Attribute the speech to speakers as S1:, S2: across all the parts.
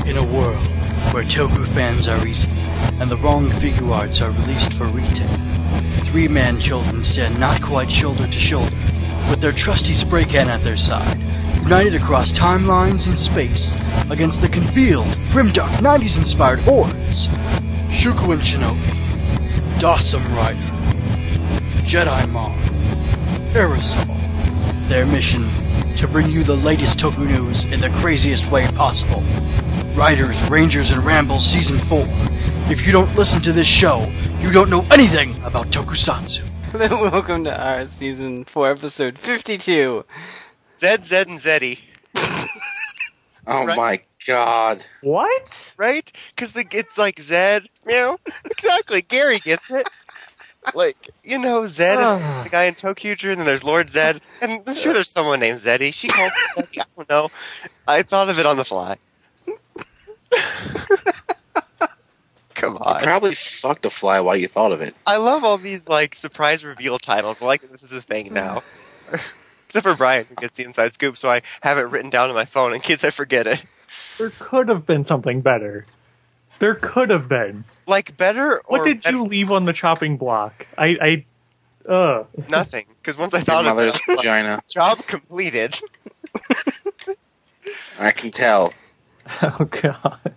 S1: In a world where Toku fans are easy and the wrong figure arts are released for retail, three-man children stand not quite shoulder to shoulder, with their trusty spray can at their side, united across timelines and space against the concealed, grimdark 90s-inspired hordes. Shuko and Shinobi, Dawson Rider, Jedi Mom, Aerosol. Their mission, to bring you the latest Toku news in the craziest way possible. Riders, Rangers, and Rambles Season 4. If you don't listen to this show, you don't know anything about Tokusatsu.
S2: Welcome to our Season 4, Episode 52.
S3: Zed, Zed, and Zeddy.
S4: Oh
S3: Right?
S4: my god.
S5: What?
S3: Right? Because it's like Zed. Meow. Exactly. Gary gets it. Like, you know, Zed is the guy in Tokuger, and then there's Lord Zed. And I'm sure there's someone named Zeddy. She called him Zeddy. I don't know. I thought of it on the fly. Come
S4: You
S3: on.
S4: probably fucked a fly while you thought of it.
S3: I love all these, like, surprise reveal titles. I like that this is a thing now. Except for Brian, who gets the inside scoop, so I have it written down on my phone in case I forget it.
S5: There could have been something better. There could have been.
S3: Like, better or
S5: What did you leave on the chopping block?
S3: Nothing. Because once I
S4: Your
S3: thought of it, I
S4: mother's
S3: was like,
S4: vagina.
S3: job completed.
S4: I can tell.
S5: Oh, God.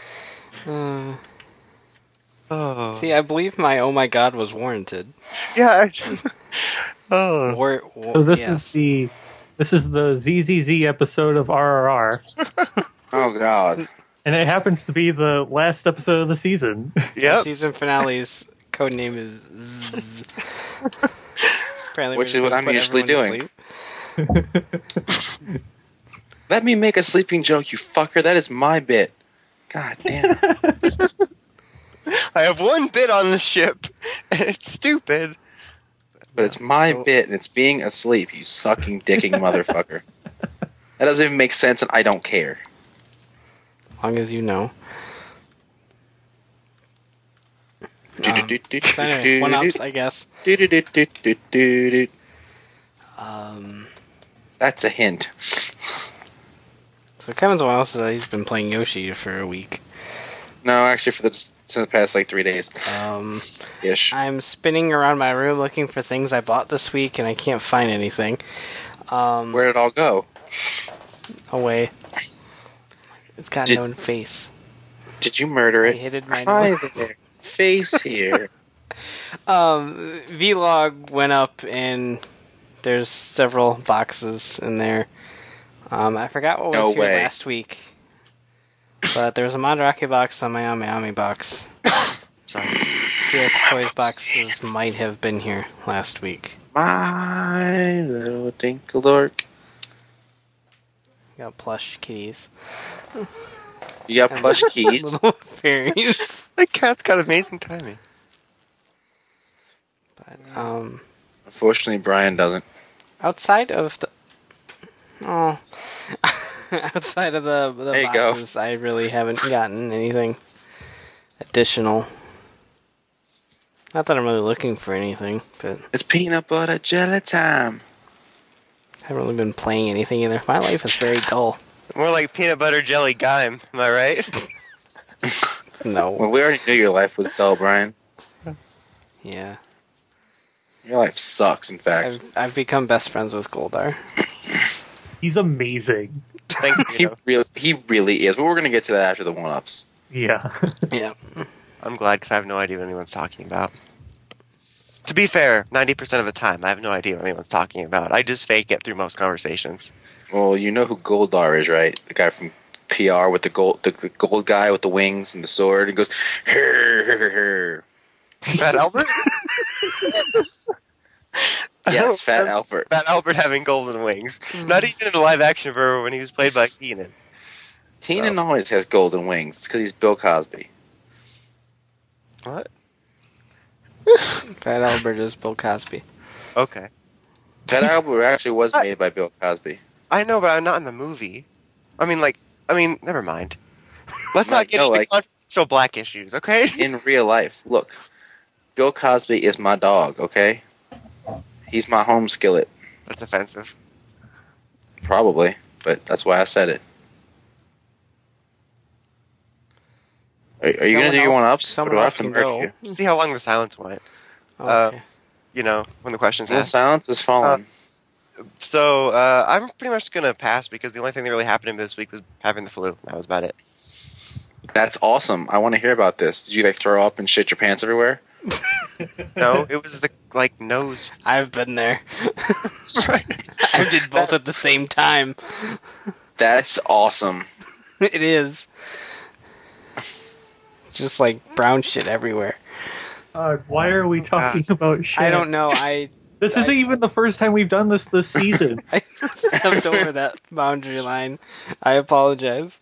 S3: Oh.
S2: See, I believe my oh my god was warranted.
S3: Yeah. Oh.
S5: So this is the ZZZ episode of RRR,
S4: Oh god.
S5: and it happens to be the last episode of the season.
S3: Yep.
S2: Season finale's code name is Zzz. Apparently
S4: Which
S2: we're
S4: is what
S2: gonna
S4: I'm
S2: put
S4: usually
S2: everyone to
S4: doing.
S2: sleep.
S4: Let me make a sleeping joke, you fucker. That is my bit. God damn it.
S3: I have one bit on the ship, and it's stupid.
S4: But it's my bit, and it's being asleep, you sucking, dicking motherfucker. That doesn't even make sense, and I don't care.
S2: As long as you know. So anyway, one-ups, I guess.
S4: That's a hint.
S2: So Kevin's one-up says he's been playing Yoshi for a week.
S4: No, actually, since the past, 3 days. Ish.
S2: I'm spinning around my room looking for things I bought this week, and I can't find anything.
S4: Where'd it all go?
S2: Away. It's got no face.
S4: Did you murder
S2: I
S4: it?
S2: hid my
S4: Hi
S2: nose.
S4: there. Face here.
S2: Vlog went up, and there's several boxes in there. I forgot what was
S4: No
S2: here
S4: way.
S2: last week. But there was a Mandarake box on my Ami box.
S3: Sorry.
S2: CS Toys boxes might have been here last week.
S4: My little dinkalork.
S2: Got plush kitties.
S4: You got plush keys.
S2: Little fairies.
S3: My cat's got amazing timing.
S2: But,
S4: Unfortunately, Brian doesn't.
S2: outside of the... Oh... outside of the
S4: There you go.
S2: boxes, I really haven't gotten anything additional. Not that I'm really looking for anything, but
S4: It's peanut butter jelly time.
S2: I haven't really been playing anything either. My life is very dull.
S3: More like peanut butter jelly gime. Am I right?
S2: No.
S4: Well, we already knew your life was dull, Brian.
S2: Yeah.
S4: Your life sucks, in fact.
S2: I've become best friends with Goldar.
S5: He's amazing.
S3: Thanks,
S4: He
S3: Vito.
S4: really is. But we're going to get to that after the one-ups.
S5: Yeah.
S2: Yeah.
S3: I'm glad because I have no idea what anyone's talking about. To be fair, 90% of the time, I have no idea what anyone's talking about. I just fake it through most conversations.
S4: Well, you know who Goldar is, right? The guy from PR with the gold guy with the wings and the sword. And goes, "Her."
S3: Fat Albert?
S4: Yes, Fat Albert.
S3: Fat Albert having golden wings. Not even in the live action version when he was played by Keenan.
S4: Keenan always has golden wings. It's because he's Bill Cosby.
S3: What?
S2: Fat Albert is Bill Cosby.
S3: Okay.
S4: Fat Albert actually was made by Bill Cosby.
S3: I know, but I'm not in the movie. I mean, never mind. Let's not get into controversial black issues, okay?
S4: In real life, look, Bill Cosby is my dog, okay? He's my home skillet.
S3: That's offensive.
S4: Probably, but that's why I said it. Are you going to do your one-ups? Or
S2: Someone
S4: do I have
S2: else
S4: to
S2: can
S4: merge
S2: go.
S4: you?
S3: See how long the silence went.
S2: Okay.
S3: When the question's
S4: Well,
S3: asked.
S4: silence is fallen.
S3: So I'm pretty much gonna pass because the only thing that really happened to me this week was having the flu. That was about it.
S4: That's awesome. I want to hear about this. Did you like throw up and shit your pants everywhere?
S3: No, it was the nose.
S2: I've been there.
S3: Right.
S2: I did both at the same time.
S4: That's awesome.
S2: It is. Just like brown shit everywhere.
S5: Why are we talking about shit?
S2: I don't know.
S5: This isn't even the first time we've done this season.
S2: I stepped over that boundary line. I apologize.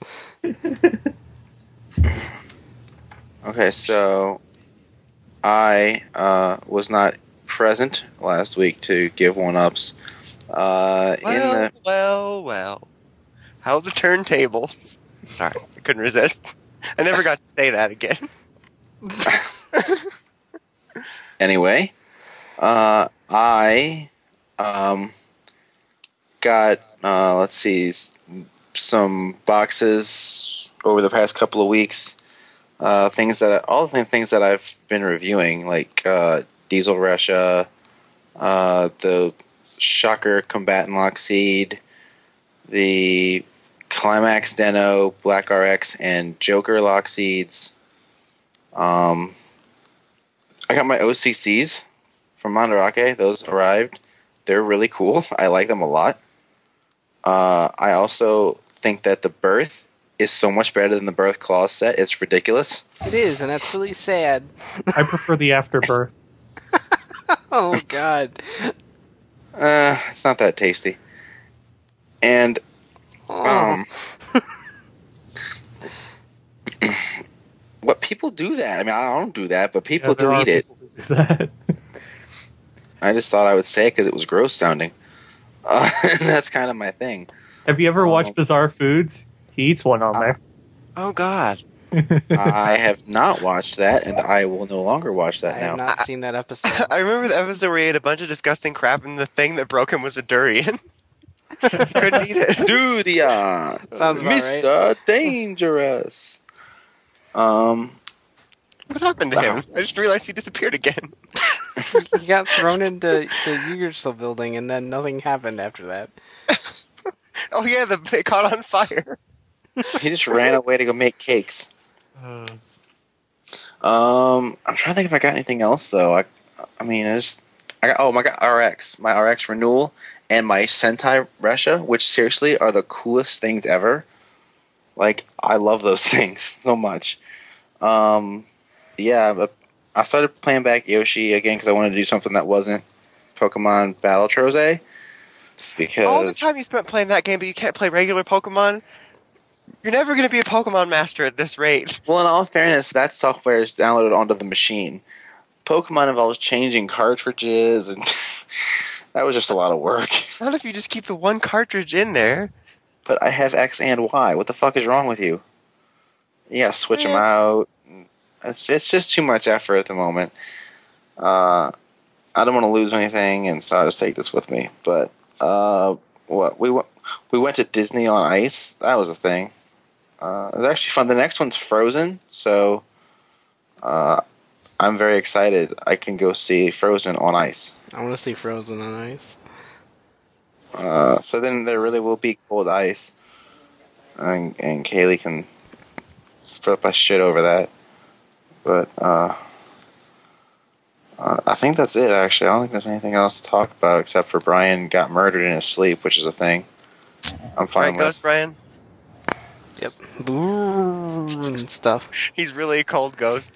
S4: Okay, so I was not present last week to give one-ups.
S3: Well. How the turntables. Sorry, I couldn't resist. I never got to say that again.
S4: Anyway, I got, let's see, some boxes over the past couple of weeks. All the things that I've been reviewing, like Diesel Russia, the Shocker Combatant Lockseed, the Climax Deno, Black RX, and Joker Lockseeds. I got my OCCs from Mandarake. Those arrived. They're really cool. I like them a lot. I also think that the Birth is so much better than the Birth Claw set. It's ridiculous.
S2: It is, and that's really sad.
S5: I prefer the Afterbirth.
S2: Oh, God.
S4: It's not that tasty. And, what people do that? I mean, I don't do that, but people do eat it.
S5: Do that.
S4: I just thought I would say it because it was gross sounding. And that's kind of my thing.
S5: Have you ever watched Bizarre Foods? He eats one on there.
S3: Oh God.
S4: I have not watched that, and I will no longer watch that
S2: I
S4: now.
S2: have not seen that episode.
S3: I remember the episode where he ate a bunch of disgusting crap, and the thing that broke him was a durian. He couldn't eat it.
S4: Durian!
S2: Sounds about
S4: Mr. Dangerous!
S3: What happened to him? I just realized he disappeared again.
S2: He got thrown into the Ugersville building, and then nothing happened after that.
S3: Oh yeah, it caught on fire.
S4: He just ran away to go make cakes. I'm trying to think if I got anything else though. I got RX, my RX renewal, and my Sentai Russia, which seriously are the coolest things ever. Like, I love those things so much. Yeah, but I started playing back Yoshi again because I wanted to do something that wasn't Pokemon Battle Troze. Because
S3: all the time you spent playing that game, but you can't play regular Pokemon. You're never going to be a Pokemon master at this rate.
S4: Well, in all fairness, that software is downloaded onto the machine. Pokemon involves changing cartridges, and that was just a lot of work.
S3: Not if you just keep the one cartridge in there.
S4: But I have X and Y. What the fuck is wrong with you? You gotta switch them out. It's just too much effort at the moment. I don't want to lose anything, and so I'll just take this with me. But we went to Disney on Ice. That was a thing. It was actually fun. The next one's Frozen, so I'm very excited. I can go see Frozen on ice.
S2: I want to see Frozen on ice.
S4: So then there really will be cold ice, and Kaylee can flip us shit over that. But I think that's it, actually. I don't think there's anything else to talk about except for Brian got murdered in his sleep, which is a thing. I'm fine
S3: Right,
S4: with.
S3: Ghost Brian?
S2: Yep. Boo and stuff.
S3: He's really a cold ghost.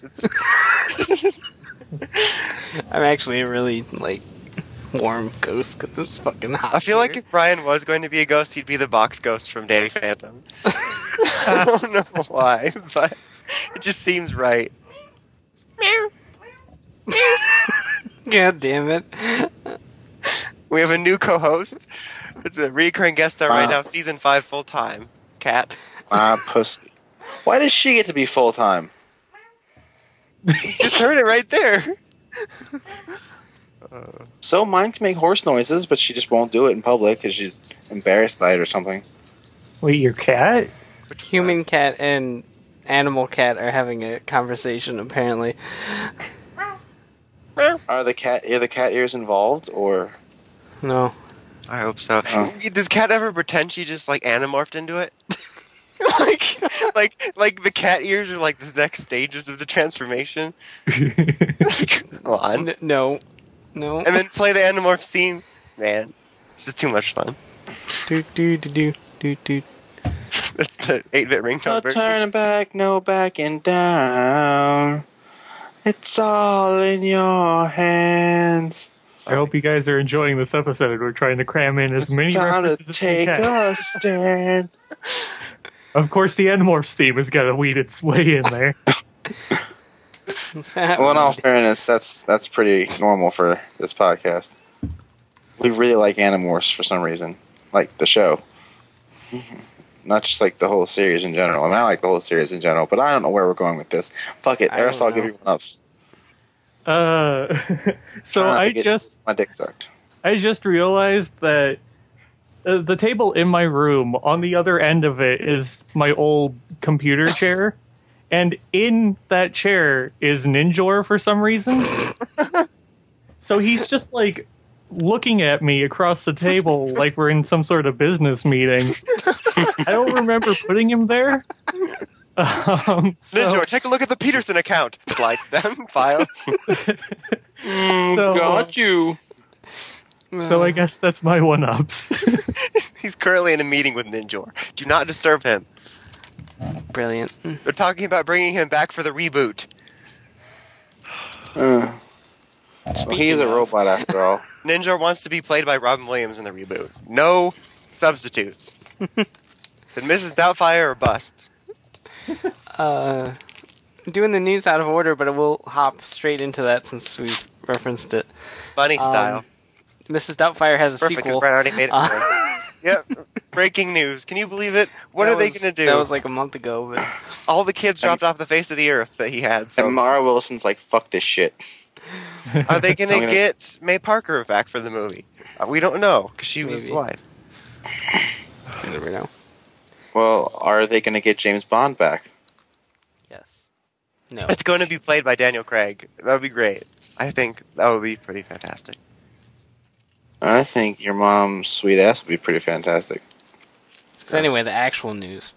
S2: I'm actually a really, warm ghost because it's fucking hot.
S3: I feel like
S2: here.
S3: if Brian was going to be a ghost, he'd be the box ghost from Danny Phantom. I don't know why, but it just seems right. Meow.
S2: God damn it.
S3: We have a new co-host. It's a recurring guest star right now, season 5 full time. Cat.
S4: Pussy. Why does she get to be full time?
S3: You just heard it right there.
S4: So mine can make horse noises, but she just won't do it in public because she's embarrassed by it or something.
S5: Wait, your cat?
S2: Human cat and animal cat are having a conversation, apparently.
S4: Are the cat ears involved, or
S2: No.
S3: I hope so.
S4: Oh.
S3: Does Cat ever pretend she just like animorphed into it? like the cat ears are like the next stages of the transformation. Come on.
S2: No.
S3: And then play the Animorphs theme. Man, this is too much fun.
S2: Do.
S3: That's the 8-bit
S4: no
S3: ringtone version.
S4: turning back, no backing down. It's all in your hands.
S5: I hope you guys are enjoying this episode. We're trying to cram in as many
S4: It's time to
S5: references as we
S4: take
S5: can.
S4: a stand.
S5: Of course, the Animorphs theme has got to weed its way in there.
S4: Well, in all fairness, that's pretty normal for this podcast. We really like Animorphs for some reason, like the show, not just like the whole series in general. I mean, I like the whole series in general, but I don't know where we're going with this. Fuck it,
S2: I don't
S4: Aristotle, give
S2: know.
S4: you one ups.
S5: So
S4: Try not
S5: I
S4: to get
S5: just
S4: my dick sucked.
S5: realized that the table in my room, on the other end of it is my old computer chair, and in that chair is Ninjor for some reason. So he's just like looking at me across the table like we're in some sort of business meeting. I don't remember putting him there.
S3: Ninjor, take a look at the Peterson account. Slides them, file.
S5: Got
S4: you.
S5: So I guess that's my one-ups.
S3: He's currently in a meeting with Ninjor. Do not disturb him.
S2: Brilliant.
S3: They're talking about bringing him back for the reboot.
S4: Well, he's a robot after all.
S3: Ninjor wants to be played by Robin Williams in the reboot. No substitutes. Said Mrs. Doubtfire or bust.
S2: Doing the news out of order, but we'll hop straight into that since we've referenced it.
S3: Bunny style.
S2: Mrs. Doubtfire has a
S3: Perfect, because
S2: sequel.
S3: Brad already made it for us. Yep. Breaking news. Can you believe it? What
S2: That
S3: are they
S2: was-
S3: going to do?
S2: That was like a month ago, but
S3: All the kids dropped off the face of the earth that he had. So
S4: And Mara Wilson's like, fuck this shit.
S3: are they going
S4: I'm
S3: to
S4: gonna-
S3: get May Parker back for the movie? We don't know, because she was
S2: Maybe.
S3: the wife.
S2: you never know.
S4: Well, are they going to get James Bond back?
S2: Yes. No.
S3: It's going to be played by Daniel Craig. That would be great. I think that would be pretty fantastic.
S4: I think your mom's sweet ass would be pretty fantastic.
S2: So anyway, the actual news.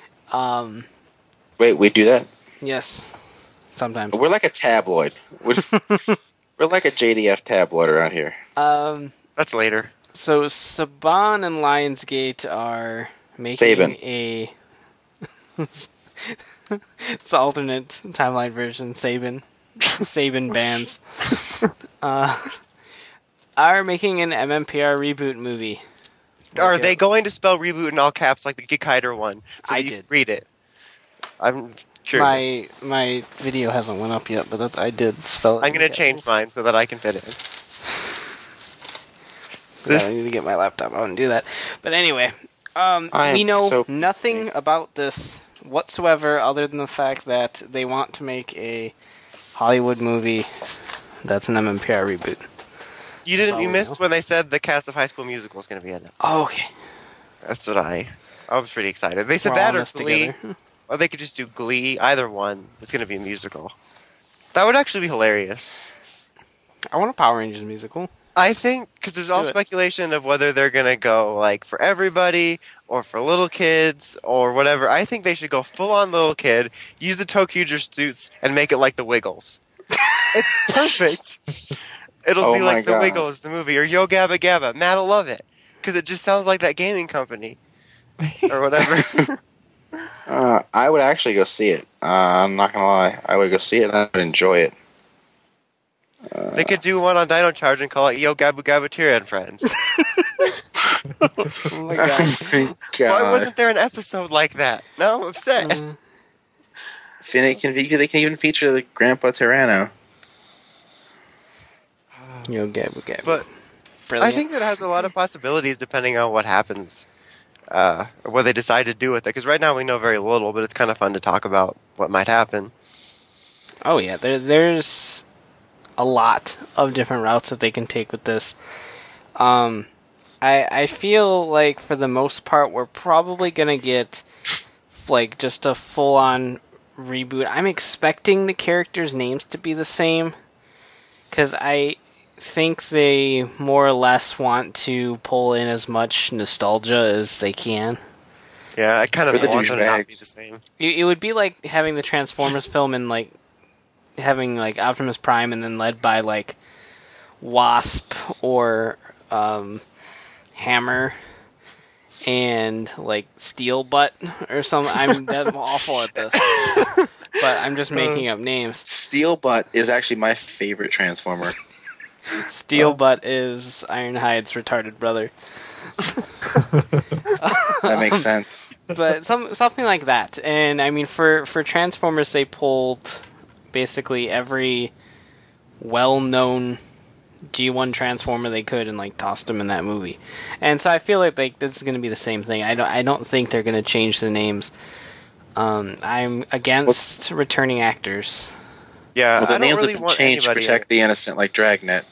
S4: Wait, we do that?
S2: Yes. Sometimes.
S4: We're like a tabloid. We're like a JDF tabloid around here.
S3: That's later.
S2: So Saban and Lionsgate are making
S4: Saban.
S2: a it's alternate timeline version. Saban bands are making an MMPR reboot movie.
S3: Are they going to spell reboot in all caps like the Gekaider one? So
S2: I
S3: you
S2: did.
S3: can read it. I'm curious.
S2: My video hasn't went up yet, but I did spell it.
S3: I'm going to change mine so that I can fit it in.
S2: I need to get my laptop out and do that. But anyway,
S4: I
S2: we
S4: am
S2: know
S4: so-
S2: nothing about this whatsoever other than the fact that they want to make a Hollywood movie that's an MMPR reboot.
S3: You missed when they said the cast of High School Musical is going to be in it.
S2: Oh, okay.
S3: That's what I was pretty excited. They said
S2: We're
S3: that
S2: all in
S3: or
S2: this
S3: Glee.
S2: together.
S3: Or they could just do Glee. Either one. It's going to be a musical. That would actually be hilarious.
S2: I want a Power Rangers musical.
S3: I think, because there's all
S2: Do it.
S3: speculation of whether they're going to go, like, for everybody, or for little kids, or whatever. I think they should go full-on little kid, use the Tokuger suits, and make it like the Wiggles. It's perfect! It'll
S4: Oh
S3: be
S4: my
S3: like the
S4: God.
S3: Wiggles, the movie, or Yo Gabba Gabba. Matt'll love it. Because it just sounds like that gaming company. Or whatever.
S4: I would actually go see it. I'm not going to lie. I would go see it and I would enjoy it.
S3: They could do one on Dino Charge and call it Yo Gabba Gabba Tyria and Friends.
S2: Oh my god.
S4: Thank
S3: Why
S4: God.
S3: wasn't there an episode like that? No, I'm upset.
S4: They can even feature the Grandpa Tyranno.
S2: Yo, Gabba Gabba.
S3: But
S2: Brilliant.
S3: I think that has a lot of possibilities depending on what happens, or what they decide to do with it. Because right now we know very little, but it's kind of fun to talk about what might happen.
S2: Oh yeah, there's a lot of different routes that they can take with this. I feel like for the most part we're probably gonna get like just a full on reboot, I'm expecting the characters' names to be the same, because I think they more or less want to pull in as much nostalgia as they can.
S3: Yeah, I kind
S4: For
S3: of
S4: the
S3: want them to not be
S4: douchebags.
S3: the same.
S2: It would be like having the Transformers film and like having like Optimus Prime and then led by like Wasp or Hammer and like Steel Butt or something. I'm awful at this, but I'm just making up names.
S4: Steel Butt is actually my favorite Transformer.
S2: Steel Butt is Ironhide's retarded brother.
S4: That makes sense.
S2: But something like that. And I mean, for Transformers, they pulled basically every well-known G1 Transformer they could and like tossed them in that movie. And so I feel like this is going to be the same thing. I don't think they're going to change the names. I'm against returning actors.
S3: Yeah,
S4: Well, the
S3: I don't
S4: names
S3: really
S4: have been
S3: want
S4: changed to
S3: anybody.
S4: protect the innocent, like Dragnet.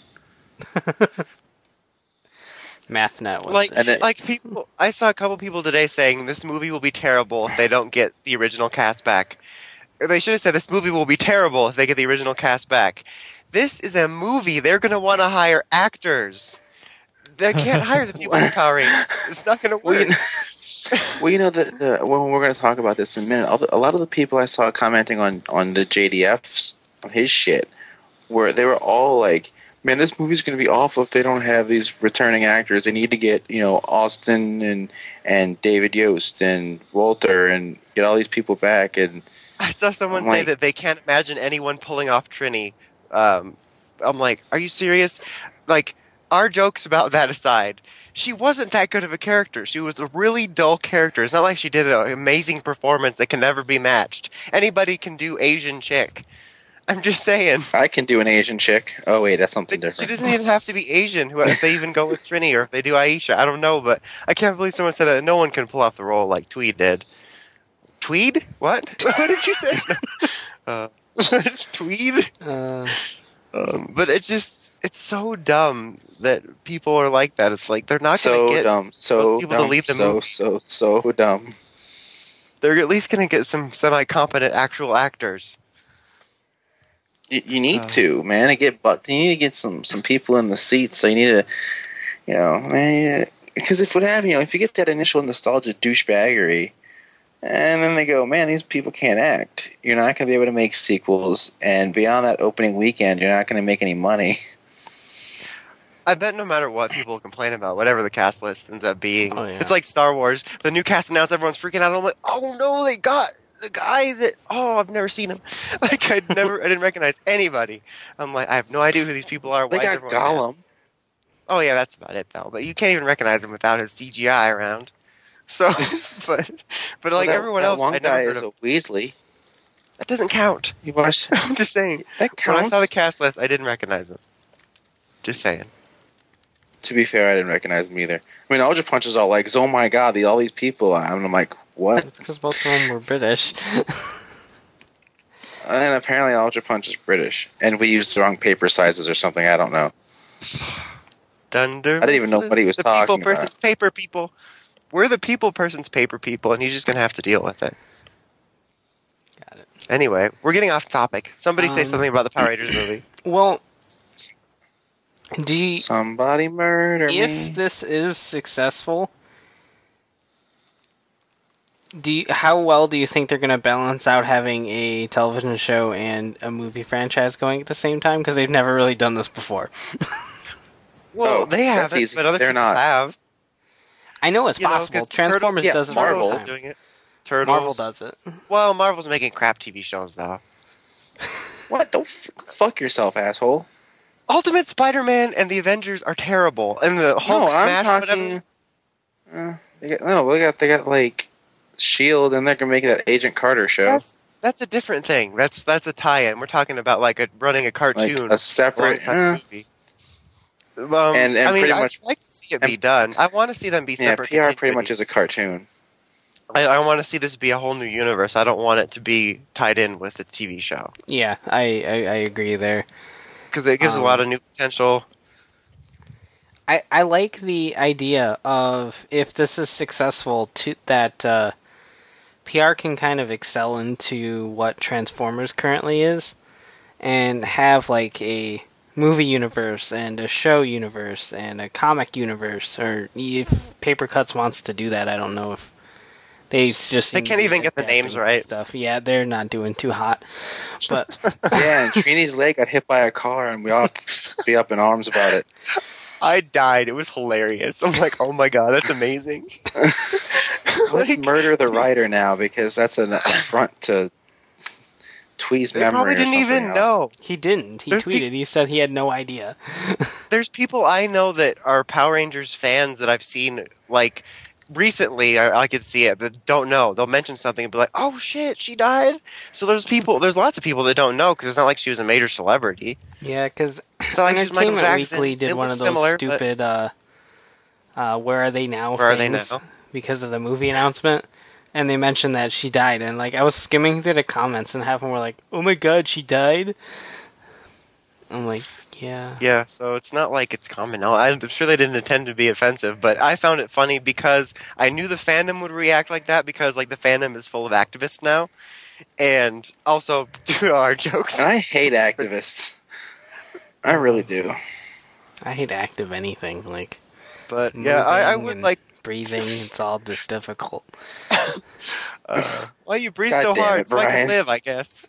S2: MathNet was
S3: Like,
S2: the shit.
S3: like people, I saw a couple people today saying this movie will be terrible if they don't get the original cast back. Or they should have said this movie will be terrible if they get the original cast back. This is a movie. They're going to want to hire actors. They can't hire the people in Power Rangers. It's not going to work.
S4: Well, you know, when we're going to talk about this in a minute, a lot of the people I saw commenting on the JDFs, on his shit, they were all like, man, this movie's going to be awful if they don't have these returning actors. They need to get, Austin and David Yost and Walter and get all these people back. And
S3: I saw someone
S4: I'm
S3: say
S4: like-
S3: that they can't imagine anyone pulling off Trini. I'm like, are you serious? Like, our jokes about that aside, she wasn't that good of a character. She was a really dull character. It's not like she did an amazing performance that can never be matched. Anybody can do Asian chick. I'm just saying.
S4: I can do an Asian chick. Oh, wait, that's something
S3: She
S4: different.
S3: doesn't even have to be Asian. If they even go with Trini or if they do Aisha, I don't know. But I can't believe someone said that no one can pull off the role like Tweed did. Tweed? What? What did you say? Tweed? But it's so dumb that people are like that. It's like they're not going
S4: So
S3: to get
S4: dumb. So
S3: most people to
S4: dumb.
S3: lead the movie.
S4: So dumb.
S3: They're at least going to get some semi-competent actual actors.
S4: You need to, man. You need to get some people in the seats. So you need to, man. Because if if you get that initial nostalgia douchebaggery, and then they go, man, these people can't act. You're not going to be able to make sequels, and beyond that opening weekend, you're not going to make any money.
S3: I bet no matter what people complain about, whatever the cast list ends up being,
S2: Oh, yeah.
S3: it's like Star Wars. The new cast announced, everyone's freaking out. I'm like, oh no, they got the guy that, I've never seen him. Like, I didn't recognize anybody. I'm like, I have no idea who these people are.
S4: They
S3: Why is
S4: got
S3: everyone mad?
S4: Gollum.
S3: Oh yeah, that's about it though. But you can't even recognize him without his CGI around. So, but like everyone else,
S4: one
S3: I
S4: guy
S3: never
S4: is
S3: heard
S4: a
S3: of.
S4: Weasley.
S3: That doesn't count.
S4: You watch
S3: I'm just saying.
S4: that
S3: When I
S4: counts.
S3: saw the cast list, I didn't recognize him. Just saying.
S4: To be fair, I didn't recognize them either. I mean, Ultra Punch is all like, oh my god, all these people. And I'm like, what?
S2: It's because both of them were British.
S4: And apparently Ultra Punch is British. And we used the wrong paper sizes or something, I don't know.
S3: Dunder.
S4: I didn't even know what he was
S3: the
S4: talking
S3: people
S4: about.
S3: person's paper people. We're the people person's paper people, and he's just gonna have to deal with it.
S2: Got it.
S3: Anyway, we're getting off topic. Somebody say
S2: Um,
S3: something about the Power Rangers movie.
S2: Well, do you,
S4: Somebody murder me.
S2: if this is successful, how well do you think they're going to balance out having a television show and a movie franchise going at the same time? Because they've never really done this before.
S3: Well,
S4: Oh,
S3: they have
S4: that's
S3: it,
S4: easy.
S3: but other
S4: They're
S3: people
S4: not.
S3: have.
S2: I know it's
S3: You know,
S2: possible.
S3: 'cause
S2: Transformers
S4: yeah,
S2: does it all
S4: Marvel
S2: the
S3: is
S2: time.
S3: doing it. Turtles.
S2: Marvel does it.
S3: Well, Marvel's making crap TV shows though.
S4: What? Don't fuck yourself, asshole.
S3: Ultimate Spider-Man and the Avengers are terrible, and the Hulk
S4: No,
S3: smash
S4: I'm
S3: whatever.
S4: talking. They got like Shield, and they're gonna make that Agent Carter show,
S3: That's a different thing. That's a tie-in. We're talking about like running a
S4: like
S3: cartoon
S4: a separate.
S3: alongside the movie.
S4: And
S3: I mean,
S4: pretty
S3: I'd
S4: much-
S3: like to see it be done. I want to see them be
S4: Yeah,
S3: separate.
S4: PR pretty much is a
S3: continuities.
S4: cartoon.
S3: I want to see this be a whole new universe. I don't want it to be tied in with the TV show
S2: Yeah, I agree there.
S3: because it gives a lot of new potential.
S2: I like the idea of, if this is successful, that PR can kind of excel into what Transformers currently is, and have like a movie universe and a show universe and a comic universe, or if Paper Cuts wants to do that, I don't know if they just
S3: They can't even get the names right.
S2: Stuff, yeah, they're not doing too hot, but
S4: Yeah, and Trini's leg got hit by a car, and we all be up in arms about it.
S3: I died. It was hilarious. I'm like, oh my god, that's amazing.
S4: Let's murder the writer now, because that's an affront to Twee's
S3: They
S4: memory.
S3: probably
S4: or
S3: didn't
S4: something
S3: even
S4: else.
S3: know.
S2: he didn't. He
S3: There's
S2: tweeted. He said he had no idea.
S3: There's people I know that are Power Rangers fans that I've seen, like, recently, I could see it, but don't know. They'll mention something and be like, oh shit, she died? So there's lots of people that don't know, because it's not like she was a major celebrity.
S2: Yeah, because
S3: It's not like she's Michael
S2: Entertainment
S3: Jackson.
S2: Weekly did
S3: It
S2: one of
S3: looks
S2: those
S3: similar, but-
S2: stupid Where Are They Now
S3: Where Are They
S2: things
S3: Now?
S2: because of the movie announcement, and they mentioned that she died, and like I was skimming through the comments, and half of them were like, "Oh my god, she died." I'm like, yeah.
S3: Yeah, so it's not like it's common. No, I'm sure they didn't intend to be offensive, but I found it funny because I knew the fandom would react like that, because like the fandom is full of activists now, and also due to our jokes.
S4: And I hate activists. I really do.
S2: I hate active anything, like
S3: But yeah, I
S2: moving
S3: would
S2: and
S3: like.
S2: breathing. It's all just difficult.
S3: Well, you breathe
S4: God
S3: so
S4: damn
S3: hard,
S4: it,
S3: so I can
S4: Brian.
S3: live, I guess.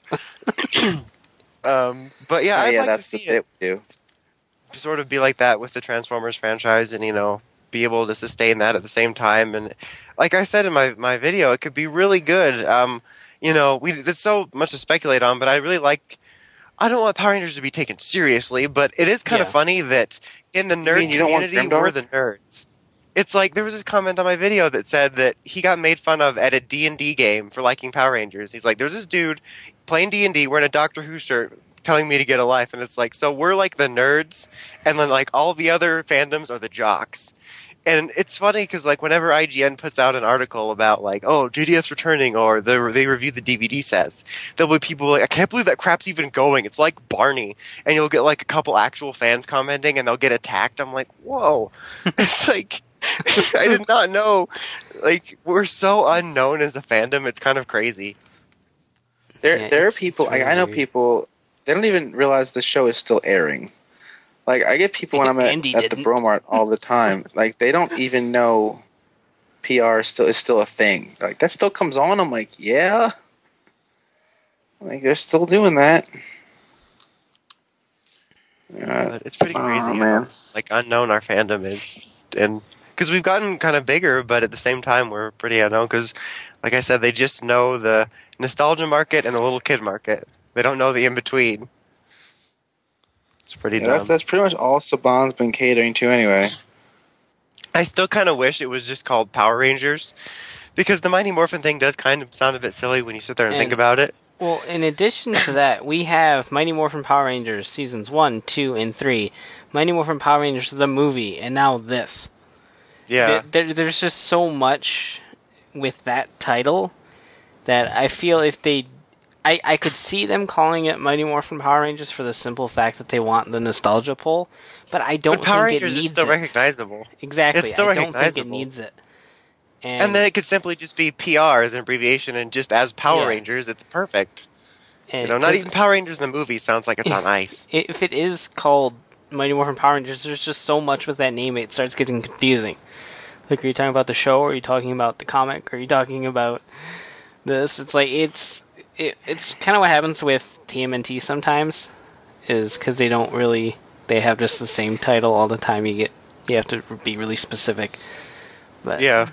S3: But yeah,
S4: Oh,
S3: I'd
S4: yeah,
S3: like to
S4: that's
S3: see
S4: what
S3: it
S4: they do.
S3: sort of be like that with the Transformers franchise, and be able to sustain that at the same time. And like I said in my video, it could be really good. There's so much to speculate on, but I really like. I don't want Power Rangers to be taken seriously, but it is kind of
S2: Yeah.
S3: funny that in the nerd
S4: mean you don't want
S3: community,
S4: Grimdark?
S3: we're the nerds. It's like there was this comment on my video that said that he got made fun of at a D&D game for liking Power Rangers. He's like, there's this dude playing D&D wearing a Doctor Who shirt telling me to get a life. And it's like, so we're like the nerds, and then like all the other fandoms are the jocks. And it's funny because like whenever IGN puts out an article about like, oh, JDF's returning, or they review the DVD sets, there'll be people like, I can't believe that crap's even going. It's like Barney. And you'll get like a couple actual fans commenting, and they'll get attacked. I'm like, whoa. It's like, I did not know. Like, we're so unknown as a fandom. It's kind of crazy.
S4: There
S2: Yeah,
S4: are
S2: it's
S4: people.
S2: really
S4: I know
S2: weird.
S4: people. They don't even realize the show is still airing. Like I get people when I'm
S2: Andy
S4: at the
S2: didn't.
S4: Bromart all the time. Like they don't even know PR is still a thing. Like that still comes on. I'm like, yeah. Like they're still doing that.
S3: But it's pretty crazy
S4: Oh,
S3: how,
S4: man.
S3: like, unknown our fandom is. And because we've gotten kind of bigger, but at the same time, we're pretty unknown. Because, like I said, they just know the nostalgia market and the little kid market. They don't know the in between. It's pretty
S4: Yeah,
S3: dumb.
S4: that's pretty much all Saban's been catering to anyway.
S3: I still kind of wish it was just called Power Rangers, because the Mighty Morphin thing does kind of sound a bit silly when you sit there and think
S2: And-
S3: about it.
S2: Well, in addition to that, we have Mighty Morphin Power Rangers seasons 1, 2, and 3. Mighty Morphin Power Rangers the movie, and now this.
S3: Yeah.
S2: There's just so much with that title that I feel if they... I could see them calling it Mighty Morphin Power Rangers for the simple fact that they want the nostalgia pull, but I don't
S3: But Power
S2: think
S3: Rangers
S2: it
S3: is
S2: needs
S3: still
S2: it.
S3: recognizable.
S2: Exactly,
S3: It's still
S2: I don't think it
S3: recognizable.
S2: needs it.
S3: And then it could simply just be PR as an abbreviation, and just as Power
S2: Yeah.
S3: Rangers, it's perfect.
S2: and
S3: Not
S2: 'cause
S3: even Power Rangers in the movie sounds like it's on ice.
S2: if it is called Mighty Morphin Power Rangers, there's just so much with that name, it starts getting confusing. Like, are you talking about the show, or are you talking about the comic, or are you talking about this? It's like, it's kind of what happens with TMNT sometimes, is because they have just the same title all the time. You have to be really specific. But
S3: Yeah.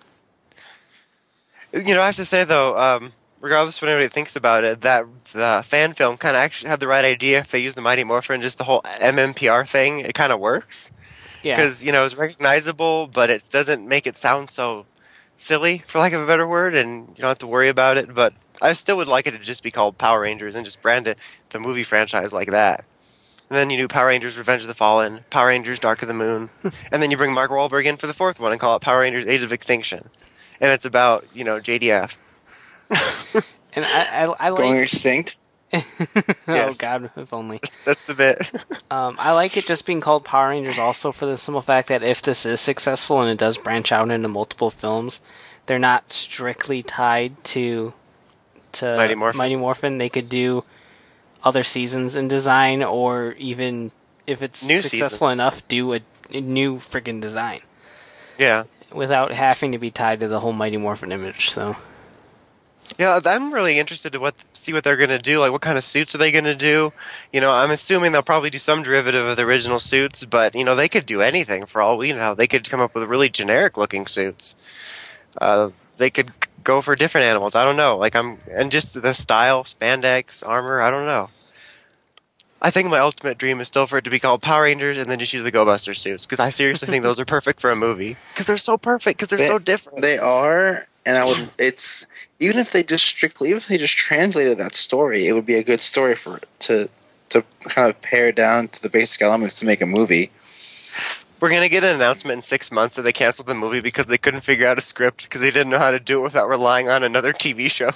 S3: I have to say, though, regardless of what anybody thinks about it, that the fan film kind of actually had the right idea. If they use the Mighty Morphin, just the whole MMPR thing, it kind of works.
S2: yeah,
S3: Because, it's recognizable, but it doesn't make it sound so silly, for lack of a better word, and you don't have to worry about it. But I still would like it to just be called Power Rangers and just brand it, the movie franchise, like that. And then you do Power Rangers Revenge of the Fallen, Power Rangers Dark of the Moon, and then you bring Mark Wahlberg in for the fourth one and call it Power Rangers Age of Extinction. And it's about, JDF.
S2: and I
S4: Going
S2: like.
S4: extinct.
S2: Oh
S3: Yes.
S2: God, if only.
S3: That's the bit.
S2: I like it just being called Power Rangers also for the simple fact that if this is successful and it does branch out into multiple films, they're not strictly tied to
S3: Mighty
S2: Morphin. They could do other seasons in design, or even if it's
S3: New
S2: successful
S3: seasons.
S2: enough, do a new freaking design
S3: Yeah.
S2: without having to be tied to the whole Mighty Morphin image. So
S3: Yeah, I'm really interested to see what they're going to do. Like, what kind of suits are they going to do? You know, I'm assuming they'll probably do some derivative of the original suits, but, you know, they could do anything for all we know. They could come up with really generic-looking suits. They could go for different animals. I don't know. And just the style, spandex, armor, I don't know. I think my ultimate dream is still for it to be called Power Rangers and then just use the Go Buster suits, because I seriously think those are perfect for a movie. Because they're so perfect, because they're so different.
S4: They are, and it's even if they just translated that story, it would be a good story for it to kind of pare down to the basic elements to make a movie.
S3: We're going to get an announcement in 6 months that they canceled the movie because they couldn't figure out a script because they didn't know how to do it without relying on another TV show.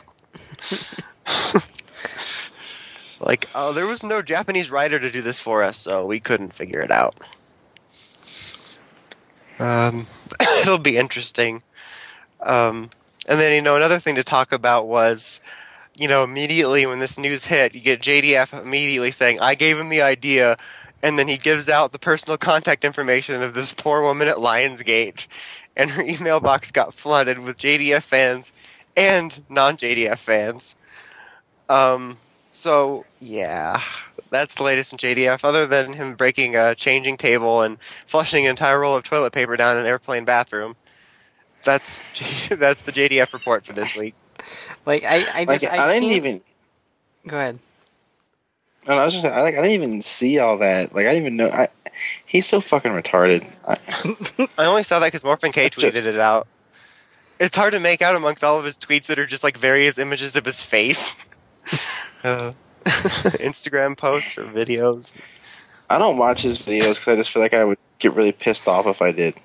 S3: There was no Japanese writer to do this for us, so we couldn't figure it out. It'll be interesting. And then, another thing to talk about was, immediately when this news hit, you get JDF immediately saying, I gave him the idea, and then he gives out the personal contact information of this poor woman at Lionsgate, and her email box got flooded with JDF fans and non-JDF fans. So, yeah, that's the latest in JDF, other than him breaking a changing table and flushing an entire roll of toilet paper down an airplane bathroom. That's the JDF report for this week.
S2: I
S4: didn't even.
S2: Go ahead.
S4: No, I was just I didn't even see all that. I didn't even know. He's so fucking retarded.
S3: I only saw that because Morphin K tweeted it out. It's hard to make out amongst all of his tweets that are just various images of his face. Instagram posts or videos.
S4: I don't watch his videos because I just feel like I would get really pissed off if I did.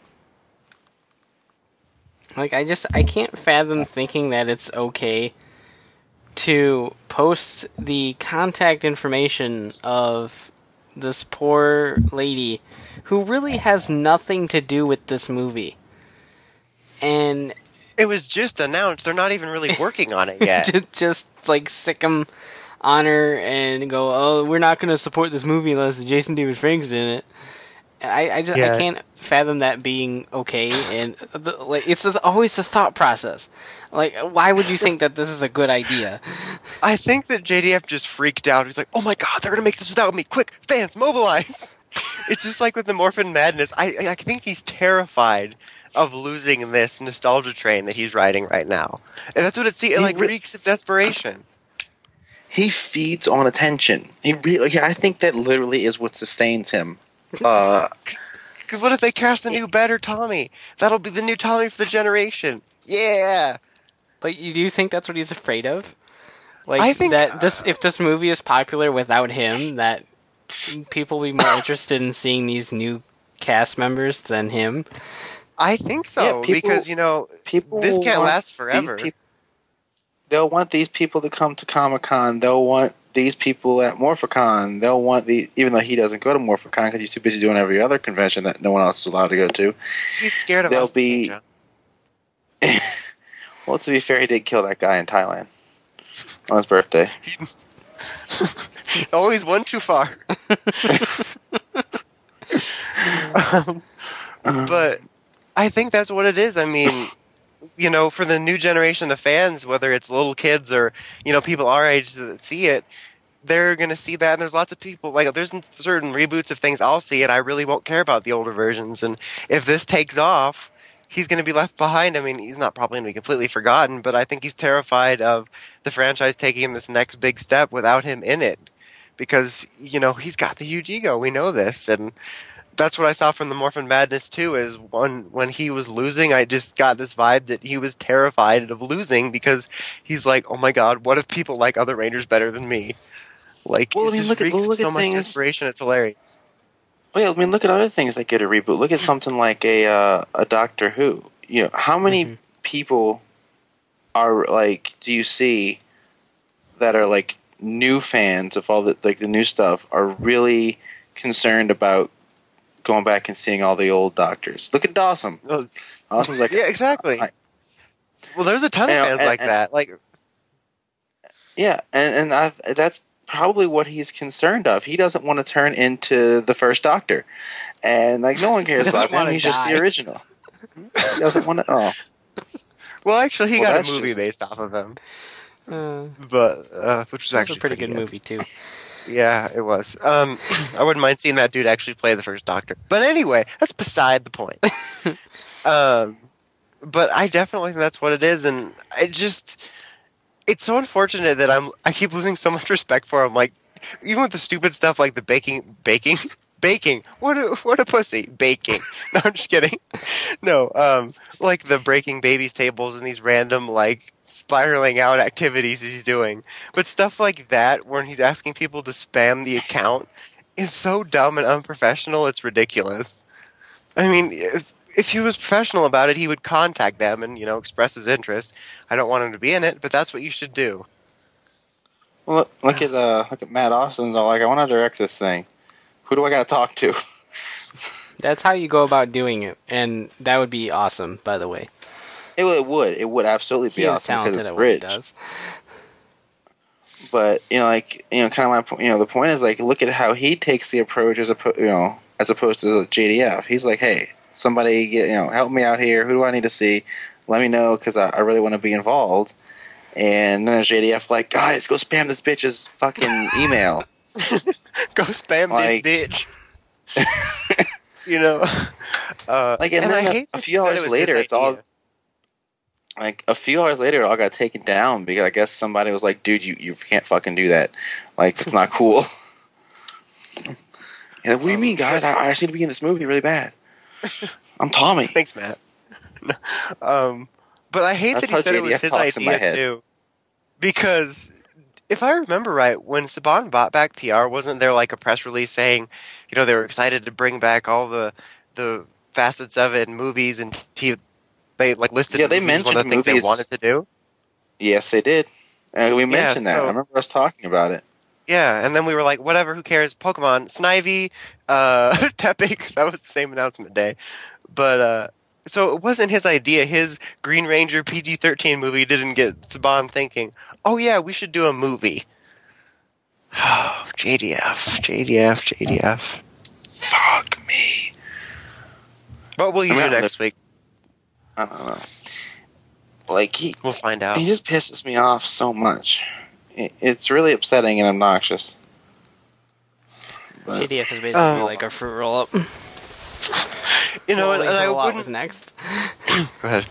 S2: I can't fathom thinking that it's okay to post the contact information of this poor lady who really has nothing to do with this movie. And
S3: it was just announced. They're not even really working on it yet.
S2: just sick them on her and go, oh, we're not going to support this movie unless Jason David Frank's in it. I can't fathom that being okay, and it's always the thought process. Why would you think that this is a good idea?
S3: I think that JDF just freaked out. He's like, "Oh my god, they're gonna make this without me! Quick, fans, mobilize!" It's just like with the Morphin Madness. I think he's terrified of losing this nostalgia train that he's riding right now, and that's what it reeks of desperation.
S4: He feeds on attention. I think that literally is what sustains him.
S3: Because what if they cast a new, better Tommy? That'll be the new Tommy for the generation. Yeah.
S2: Do you think that's what he's afraid of?
S3: I think
S2: that if this movie is popular without him, that people will be more interested in seeing these new cast members than him.
S3: I think so, because this can't last forever.
S4: They'll want these people to come to Comic-Con. They'll want these people at Morphicon. They'll want even though he doesn't go to Morphicon because he's too busy doing every other convention that no one else is allowed to go to.
S3: He's scared of us.
S4: Well, to be fair, he did kill that guy in Thailand on his birthday.
S3: Always one too far. But I think that's what it is. I mean, for the new generation of fans, whether it's little kids or, people our age that see it, they're going to see that. And there's lots of people, there's certain reboots of things I'll see, and I really won't care about the older versions. And if this takes off, he's going to be left behind. I mean, he's not probably going to be completely forgotten, but I think he's terrified of the franchise taking this next big step without him in it. Because, he's got the huge ego. We know this. And that's what I saw from the Morphin Madness too, is when he was losing, I just got this vibe that he was terrified of losing because he's like, oh my god, what if people like other Rangers better than me? It just reeks of so much desperation, it's hilarious.
S4: Well, look at other things that get a reboot. Look at something like a Doctor Who. How many people are do you see that are new fans of all the new stuff are really concerned about going back and seeing all the old Doctors? Look at Dawson. Dawson's
S3: yeah, exactly. Well, there's a ton of fans like that. Like,
S4: yeah, and that's probably what he's concerned of. He doesn't want to turn into the First Doctor, and like no one cares about him. He's just the original. He doesn't want to. Oh,
S3: well, actually, he got a movie based off of him, but which was actually
S2: a pretty good movie too.
S3: Yeah, it was. I wouldn't mind seeing that dude actually play the First Doctor. But anyway, that's beside the point. But I definitely think that's what it is, and it's so unfortunate that I keep losing so much respect for him. Like, even with the stupid stuff like the baking. What a pussy. Baking. No, I'm just kidding. No, like the breaking babies tables and these random, like, spiraling out activities he's doing. But stuff like that, when he's asking people to spam the account, is so dumb and unprofessional, it's ridiculous. I mean, if he was professional about it, he would contact them and, express his interest. I don't want him to be in it, but that's what you should do.
S4: Well, look at Matt Austin's all like, I want to direct this thing. Who do I got to talk to?
S2: That's how you go about doing it, and that would be awesome, by the way.
S4: It would absolutely be awesome because it's Bridge.
S2: Does.
S4: But kind of my point. The point is like, look at how he takes the approach as opposed to JDF. He's like, hey, somebody help me out here. Who do I need to see? Let me know because I really want to be involved. And then there's JDF like, guys, go spam this bitch's fucking email.
S3: Go spam this bitch.
S4: And then a few hours later, it's all like a few hours later, it all got taken down because I guess somebody was like, dude, you can't fucking do that. Like, it's not cool. What do you mean, guys? I just need to be in this movie really bad. I'm Tommy.
S3: Thanks, Matt. But I hate that he said it was his idea too, because if I remember right, when Saban bought back PR, wasn't there like a press release saying, they were excited to bring back all the facets of it in movies and TV? They like listed.
S4: Yeah, they mentioned
S3: one of the things they wanted to do.
S4: Yes, they did. We mentioned that. I remember us talking about it.
S3: Yeah, and then we were like, whatever, who cares? Pokemon, Snivy, Tepig. That was the same announcement day. But so it wasn't his idea. His Green Ranger PG-13 movie didn't get Saban thinking, oh yeah, we should do a movie. Oh, JDF.
S4: Fuck me.
S3: What will you do next week?
S4: I don't know. Like,
S3: we'll find out.
S4: He just pisses me off so much. It's really upsetting and obnoxious.
S2: But, JDF is basically like a fruit roll-up.
S3: And I wouldn't...
S2: was next.
S3: Go ahead.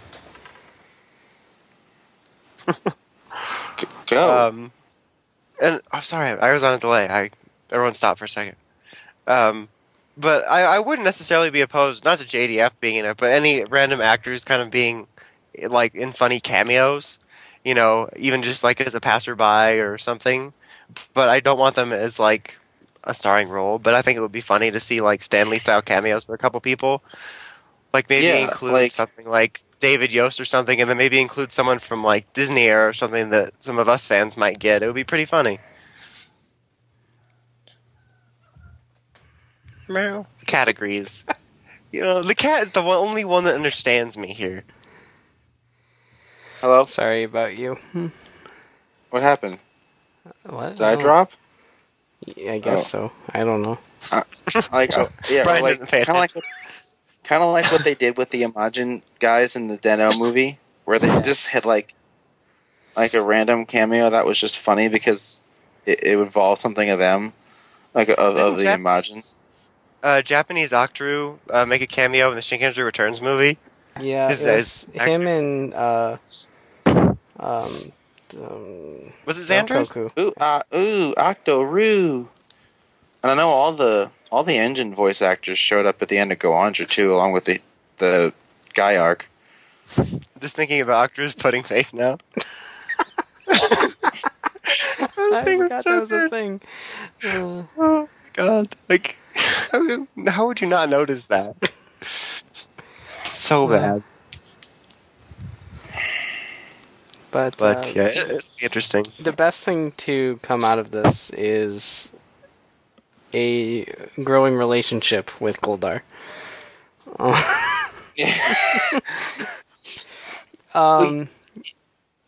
S4: Go.
S3: And I'm sorry, I was on a delay. Everyone stop for a second. But I wouldn't necessarily be opposed, not to JDF being in it, but any random actors kind of being like in funny cameos, even just like as a passerby or something. But I don't want them as like a starring role. But I think it would be funny to see like Stanley style cameos for a couple people. Like maybe include something like David Yost or something, and then maybe include someone from like Disney or something that some of us fans might get. It would be pretty funny. The cat agrees. The cat is the only one that understands me here.
S4: Hello?
S2: Sorry about you.
S4: What happened?
S2: What?
S4: Did I drop?
S2: Yeah, I guess so. I don't know.
S4: Kind of like what they did with the Imagine guys in the Deno movie, where they just had like a random cameo that was just funny because it involved something of them, like of the Imagine.
S3: Japanese Octaru make a cameo in the Shinkansen Returns movie.
S2: Yeah, him and
S3: was it Xandra?
S4: Ooh, Octo-Roo. And I know all the engine voice actors showed up at the end of Go-Anja too, along with the Guy arc.
S3: Just thinking about Octaru's pudding face now.
S2: I forgot that was a thing.
S3: Oh my god! Like, how would you not notice that? So bad.
S2: But
S3: yeah, it's interesting.
S2: The best thing to come out of this is a growing relationship with Goldar.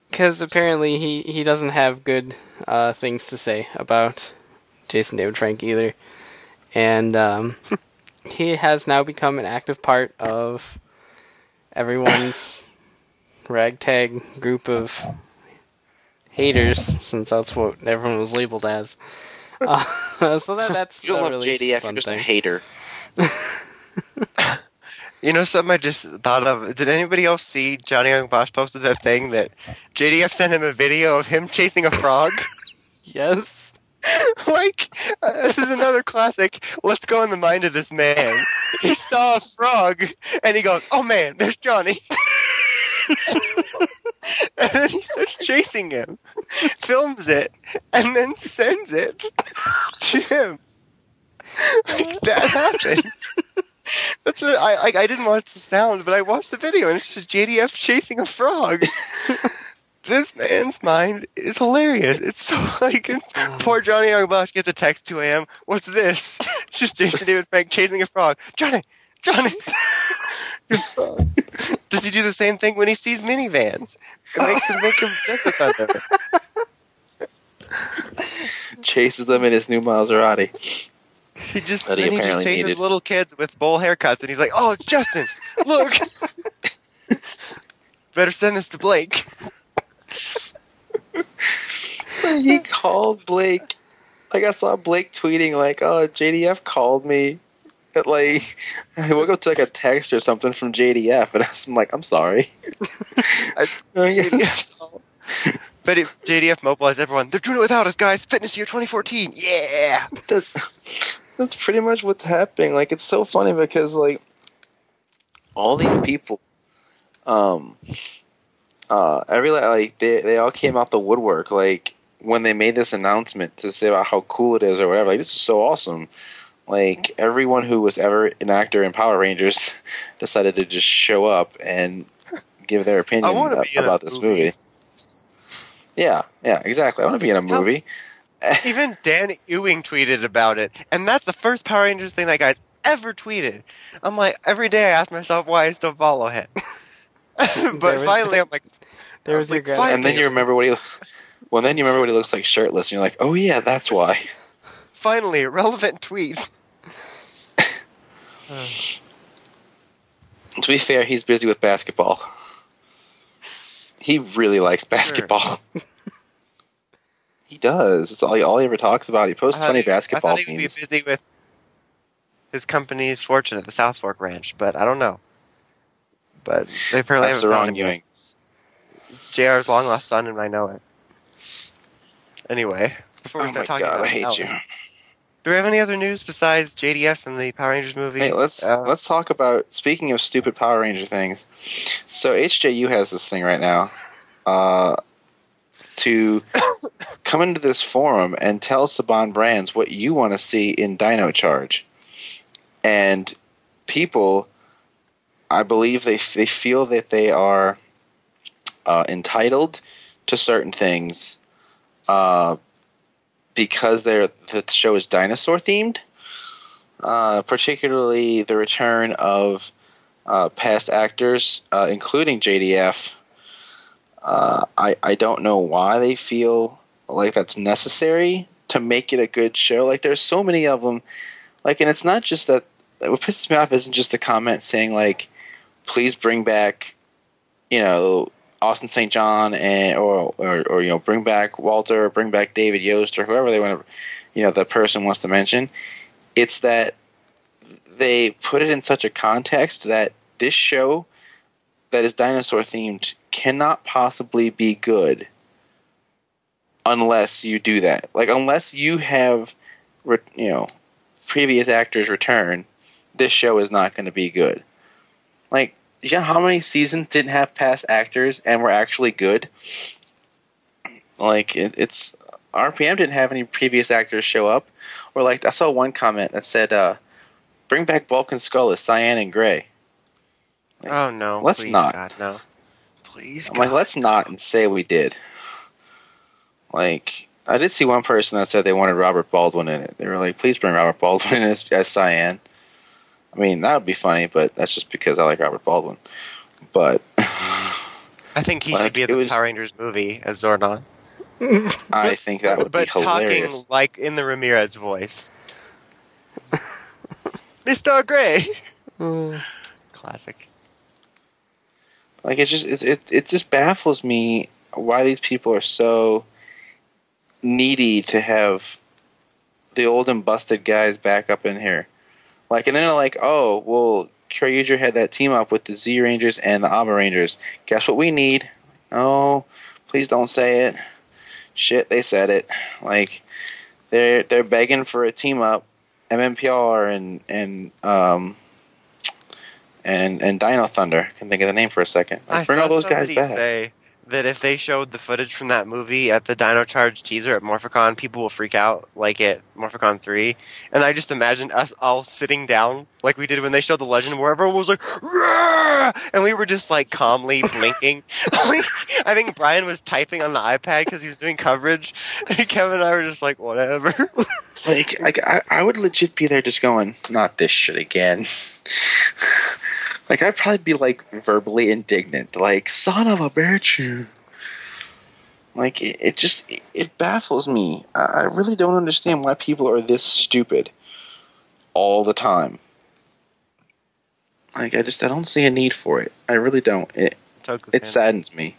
S2: Because apparently he doesn't have good things to say about Jason David Frank either. And he has now become an active part of everyone's ragtag group of haters, since that's what everyone was labeled as. So that's
S4: You don't
S2: a
S4: love
S2: really
S4: JDF,
S2: fun
S4: you're just
S2: thing.
S4: a hater.
S3: You know something I just thought of? Did anybody else see Johnny Young Bosch posted that thing that JDF sent him a video of him chasing a frog?
S2: Yes.
S3: This is another classic. Let's go in the mind of this man. He saw a frog and he goes, "Oh man, there's Johnny." And then he starts chasing him, films it, and then sends it to him. That happened. That's what I didn't watch the sound, but I watched the video, and it's just JDF chasing a frog. This man's mind is hilarious. It's so poor Johnny Young Bosch gets a text 2 a.m. What's this? It's just Jason David Frank chasing a frog. Johnny. Does he do the same thing when he sees minivans? It makes him think of that's what's under it.
S4: Chases them in his new Maserati.
S3: He just
S4: That he apparently
S3: chases
S4: needed.
S3: little kids with bowl haircuts, and he's like, "Oh, Justin, look! Better send this to Blake."
S4: He called Blake. I saw Blake tweeting "Oh, JDF called me." But I woke up to a text or something from JDF, and I'm like, "I'm sorry."
S3: JDF mobilized everyone. They're doing it without us, guys. Fitness year 2014. Yeah.
S4: That's pretty much what's happening. It's so funny because all these people, they all came out the woodwork when they made this announcement to say about how cool it is or whatever. This is so awesome. Everyone who was ever an actor in Power Rangers decided to just show up and give their opinion about this movie. Yeah, exactly. I want to be in a movie.
S3: Even Dan Ewing tweeted about it, and that's the first Power Rangers thing that guy's ever tweeted. I'm like, every day I ask myself why I still follow him. But finally, I'm like,
S2: there was your guy.
S4: And then you remember what he. Well, then you remember what he looks like shirtless, and you're like, "Oh yeah, that's why."
S3: Finally, a relevant tweet.
S4: To be fair, he's busy with basketball. He really likes basketball. Sure. He does. It's all he ever talks about. He posts funny basketball
S3: memes. I thought he would be busy with his company's fortune at the South Fork Ranch, but I don't know. But they apparently
S4: That's
S3: haven't
S4: the
S3: found
S4: wrong
S3: him
S4: Ewing.
S3: It's JR's long lost son, and I know it. Anyway, before we start talking about
S4: I hate you.
S3: Do we have any other news besides JDF and the Power Rangers movie?
S4: Hey, let's talk about, speaking of stupid Power Ranger things. So HJU has this thing right now to come into this forum and tell Saban Brands what you want to see in Dino Charge. And people, I believe they feel that they are entitled to certain things because the show is dinosaur themed, particularly the return of past actors, including JDF. I don't know why they feel like that's necessary to make it a good show. There's so many of them, and it's not just that. What pisses me off isn't just the comment saying please bring back, Austin St. John or bring back Walter, or bring back David Yost, or whoever they want to, the person wants to mention. It's that they put it in such a context that this show that is dinosaur themed cannot possibly be good unless you do that. Unless you have, previous actors return, this show is not going to be good. You know how many seasons didn't have past actors and were actually good? It's RPM didn't have any previous actors show up. Or I saw one comment that said, "Bring back Bulk and Skull as Cyan and Gray."
S3: Oh no!
S4: Let's
S3: please,
S4: not.
S3: God, no. Please.
S4: I'm let's not, and say we did. I did see one person that said they wanted Robert Baldwin in it. They were like, "Please bring Robert Baldwin in as Cyan." I mean, that would be funny, but that's just because I like Robert Baldwin. But
S3: I think he
S4: Like,
S3: should be in
S4: it
S3: the
S4: was-
S3: Power Rangers movie as Zordon.
S4: I think that would be
S3: But talking
S4: hilarious.
S3: like in the Ramirez voice. Mr. Gray! Classic.
S4: Like it just baffles me why these people are so needy to have the old and busted guys back up in here. Like, and then they're like, oh, well, Kyuger had that team up with the Z Rangers and the Aba Rangers. Guess what we need? Oh, please don't say it. Shit, they said it. Like, they're begging for a team up. MMPR and Dino Thunder. Can think of the name for a second. Like,
S3: I
S4: bring
S3: saw
S4: all those guys
S3: somebody
S4: back.
S3: say that if they showed the footage from that movie at the Dino Charge teaser at Morphicon, people will freak out, like at Morphicon 3. And I just imagined us all sitting down, like we did when they showed the Legend, where everyone was like, "Rah!" And we were just like calmly blinking. I think Brian was typing on the iPad because he was doing coverage. And Kevin and I were just like, whatever.
S4: Like I would legit be there just going, not this shit again. Like, I'd probably be, like, verbally indignant. Like, son of a bitch. Like, it baffles me. I really don't understand why people are this stupid all the time. Like, I don't see a need for it. I really don't. It saddens me.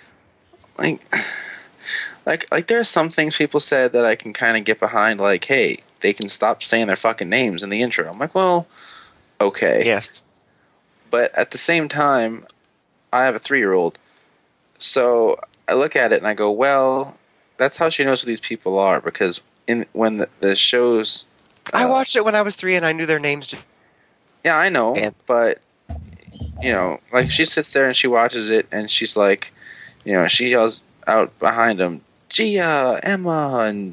S4: Like there are some things people said that I can kind of get behind, like, hey, they can stop saying their fucking names in the intro. I'm like, well, okay.
S3: Yes.
S4: But at the same time, I have a 3-year-old. So I look at it and I go, well, that's how she knows who these people are. Because when the shows...
S3: I watched it when I was 3 and I knew their names.
S4: Yeah, I know.
S3: And-
S4: But, you know, like, she sits there and she watches it and she's like, you know, she yells out behind them, Gia, Emma, and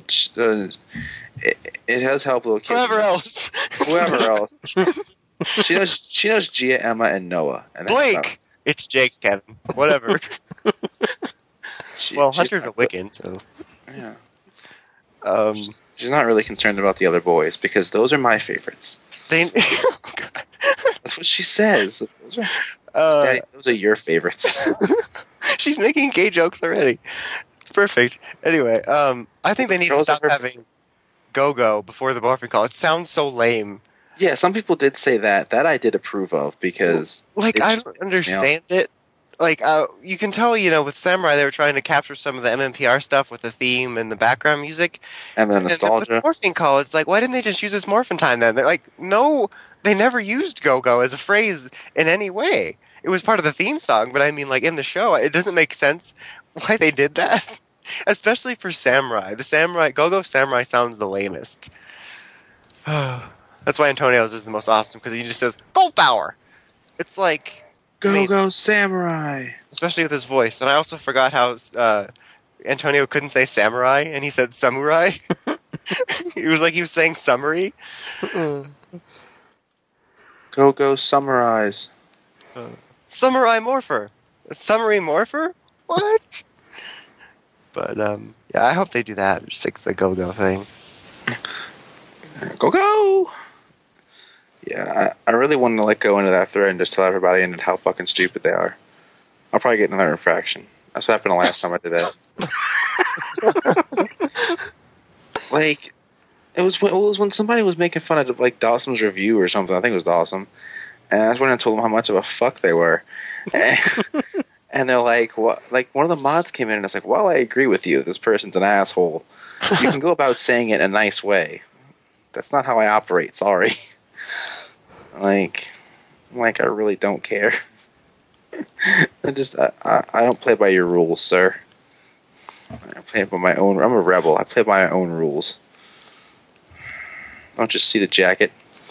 S4: it has helped little kids. Whoever else. She knows Gia, Emma, and Noah. And that's
S3: Blake!
S4: about-
S3: It's Jake, Kevin. Whatever.
S4: she's
S3: Hunter's a
S4: not-
S3: Wiccan, so...
S4: Yeah. She's not really concerned about the other boys because those are my favorites. That's what she says. Daddy, those are your favorites.
S3: She's making gay jokes already. It's perfect. Anyway, I think they need to
S4: Girls are
S3: stop
S4: her
S3: having Go-Go before the morphing call. It sounds so lame.
S4: Yeah, some people did say that. That I did approve of because...
S3: Like,
S4: it's
S3: I
S4: just-
S3: don't understand it. Like, you can tell, you know, with Samurai, they were trying to capture some of the MMPR stuff with the theme and the background music.
S4: And the
S3: And then
S4: nostalgia.
S3: with morphing call, it's like, why didn't they just use this morphin time then? They're like, no, they never used Go-Go as a phrase in any way. It was part of the theme song, but I mean, like, in the show, it doesn't make sense why they did that. Especially for Samurai. The Samurai, Go-Go Samurai sounds the lamest. That's why Antonio's is the most awesome, because he just says, Gold Power! It's like...
S4: Go Samurai!
S3: Especially with his voice. And I also forgot how Antonio couldn't say samurai, and he said samurai. It was like he was saying summary.
S4: Go Summarize.
S3: Samurai Morpher. A summary Morpher? What? But, yeah, I hope they do that. Just fix the go-go thing.
S4: Go! Yeah, I really want to go into that thread and just tell everybody in it how fucking stupid they are. I'll probably get another infraction. That's what happened the last time I did that. Like, it was when somebody was making fun of, like, Dawson's review or something. I think it was Dawson. And I just went and told them how much of a fuck they were. And they're like, what? Like, one of the mods came in and it's like, well, I agree with you. This person's an asshole. You can go about saying it in a nice way. That's not how I operate. Sorry. Like, I really don't care. I don't play by your rules, sir. I play by my own. I'm a rebel. I play by my own rules. Don't just see the jacket.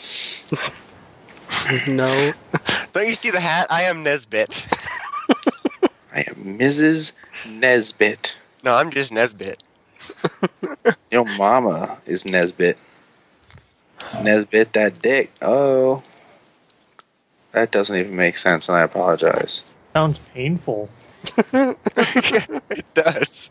S2: No.
S3: Don't you see the hat? I am Nesbit.
S4: I am Mrs. Nesbit.
S3: No, I'm just Nesbit.
S4: Your mama is Nesbit. Nesbit that dick. Oh. That doesn't even make sense, and I apologize.
S5: Sounds painful.
S3: It does.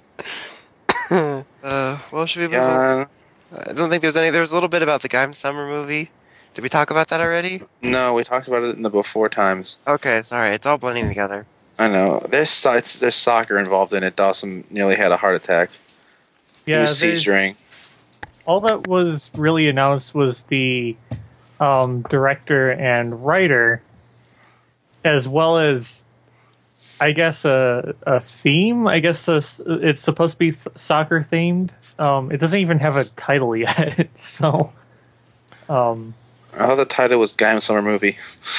S3: Well, should we move on? I don't think there's any. There was a little bit about the Gaim Summer movie. Did we talk about that already?
S4: No, we talked about it in the before times.
S3: Okay, sorry. It's all blending together.
S4: I know. There's soccer involved in it. Dawson nearly had a heart attack. He
S5: Yeah,
S4: was seizuring.
S5: all that was really announced was the director and writer, as well as, I guess, a theme. I guess it's supposed to be soccer themed. It doesn't even have a title yet. So,
S4: I thought the title was Gaim Summer Movie.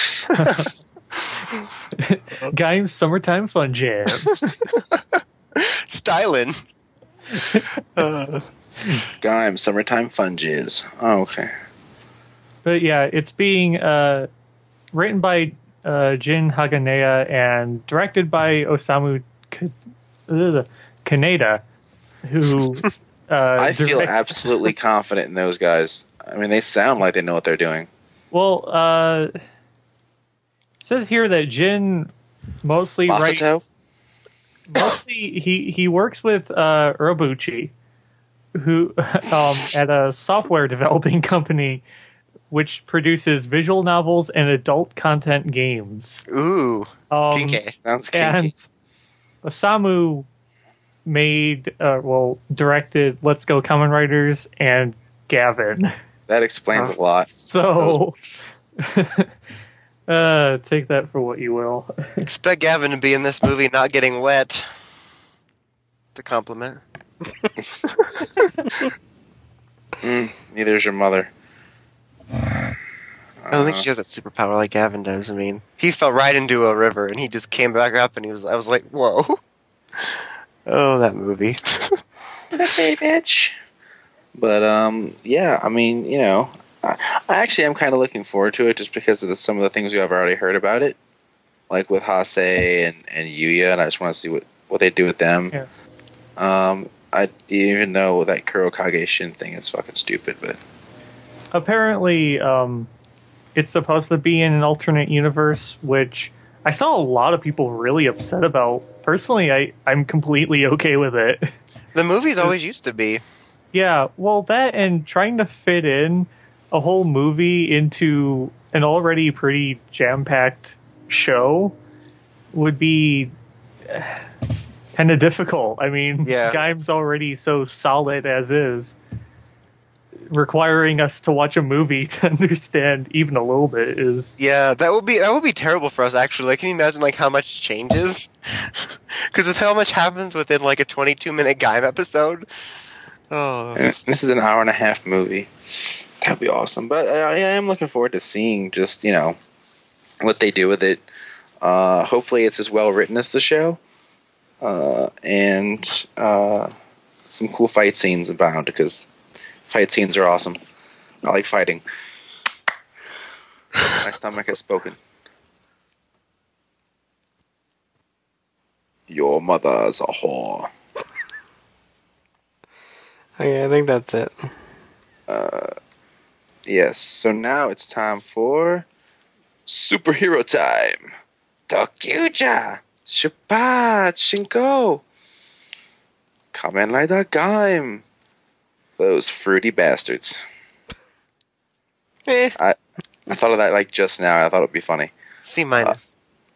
S5: Gaim Summertime Fun Jam.
S3: Styling.
S4: Gaim Summertime Fun Jizz. Oh, okay.
S5: But yeah, it's being written by Jin Haganea and directed by Osamu Kaneda, who
S4: I feel absolutely confident in those guys. I mean, they sound like they know what they're doing.
S5: Well, it says here that Jin mostly
S4: Masato?
S5: writes. Mostly, he works with Urobuchi, who at a software developing company which produces visual novels and adult content games.
S3: Ooh, kinky.
S4: Sounds
S5: And
S4: kinky.
S5: Osamu directed Let's Go Kamen Riders and Gavin.
S4: That explains a lot.
S5: So, take that for what you will.
S3: Expect Gavin to be in this movie not getting wet. The compliment.
S4: Neither is your mother.
S3: I don't think she has that superpower like Gavin does. I mean, he fell right into a river and he just came back up and I was like, whoa. Oh, that movie.
S4: Okay, bitch. But, yeah, I mean, you know, I actually am kind of looking forward to it just because of some of the things we have already heard about it. Like with Hase and Yuya, and I just want to see what they do with them.
S5: Yeah.
S4: I even know that Kurokage Shin thing is fucking stupid, but
S5: Apparently, it's supposed to be in an alternate universe, which I saw a lot of people really upset about. Personally, I'm completely okay with it.
S3: The movies always used to be.
S5: Yeah, well, that and trying to fit in a whole movie into an already pretty jam-packed show would be kind of difficult. I mean,
S3: Yeah.
S5: Gaim's already so solid as is. Requiring us to watch a movie to understand even a little bit is...
S3: Yeah, that would be terrible for us actually. Like, can you imagine like how much changes? Because with how much happens within like a 22-minute Gaim episode. Oh,
S4: and this is an hour-and-a-half movie. That'd be awesome. But I am looking forward to seeing just, you know, what they do with it. Hopefully it's as well written as the show. And some cool fight scenes abound, because fight scenes are awesome. I like fighting. My stomach has spoken. Your mother's a whore.
S2: Okay, I think that's it.
S4: Yes, so now it's time for superhero time. Tokyuja, Shupat, Shinko, Kamen Rider Gaim. Those fruity bastards. I thought of that like just now. I thought it would be funny.
S3: C minus.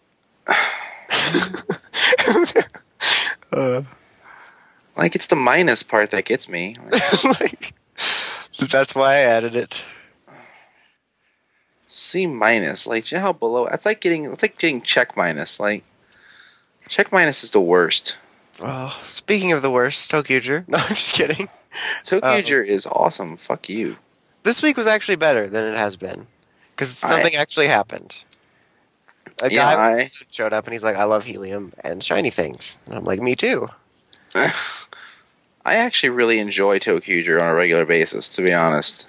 S4: Like, it's the minus part that gets me.
S3: Like, that's why I added it.
S4: C minus, like, you know how below? It's like getting check minus. Like, check minus is the worst.
S3: Well, speaking of the worst, Tokyuger. No, I'm just kidding.
S4: Tokyuger is awesome. Fuck you.
S3: This week was actually better than it has been. Because something actually happened. A guy showed up and he's like, I love helium and shiny things. And I'm like, me too.
S4: I actually really enjoy Tokyuger on a regular basis, to be honest.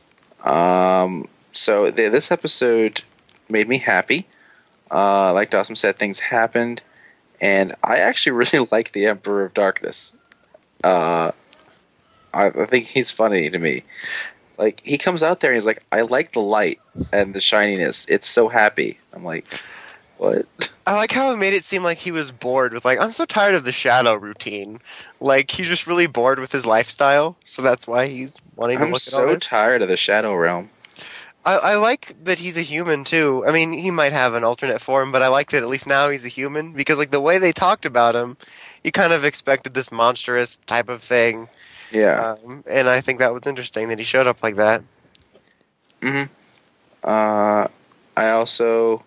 S4: So this episode made me happy. Like Dawson said, things happened. And I actually really like the Emperor of Darkness. I think he's funny to me. Like, he comes out there and he's like, I like the light and the shininess. It's so happy. I'm like, what?
S3: I like how it made it seem like he was bored with, like, I'm so tired of the shadow routine. Like, he's just really bored with his lifestyle, so that's why he's wanting to
S4: I'm
S3: look
S4: so
S3: at all this.
S4: tired of the Shadow Realm.
S3: I like that he's a human too. I mean, he might have an alternate form, but I like that at least now he's a human because, like, the way they talked about him, you kind of expected this monstrous type of thing.
S4: Yeah.
S3: And I think that was interesting that he showed up like that.
S4: hmm I also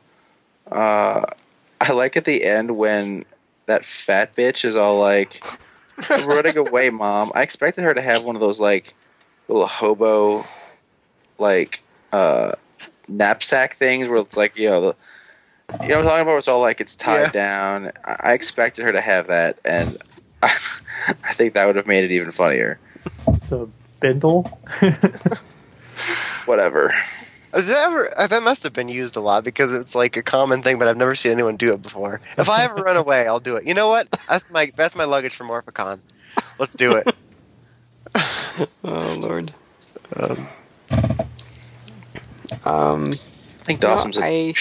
S4: I like at the end when that fat bitch is all like, "I'm running away, Mom." I expected her to have one of those like little hobo like knapsack things where it's like, what I'm talking about, where it's all like it's tied down. I expected her to have that, and I think that would have made it even funnier.
S5: It's a bindle.
S4: Whatever.
S3: That must have been used a lot because it's like a common thing, but I've never seen anyone do it before. If I ever run away, I'll do it. You know what? That's my luggage for Morphicon. Let's do it.
S2: Oh Lord.
S4: I think Dawson's
S2: I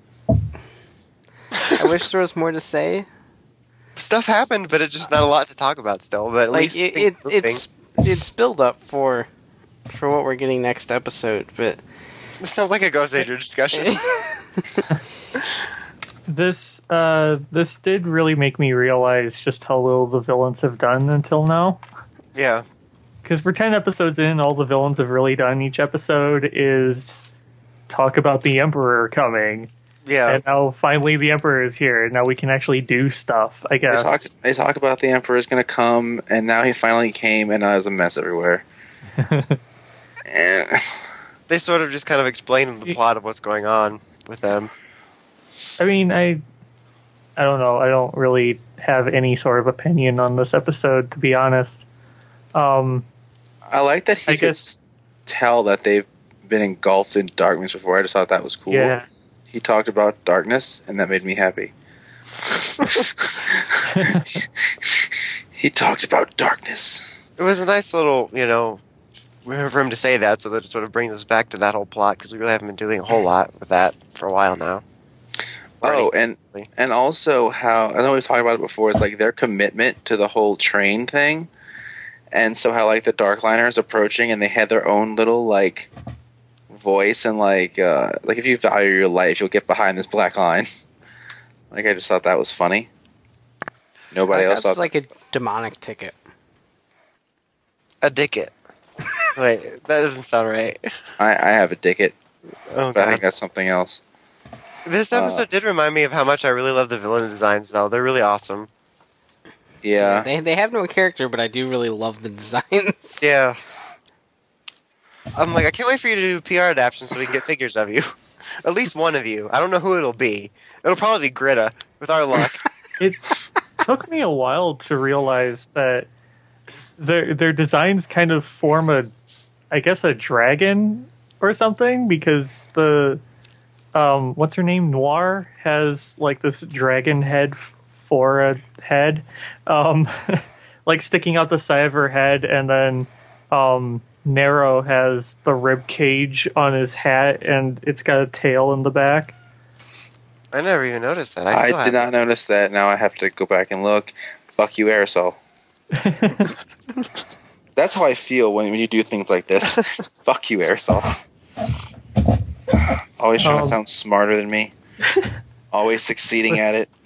S2: wish there was more to say.
S3: Stuff happened, but it's just not a lot to talk about still. But at
S2: Like
S3: least things moving.
S2: it's build up for what we're getting next episode, but
S3: This sounds like a Ghost Age discussion.
S5: This did really make me realize just how little the villains have done until now.
S3: Yeah.
S5: Because we're 10 episodes in, all the villains have really done each episode is talk about the Emperor coming.
S3: Yeah.
S5: And now finally the Emperor is here, and now we can actually do stuff, I guess.
S4: They talk about the Emperor is going to come, and now he finally came, and now there's a mess everywhere. And
S3: They sort of just kind of explain the plot of what's going on with them.
S5: I mean, I don't know. I don't really have any sort of opinion on this episode, to be honest.
S4: I like that he could tell that they've been engulfed in darkness before. I just thought that was cool.
S5: Yeah.
S4: He talked about darkness, and that made me happy. He talks about darkness.
S3: It was a nice little, for him to say that, so that it sort of brings us back to that whole plot, because we really haven't been doing a whole lot with that for a while now.
S4: Oh, and also how, I know we've talked about it before, it's like their commitment to the whole train thing, and so how like the Darkliner is approaching, and they had their own little like voice, and like if you value your life, you'll get behind this black line. Like I just thought that was funny. Nobody else thought
S2: like a demonic ticket.
S3: A dicket. Wait, that doesn't sound right.
S4: I have a ticket,
S3: Oh,
S4: but I
S3: God.
S4: think that's something else.
S3: This episode did remind me of how much I really love the villain designs, though. They're really awesome.
S4: Yeah.
S2: They have no character, but I do really love the designs.
S3: Yeah. I'm like, I can't wait for you to do PR adaptation so we can get figures of you. At least one of you. I don't know who it'll be. It'll probably be Greta, with our luck.
S5: It took me a while to realize that their designs kind of form a dragon or something, because the what's her name, Noir, has like this dragon head for a head, like sticking out the side of her head, and then Nero has the rib cage on his hat, and it's got a tail in the back.
S3: I never even noticed that.
S4: I did not notice that. Now I have to go back and look. Fuck you, Aerosol. That's how I feel when you do things like this. Fuck you, Aerosol. Always trying to sound smarter than me. Always succeeding at it.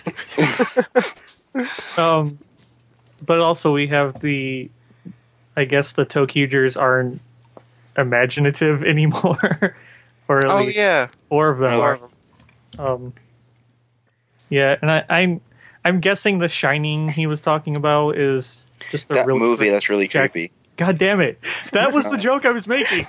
S5: But also we have I guess the Tokugers aren't imaginative anymore. Or at least
S3: yeah.
S5: 4 of them
S3: Four
S5: are.
S3: of them.
S5: Yeah, and I'm guessing the Shining he was talking about is just a
S4: That
S5: really
S4: movie, that's really
S5: Jack-
S4: creepy.
S5: God damn it. That was the joke I was making.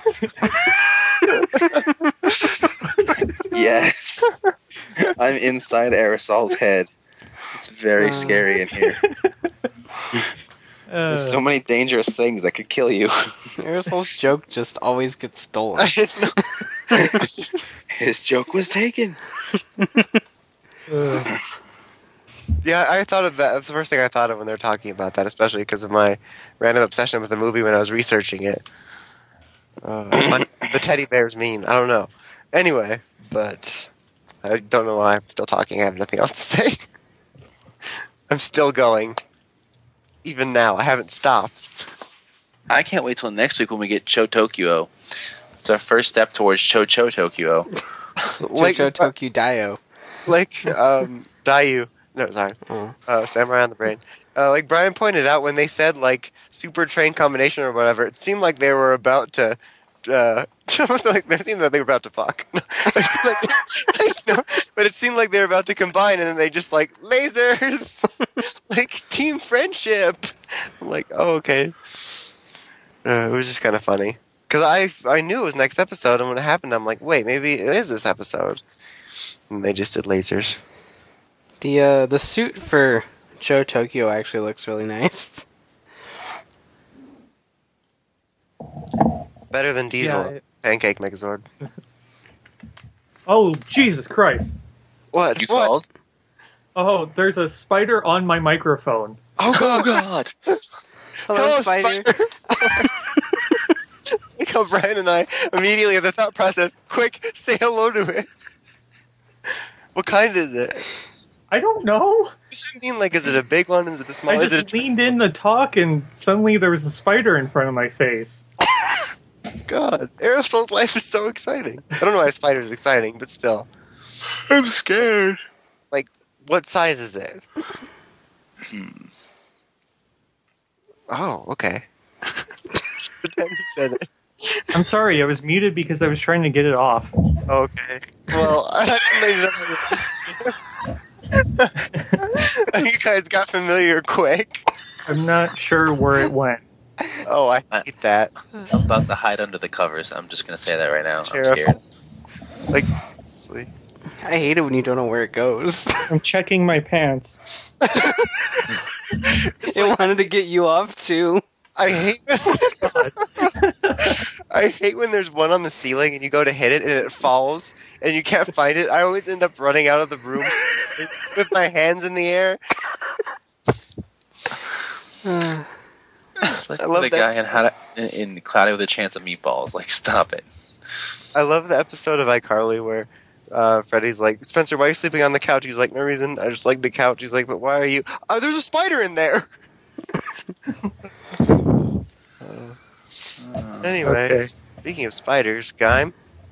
S4: Yes. I'm inside Aerosol's head. It's very scary in here. There's so many dangerous things that could kill you.
S2: Aerosol's joke just always gets stolen.
S3: I didn't know.
S4: His joke was taken.
S3: Yeah, I thought of that. That's the first thing I thought of when they were talking about that, especially because of my random obsession with the movie when I was researching it. The teddy bear's mean. I don't know. Anyway, but I don't know why I'm still talking. I have nothing else to say. I'm still going. Even now, I haven't stopped.
S4: I can't wait till next week when we get Cho Tokyo. It's our first step towards Cho-Cho Tokyo.
S2: Jojo Tokyo Dio.
S3: Like Dayu. No, sorry. Samurai on the Brain. Like Brian pointed out, when they said like super train combination or whatever, it seemed like they were about to. Almost like it seemed that they were about to fuck. No, but it seemed like they were about to combine, and then they just like lasers, like team friendship. I'm like, oh okay. It was just kind of funny because I knew it was next episode, and when it happened, I'm like, wait, maybe it is this episode. And they just did lasers.
S2: The suit for Joe Tokyo actually looks really nice.
S3: Better than Diesel.
S5: Yeah,
S3: Pancake Megazord.
S5: Oh, Jesus Christ.
S3: What?
S4: You
S3: What?
S4: called?
S5: Oh, there's a spider on my microphone.
S3: Oh god!
S4: God.
S2: Hello, Spider.
S3: Like how Brian and I immediately at the thought process, quick, say hello to it. What kind is it?
S5: I don't know.
S3: I mean, like, is it a big one? Is it a small?
S5: I
S3: Is
S5: just
S3: it a
S5: leaned in to talk, and suddenly there was a spider in front of my face.
S3: God, Aerosol's life is so exciting. I don't know why a spider is exciting, but still.
S4: I'm scared.
S3: Like, what size is it? Oh, okay. Pretend you said it.
S5: I'm sorry, I was muted because I was trying to get it off.
S3: Okay. Well, I didn't know you guys got familiar quick.
S5: I'm not sure where it went.
S3: Oh, I hate that.
S4: I'm about to hide under the covers. I'm just gonna say that right now. I'm
S3: Terrible.
S4: scared.
S3: Like, seriously.
S2: I hate it when you don't know where it goes.
S5: I'm checking my pants.
S2: It wanted to get you off too.
S3: I hate I hate when there's one on the ceiling and you go to hit it and it falls and you can't find it. I always end up running out of the room with my hands in the air.
S4: It's like
S3: I love
S4: the guy in Cloudy with a Chance of Meatballs. Like, stop it.
S3: I love the episode of iCarly where Freddy's like, Spencer, why are you sleeping on the couch? He's like, no reason. I just like the couch. He's like, but why are you? Oh, there's a spider in there. Anyway,
S5: Okay.
S3: speaking of spiders, Gaim.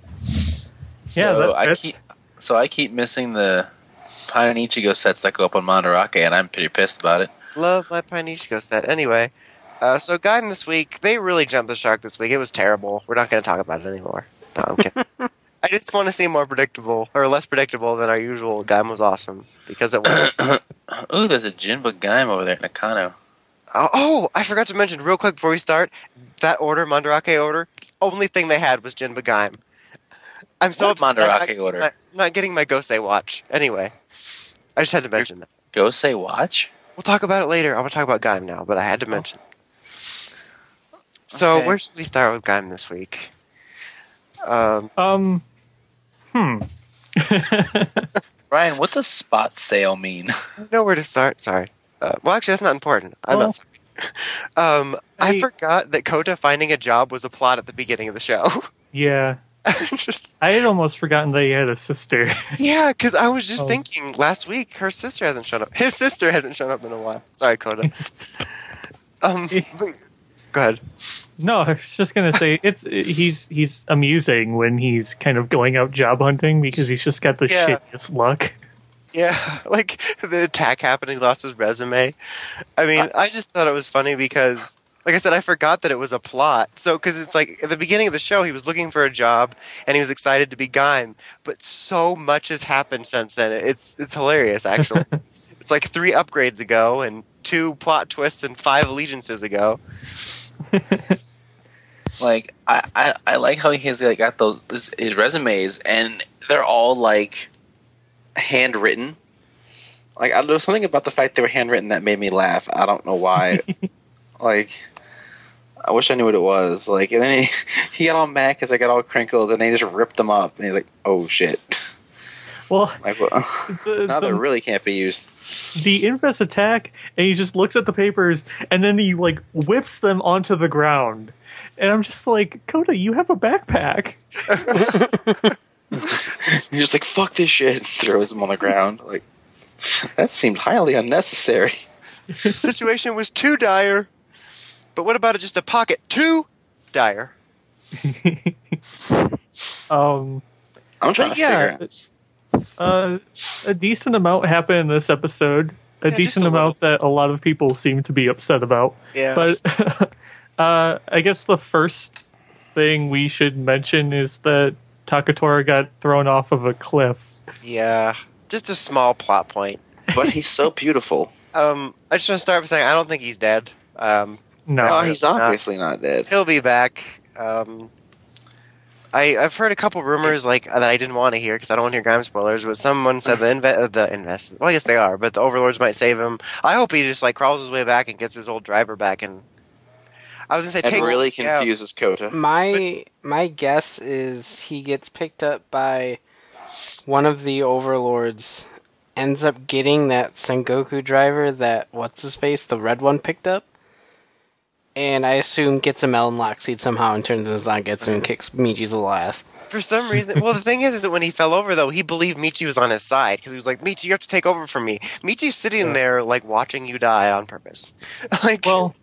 S4: So I keep missing the Pine and Ichigo sets that go up on Mandarake, and I'm pretty pissed about it.
S3: Love my Pine Ichigo set. Anyway, so Gaim this week, they really jumped the shark this week. It was terrible. We're not going to talk about it anymore. No, I'm kidding. I just want to see more predictable, or less predictable than our usual. Gaim was awesome, because it was.
S4: Ooh, there's a Jinba Gaim over there in Nakano.
S3: Oh, I forgot to mention real quick before we start, that order, Mandarake order, only thing they had was Jinba Gaim. I'm so
S4: What
S3: upset.
S4: Mandarake order?
S3: I'm not getting my Gosei watch. Anyway, I just had to mention that.
S4: Go say watch.
S3: We'll talk about it later. I want to talk about Gaim now, but I had to mention. So,
S4: Okay.
S3: where should we start with Gaim this week?
S4: Brian, what does spot sale mean?
S3: I know where to start. Sorry. Well, actually, that's not important. I'm
S5: Well,
S3: not sorry. I
S5: I-
S3: forgot that Kota finding a job was a plot at the beginning of the show.
S5: Yeah,
S3: Just
S5: I had almost forgotten that he had a sister.
S3: yeah, because I was just
S5: Oh.
S3: thinking last week her sister hasn't shown up. His sister hasn't shown up in a while. Sorry, Kota. But- go ahead.
S5: No, I was just gonna say he's amusing when he's kind of going out job hunting because he's just got the
S3: Yeah.
S5: shittiest luck.
S3: Yeah, like the attack happened, he lost his resume. I mean, I just thought it was funny because, like I said, I forgot that it was a plot. So, because it's like at the beginning of the show, he was looking for a job and he was excited to be Gaim, but so much has happened since then. It's hilarious, actually. It's like 3 upgrades ago and 2 plot twists and 5 allegiances ago.
S4: Like, I like how he has like got his resumes, and they're all like handwritten. Like, there was something about the fact they were handwritten that made me laugh. I don't know why. Like, I wish I knew what it was. Like, and then he got all mad because I got all crinkled, and they just ripped them up. And he's like, "Oh shit!"
S5: Well,
S4: Like, well, now they
S5: the,
S4: really can't be used.
S5: the Infest attack, and he just looks at the papers, and then he like whips them onto the ground. And I'm just like, Kota, you have a backpack.
S4: He's just like, "Fuck this shit!" Throws them on the ground. Like, that seemed highly unnecessary.
S3: The situation was too dire. But what about just a pocket? Too dire.
S4: I'm trying to figure out.
S5: A decent amount happened in this episode. A
S3: Yeah, just
S5: decent
S3: a little.
S5: amount that a lot of people seem to be upset about.
S3: Yeah.
S5: But I guess the first thing we should mention is that Takatora got thrown off of a cliff.
S3: Yeah. Just a small plot point.
S4: But he's so beautiful.
S3: I just want to start by saying I don't think he's dead.
S5: No.
S4: Oh, he's obviously not dead.
S3: He'll be back. I've heard a couple rumors like that I didn't want to hear because I don't want to hear Grime spoilers. But someone said well, yes, they are. But the overlords might save him. I hope he just like crawls his way back and gets his old driver back. And I was gonna say,
S4: And
S3: takes
S4: really
S3: him out.
S4: confuses Kota.
S2: My guess is he gets picked up by one of the overlords, ends up getting that Sengoku driver that what's his face, the red one, picked up, and I assume gets a melon lock seed somehow and turns into Zangetsu and kicks Michi's little ass.
S3: For some reason, well, the thing is that when he fell over, though, he believed Michi was on his side because he was like, "Michi, you have to take over from me." Michi's sitting there, like, watching you die on purpose. Like,
S5: Well,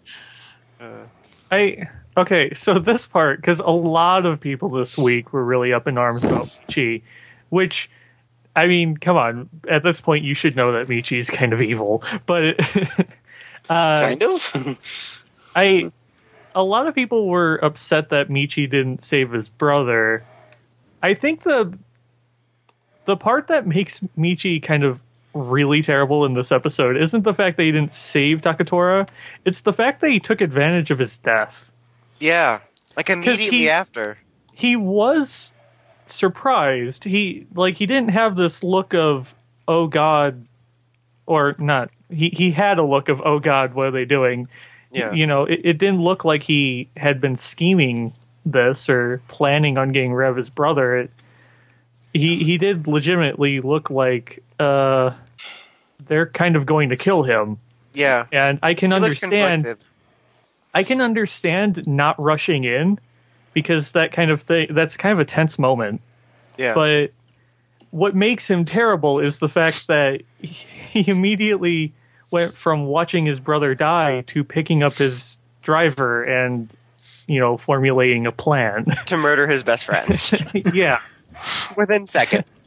S5: okay, so this part, because a lot of people this week were really up in arms about Michi, which, I mean, come on, at this point you should know that Michi is kind of evil, but
S4: Kind of?
S5: a lot of people were upset that Michi didn't save his brother. I think the part that makes Michi kind of really terrible in this episode isn't the fact that he didn't save Takatora, it's the fact that he took advantage of his death.
S3: yeah, like immediately after.
S5: He was surprised. He didn't have this look of, oh god, or not. He had a look of, oh god, what are they doing?
S3: Yeah.
S5: You know, it didn't look like he had been scheming this or planning on getting rid of his brother. He did legitimately look like they're kind of going to kill him.
S3: Yeah.
S5: And I can
S3: He looked
S5: understand
S3: conflicted.
S5: I can understand not rushing in because that kind of thing, that's kind of a tense moment.
S3: Yeah.
S5: But what makes him terrible is the fact that he immediately went from watching his brother die to picking up his driver and, you know, formulating a plan.
S3: to murder his best friend
S5: Yeah.
S3: within seconds.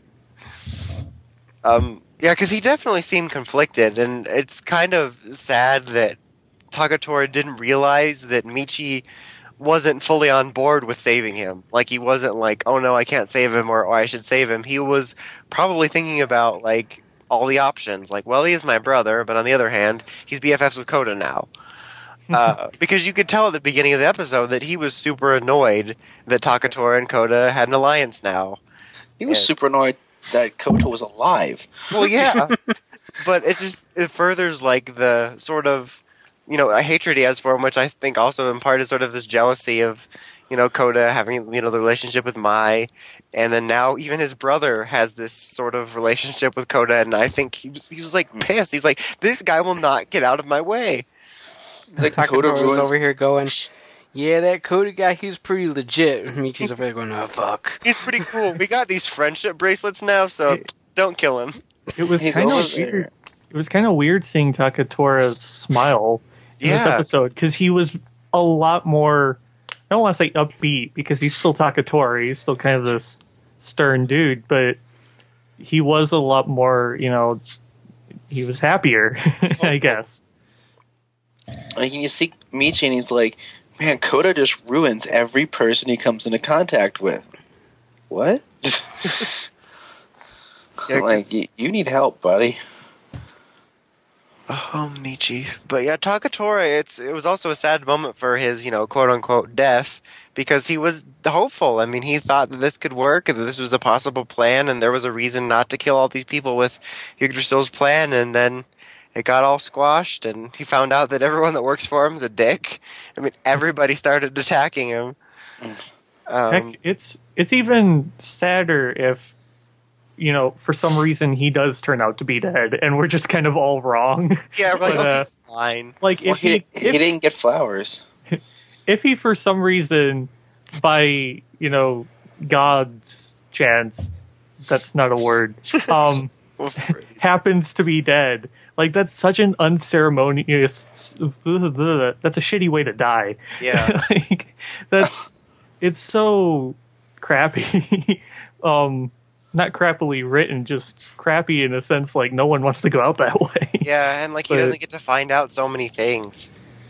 S3: Yeah, because he definitely seemed conflicted, and it's kind of sad that Takatora didn't realize that Michi wasn't fully on board with saving him. Like, he wasn't like, oh no, I can't save him, or I should save him. He was probably thinking about, like, all the options. Like, well, he is my brother, but on the other hand, he's BFFs with Kota now. Because you could tell at the beginning of the episode that he was super annoyed that Takatora and Kota had an alliance now.
S4: He was
S3: Yeah.
S4: super annoyed that Kota was alive.
S3: Well, yeah, but it furthers like the sort of, you know, a hatred he has for him, which I think also in part is sort of this jealousy of, you know, Kota having, you know, the relationship with Mai, and then now even his brother has this sort of relationship with Kota, and I think he was like pissed. He's like, this guy will not get out of my way.
S4: Like Kota
S2: Takatora was
S4: ruins.
S2: over here going, yeah, that Kota guy, he's pretty legit. Michi's over there going, oh, fuck.
S3: He's pretty cool. We got these friendship bracelets now, so don't kill him.
S5: It was
S4: He's
S5: kind of
S4: over there.
S5: weird. It was kind of weird seeing Takatora smile in this
S3: Yeah.
S5: episode because he was a lot more. I don't want to say upbeat because he's still Takatora. He's still kind of this stern dude, but he was a lot more. You know, he was happier, I guess.
S4: Like, you see Michi and he's like, man, Kota just ruins every person he comes into contact with. What?
S3: Yeah, 'cause-
S4: like, you need help, buddy.
S3: Oh, Michi. But yeah, Takatora, it was also a sad moment for his, you know, quote unquote death, because he was hopeful. I mean, he thought that this could work, that this was a possible plan, and there was a reason not to kill all these people with Yggdrasil's plan, and then it got all squashed, and he found out that everyone that works for him is a dick. I mean, everybody started attacking him.
S5: Heck, it's even sadder if, you know, for some reason he does turn out to be dead, and we're just kind of all wrong.
S3: Yeah, we're like,
S5: But,
S3: oh, he's fine.
S5: Like
S4: Well,
S5: if he
S4: didn't get flowers.
S5: if he for some reason, by, you know, God's chance, that's not a word, happens to be dead, like, that's such an unceremonious, that's a shitty way to die.
S3: Yeah.
S5: Like, it's so crappy. Not crappily written, just crappy in a sense like no one wants to go out that way.
S3: Yeah, and like he
S5: But-
S3: doesn't get to find out so many things.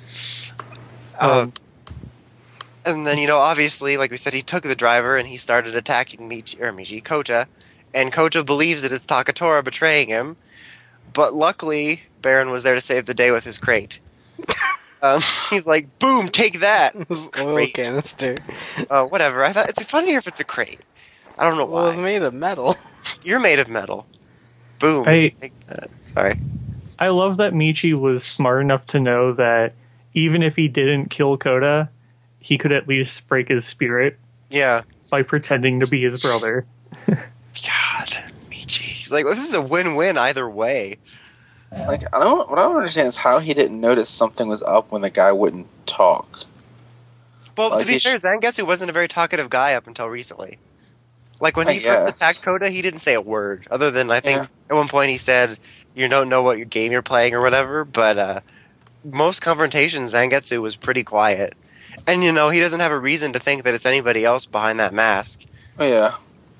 S3: And then, obviously, like we said, he took the driver and he started attacking Kota, and Kota believes that it's Takatora betraying him, but luckily, Baron was there to save the day with his crate. He's like, boom, take that!
S2: Oil
S3: Crate.
S2: canister.
S3: Whatever, I thought, it's funnier if it's a crate. I don't know
S2: Well, it's
S3: why.
S2: made of metal.
S3: You're made of metal. Boom,
S5: I-
S3: take that. Sorry.
S5: I love that Michi was smart enough to know that even if he didn't kill Kota, he could at least break his spirit
S3: Yeah.
S5: by pretending to be his brother.
S3: God, Michi. He's like, this is a win-win either way.
S4: Like, what I don't understand is how he didn't notice something was up when the guy wouldn't talk.
S3: Well,
S4: Like,
S3: to be
S4: he
S3: fair, Zangetsu wasn't a very talkative guy up until recently. Like, when
S4: I
S3: he first
S4: guess.
S3: attacked Kota, he didn't say a word. Other than, I think,
S4: Yeah.
S3: at one point he said, you don't know what game you're playing or whatever, but most confrontations, Zangetsu was pretty quiet. And, he doesn't have a reason to think that it's anybody else behind that mask.
S4: Oh yeah,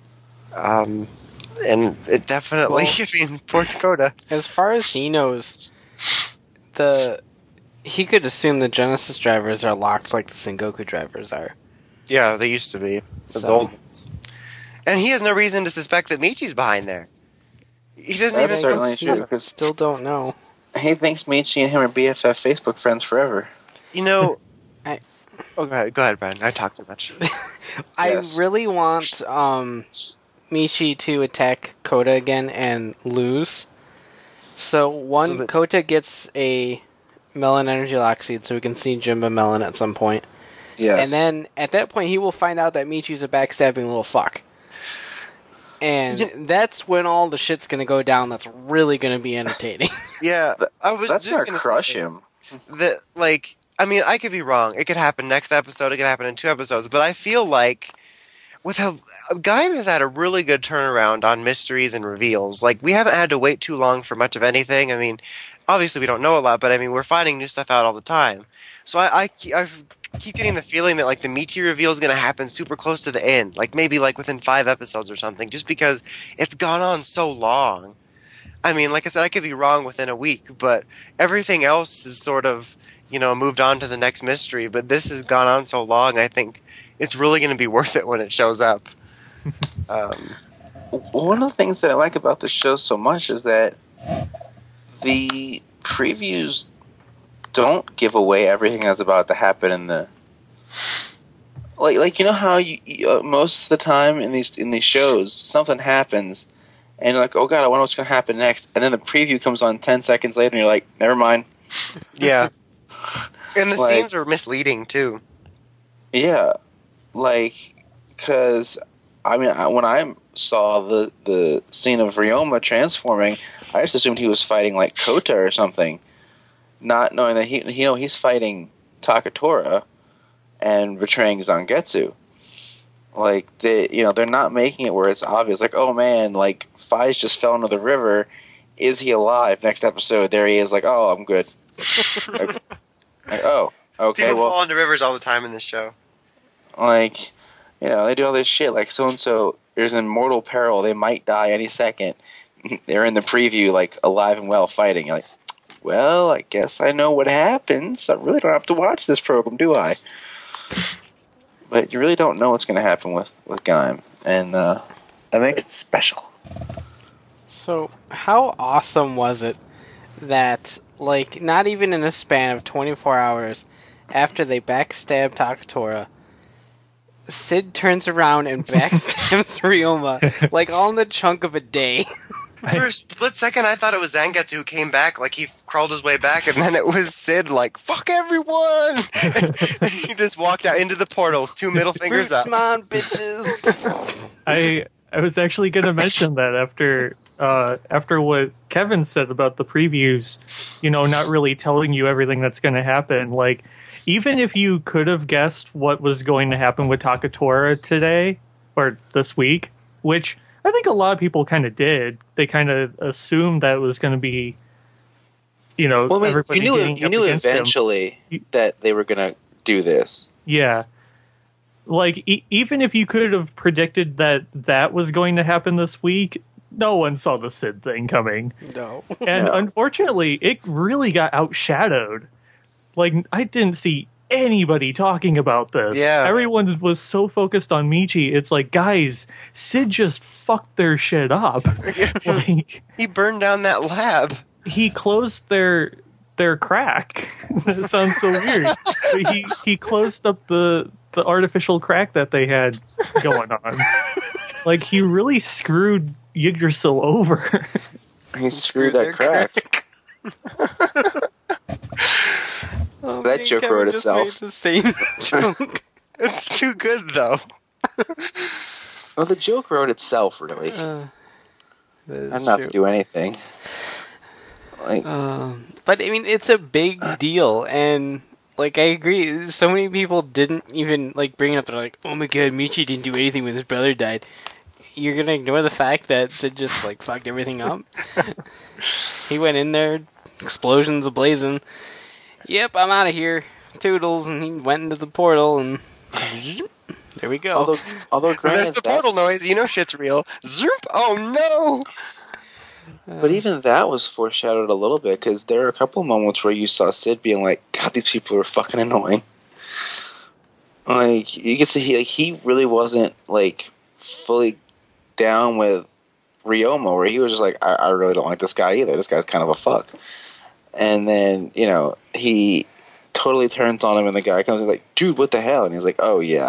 S3: And it definitely,
S2: Well-
S3: poor Kota.
S2: As far as he knows, he could assume the Genesis drivers are locked like the Sengoku drivers are.
S3: Yeah, they used to be. The
S2: So-
S3: old ones. And he has no reason to suspect that Michi's behind there. He doesn't
S4: That's
S3: even...
S4: certainly true. 'Cause
S2: Still don't know.
S4: he thinks Michi and him are BFF Facebook friends forever.
S3: Oh, go ahead, Brian. I talked too much.
S2: I
S4: Yes.
S2: really want Michi to attack Kota again and lose. So
S3: So that-
S2: Kota gets a Melon Energy Lock Seed, so we can see Jimba Melon at some point.
S4: Yes.
S2: And then at that point, he will find out that Michi's a backstabbing little fuck. And that's when all the shit's gonna go down. That's really gonna be entertaining.
S3: Yeah, I was
S4: that's
S3: just
S4: gonna crush him.
S3: That, like, I mean, I could be wrong. It could happen next episode. It could happen in 2 episodes. But I feel like with how Gaim has had a really good turnaround on mysteries and reveals. Like, we haven't had to wait too long for much of anything. I mean, obviously we don't know a lot, but I mean, we're finding new stuff out all the time. So I keep getting the feeling that, like, the Michi reveal is going to happen super close to the end. Like, maybe, like, within 5 episodes or something, just because it's gone on so long. I mean, like I said, I could be wrong within a week, but everything else is sort of, moved on to the next mystery. But this has gone on so long, I think it's really going to be worth it when it shows up.
S4: One of the things that I like about this show so much is that the previews don't give away everything that's about to happen in the like how you most of the time in these shows something happens and you're like, oh god, I wonder what's going to happen next, and then the preview comes on 10 seconds later and you're like, never mind.
S3: Yeah. And the
S4: Like-
S3: scenes are misleading, too.
S4: Yeah, because I mean, when I saw the scene of Ryoma transforming, I just assumed he was fighting like Kota or something, not knowing that he's fighting Takatora and betraying Zangetsu. Like they're not making it where it's obvious. Like, oh man, like Faiz just fell into the river. Is he alive? Next episode, there he is. Like, oh, I'm good. like, oh, okay.
S3: People
S4: Well,
S3: fall into rivers all the time in this show.
S4: like, they do all this shit. Like, so-and-so is in mortal peril. They might die any second. They're in the preview, like, alive and well fighting. You're like, well, I guess I know what happens. I really don't have to watch this program, do I? But you really don't know what's going to happen with Gaim. And that makes it special.
S2: So, how awesome was it that, like, not even in a span of 24 hours after they backstab Takatora, Sid turns around and backstabs Ryoma, like, all in the chunk of a day.
S3: For a split second, I thought it was Zangetsu who came back, like he crawled his way back, and then it was Sid, like, fuck everyone! And he just walked out into the portal with 2 middle fingers up.
S2: Come on, bitches!
S5: I was actually going to mention that after what Kevin said about the previews, not really telling you everything that's going to happen. Like, even if you could have guessed what was going to happen with Takatora today or this week, which I think a lot of people kind of did, they kind of assumed that it was going to be,
S4: Well, I mean,
S5: everybody
S4: you
S5: getting
S4: knew
S5: up against him.
S4: eventually that they were going to do this.
S5: Yeah. like, even if you could have predicted that was going to happen this week, no one saw the Sid thing coming.
S2: No.
S5: And
S4: No.
S5: unfortunately, it really got outshadowed. Like, I didn't see anybody talking about this.
S3: Yeah.
S5: Everyone was so focused on Michi. It's like, guys, Sid just fucked their shit up. Like,
S3: He burned down that lab.
S5: he closed their crack. That sounds so weird. But he closed up the artificial crack that they had going on. Like, he really screwed Yggdrasil over.
S4: He screwed that crack.
S2: Oh,
S4: That
S2: me and
S4: joke
S2: Kevin
S4: wrote
S2: just
S4: itself.
S2: made the same joke.
S3: It's too good, though.
S4: Well, the joke wrote itself, really.
S2: That
S4: I
S2: is
S4: didn't have
S2: true.
S4: to do anything. Like,
S2: But I mean, it's a big deal, and like I agree. So many people didn't even like bring it up. They're like, "Oh my god, Michi didn't do anything when his brother died." You're gonna ignore the fact that Sid just like fucked everything up. He went in there, explosions ablazing. Yep, I'm out of here. Toodles, and he went into the portal, and there we go.
S4: although
S3: There's
S4: granted,
S3: the portal noise. You know shit's real. Zoop! Oh
S4: but even that was foreshadowed a little bit because there are a couple of moments where you saw Sid being like, "God, these people are fucking annoying." Like you could see, he really wasn't like fully down with Ryoma, where he was just like, I really don't like this guy either. This guy's kind of a fuck. And then, he totally turns on him, and the guy comes and like, dude, what the hell? And he's like, oh yeah,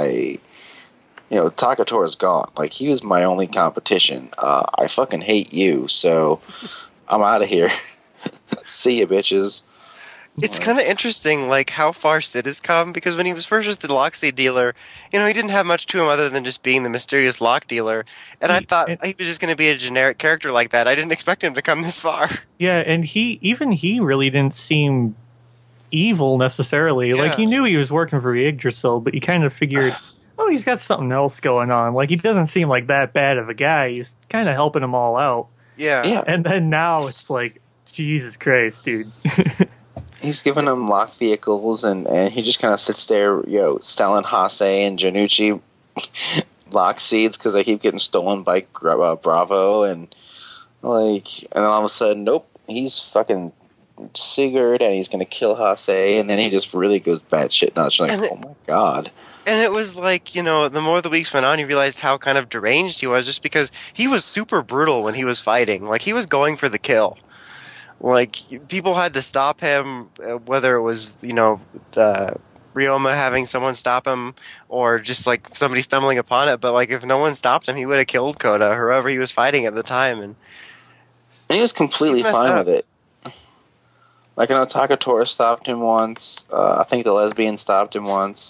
S4: Takatora's gone. Like, he was my only competition. I fucking hate you, so I'm out of here. See ya, bitches.
S3: It's kind of interesting, like, how far Sid has come, because when he was first just the Lockseed dealer, he didn't have much to him other than just being the mysterious lock dealer, and I thought he was just going to be a generic character like that. I didn't expect him to come this far.
S5: Yeah, and he really didn't seem evil necessarily.
S3: Yeah.
S5: Like, you knew he was working for Yggdrasil, but you kind of figured, oh, he's got something else going on. Like, he doesn't seem like that bad of a guy. He's kind of helping them all out.
S3: Yeah.
S5: And then now it's like, Jesus Christ, dude.
S4: He's giving them locked vehicles, and he just kind of sits there, selling Hase and Janucci lock seeds because they keep getting stolen by Bravo, and then all of a sudden, nope, he's fucking Sigurd, and he's going to kill Hase, and then he just really goes batshit nuts. Like, oh my god.
S3: And it was like, the more the weeks went on, you realized how kind of deranged he was, just because he was super brutal when he was fighting. Like, he was going for the kill. Like, people had to stop him, whether it was, Ryoma having someone stop him, or just, like, somebody stumbling upon it. But, like, if no one stopped him, he would have killed Koda, or whoever he was fighting at the time. And
S4: he was completely
S3: messed
S4: fine
S3: up.
S4: with it. Like, I know Takatora stopped him once. I think the lesbian stopped him once.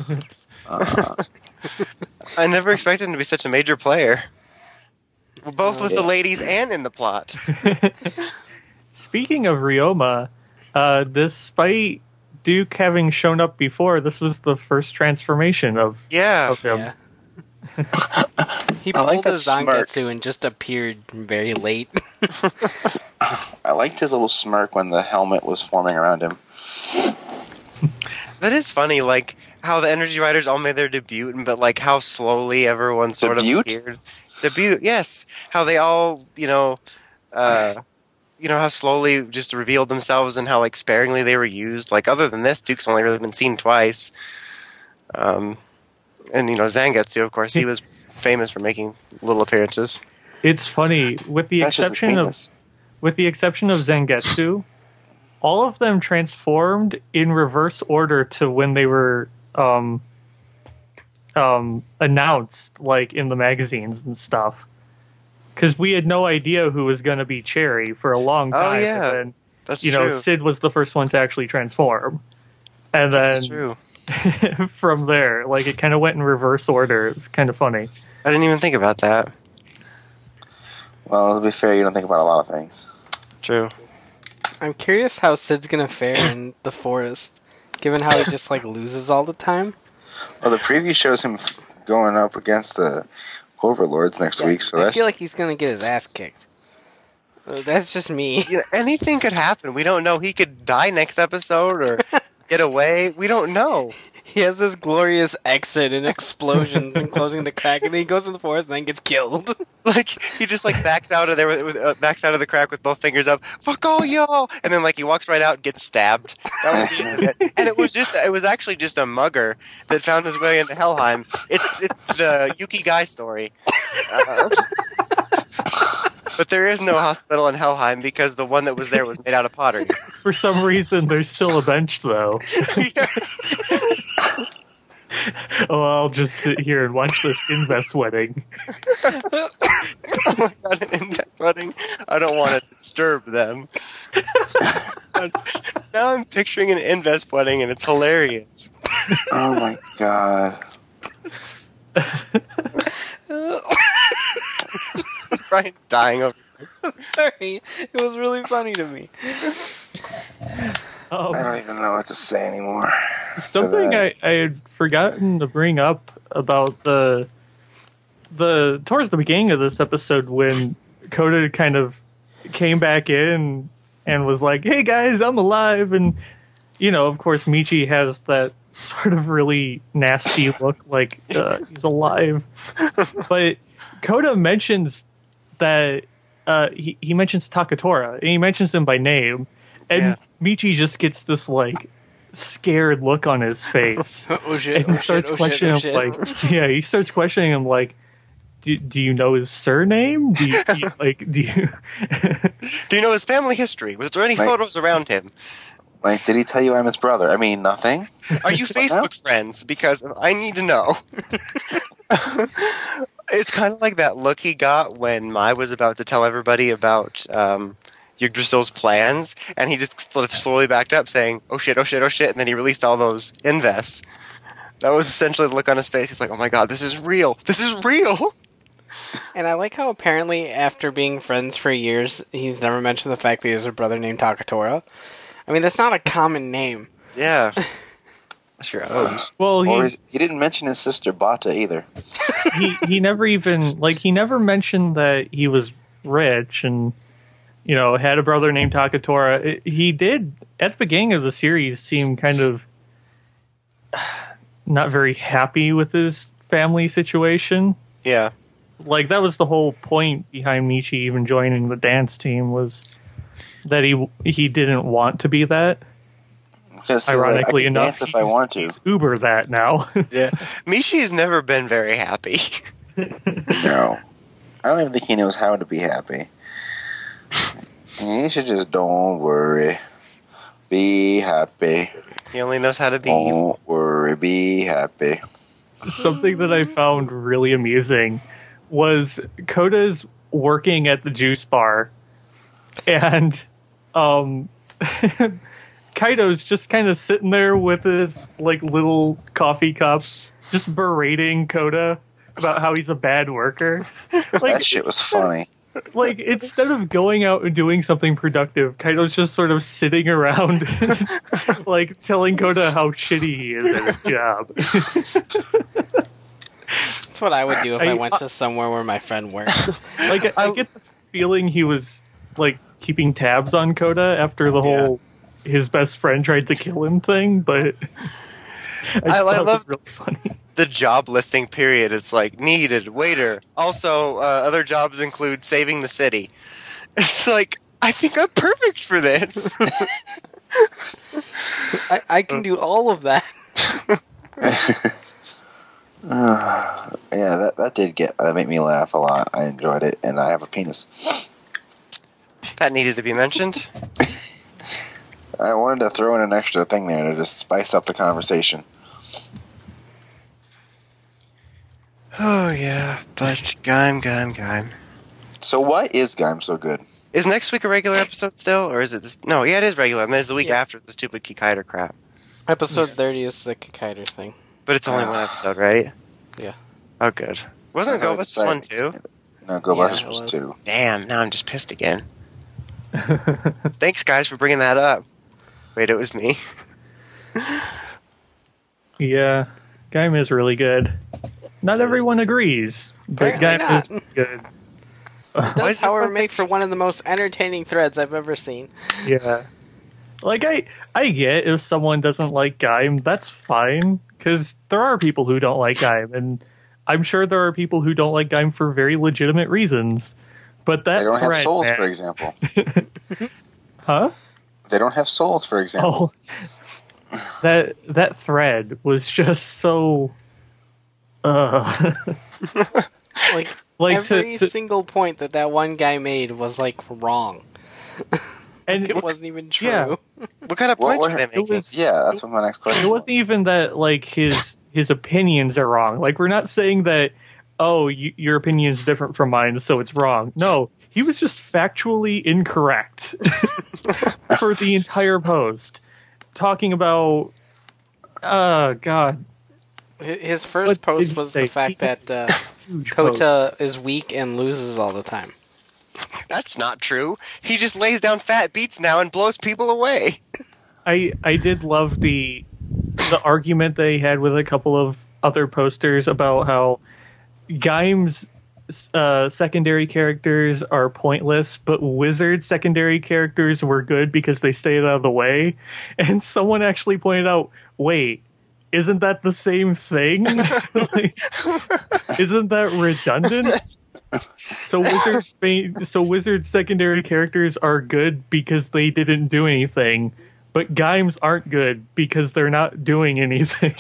S3: I never expected him to be such a major player. Both with the ladies and in the plot.
S5: Speaking of Ryoma, despite Duke having shown up before, this was the first transformation of him.
S2: Yeah. He
S4: I like
S2: pulled a
S4: that smirk.
S2: Zangetsu and just appeared very late.
S4: I liked his little smirk when the helmet was forming around him.
S3: That is funny, like, how the Energy Riders all made their debut, but, like, how slowly everyone sort
S4: Debut?
S3: of appeared. Debut, yes. How they all, how slowly just revealed themselves and how, like, sparingly they were used. Like, other than this, Duke's only really been seen twice. And, Zangetsu, of course, he was famous for making little appearances.
S5: It's funny, with the
S4: That's just his
S5: exception of
S4: penis.
S5: Zangetsu, all of them transformed in reverse order to when they were announced, like, in the magazines and stuff. Because we had no idea who was going to be Cherry for a long time.
S3: Oh, yeah.
S5: And then,
S3: That's true.
S5: Sid was the first one to actually transform. And then
S3: That's true.
S5: from there, like, it kind of went in reverse order. It was kind of funny.
S3: I didn't even think about that.
S4: Well, to be fair, you don't think about a lot of things.
S3: True.
S2: I'm curious how Sid's gonna fare in the forest, given how he just like loses all the time.
S4: Well, the preview shows him going up against the Overlords next week, so
S2: I
S4: that's
S2: feel like he's gonna get his ass kicked. That's just me.
S3: Anything could happen. We don't know. He could die next episode, or get away? We don't know.
S2: He has this glorious exit and explosions and closing the crack, and then he goes in the forest and then gets killed.
S3: Like he just like backs out of there backs out of the crack with both fingers up. Fuck all y'all, and then like he walks right out and gets stabbed. That was the end of it. And it was actually just a mugger that found his way into Helheim. It's the Yuki Guy story. But there is no hospital in Helheim because the one that was there was made out of pottery.
S5: For some reason, there's still a bench, though.
S3: Yeah.
S5: Oh, I'll just sit here and watch this Invest wedding.
S3: Oh my god, an Invest wedding. I don't want to disturb them. Now I'm picturing an Invest wedding and it's hilarious.
S4: Oh my god.
S3: Brian dying over.
S2: Sorry, it was really funny to me.
S4: I don't even know what to say anymore.
S5: Something I had forgotten to bring up about the towards the beginning of this episode when Coda kind of came back in and was like, "Hey guys, I'm alive," and of course Michi has that sort of really nasty look, like he's alive. But Coda mentions that he mentions Takatora, and he mentions him by name, and Michi just gets this like scared look on his face,
S2: Oh shit!
S5: and starts questioning him like, he starts questioning him like, do you know his surname? Do you
S3: Do you know his family history? Was there any photos around him?
S4: Like, did he tell you I'm his brother? I mean, nothing.
S3: Are you Facebook friends? Because I need to know. It's kind of like that look he got when Mai was about to tell everybody about Yggdrasil's plans, and he just sort of slowly backed up saying, oh shit, oh shit, oh shit, and then he released all those invests. That was essentially the look on his face. He's like, oh my god, this is real. This is real!
S2: And I like how apparently after being friends for years, he's never mentioned the fact that he has a brother named Takatora. I mean, that's not a common name.
S3: Yeah. Sure.
S5: Well,
S4: he didn't mention his sister Bata either.
S5: he never even he never mentioned that he was rich and had a brother named Takatora. He did at the beginning of the series seem kind of not very happy with his family situation.
S3: Yeah.
S5: Like that was the whole point behind Michi even joining the dance team, was that he didn't want to be that. Ironically enough,
S4: if I want to,
S5: he's uber that now.
S3: Yeah, Michi has never been very happy.
S4: No, I don't even think he knows how to be happy. He should just don't worry, be happy.
S3: He only knows how to be
S4: don't
S3: evil.
S4: worry, be happy.
S5: Something that I found really amusing was Coda's working at the juice bar, and Kaido's just kind of sitting there with his little coffee cups, just berating Coda about how he's a bad worker.
S4: That shit was funny.
S5: Instead of going out and doing something productive, Kaido's just sort of sitting around, telling Coda how shitty he is at his job.
S2: That's what I would do if I went to somewhere where my friend worked.
S5: I get the feeling he was keeping tabs on Coda after the whole his best friend tried to kill him thing, but I love really funny.
S3: The job listing period. It's like needed waiter. Also, other jobs include saving the city. It's like, I think I'm perfect for this.
S2: I can do all of that.
S4: Yeah, that did make me laugh a lot. I enjoyed it, and I have a penis.
S3: That needed to be mentioned.
S4: I wanted to throw in an extra thing there to just spice up the conversation.
S3: Oh yeah, but Gaim.
S4: So why is Gaim so good?
S3: Is next week a regular episode still, or is it this? No, yeah, it is regular. I mean, it's the week after the stupid Kikaider crap.
S2: Episode 30 is the Kikaider thing.
S3: But it's only one episode, right?
S2: Yeah.
S3: Oh, good. Wasn't Gobus 1 too?
S4: No, Gobus was 2.
S3: Damn, now I'm just pissed again. Thanks, guys, for bringing that up. Wait, it was me.
S5: Yeah, Gaim is really good. Not everyone agrees, but Gaim is good.
S2: That's how we're made for one of the most entertaining threads I've ever seen.
S5: Yeah. Like, I get if someone doesn't like Gaim, that's fine, because there are people who don't like Gaim, and I'm sure there are people who don't like Gaim for very legitimate reasons. But that
S4: They don't have
S5: thread,
S4: souls,
S5: man-
S4: for example.
S5: Huh?
S4: They don't have souls, for example.
S5: Oh, that thread was just so.
S2: Like,
S5: Like
S2: every single point that one guy made was like wrong.
S5: and
S2: It wasn't even true.
S5: yeah.
S3: What kind of
S4: What
S3: points
S4: were-
S3: are they making?
S4: Yeah, that's what my next question
S5: It
S4: was.
S5: wasn't even that like his opinions are wrong. Like, we're not saying that your opinion is different from mine, so it's wrong. No, he was just factually incorrect for the entire post, talking about God.
S2: His first
S5: What did
S2: post
S5: he
S2: was
S5: say?
S2: the fact that
S5: Huge post.
S2: Kota is weak and loses all the time.
S3: That's not true. He just lays down fat beats now and blows people away.
S5: I did love the argument they had with a couple of other posters about how Gaim's secondary characters are pointless, but Wizard's secondary characters were good because they stayed out of the way. And someone actually pointed out, wait, isn't that the same thing? Like, isn't that redundant? So Wizard's secondary characters are good because they didn't do anything, but Gaim's aren't good because they're not doing anything.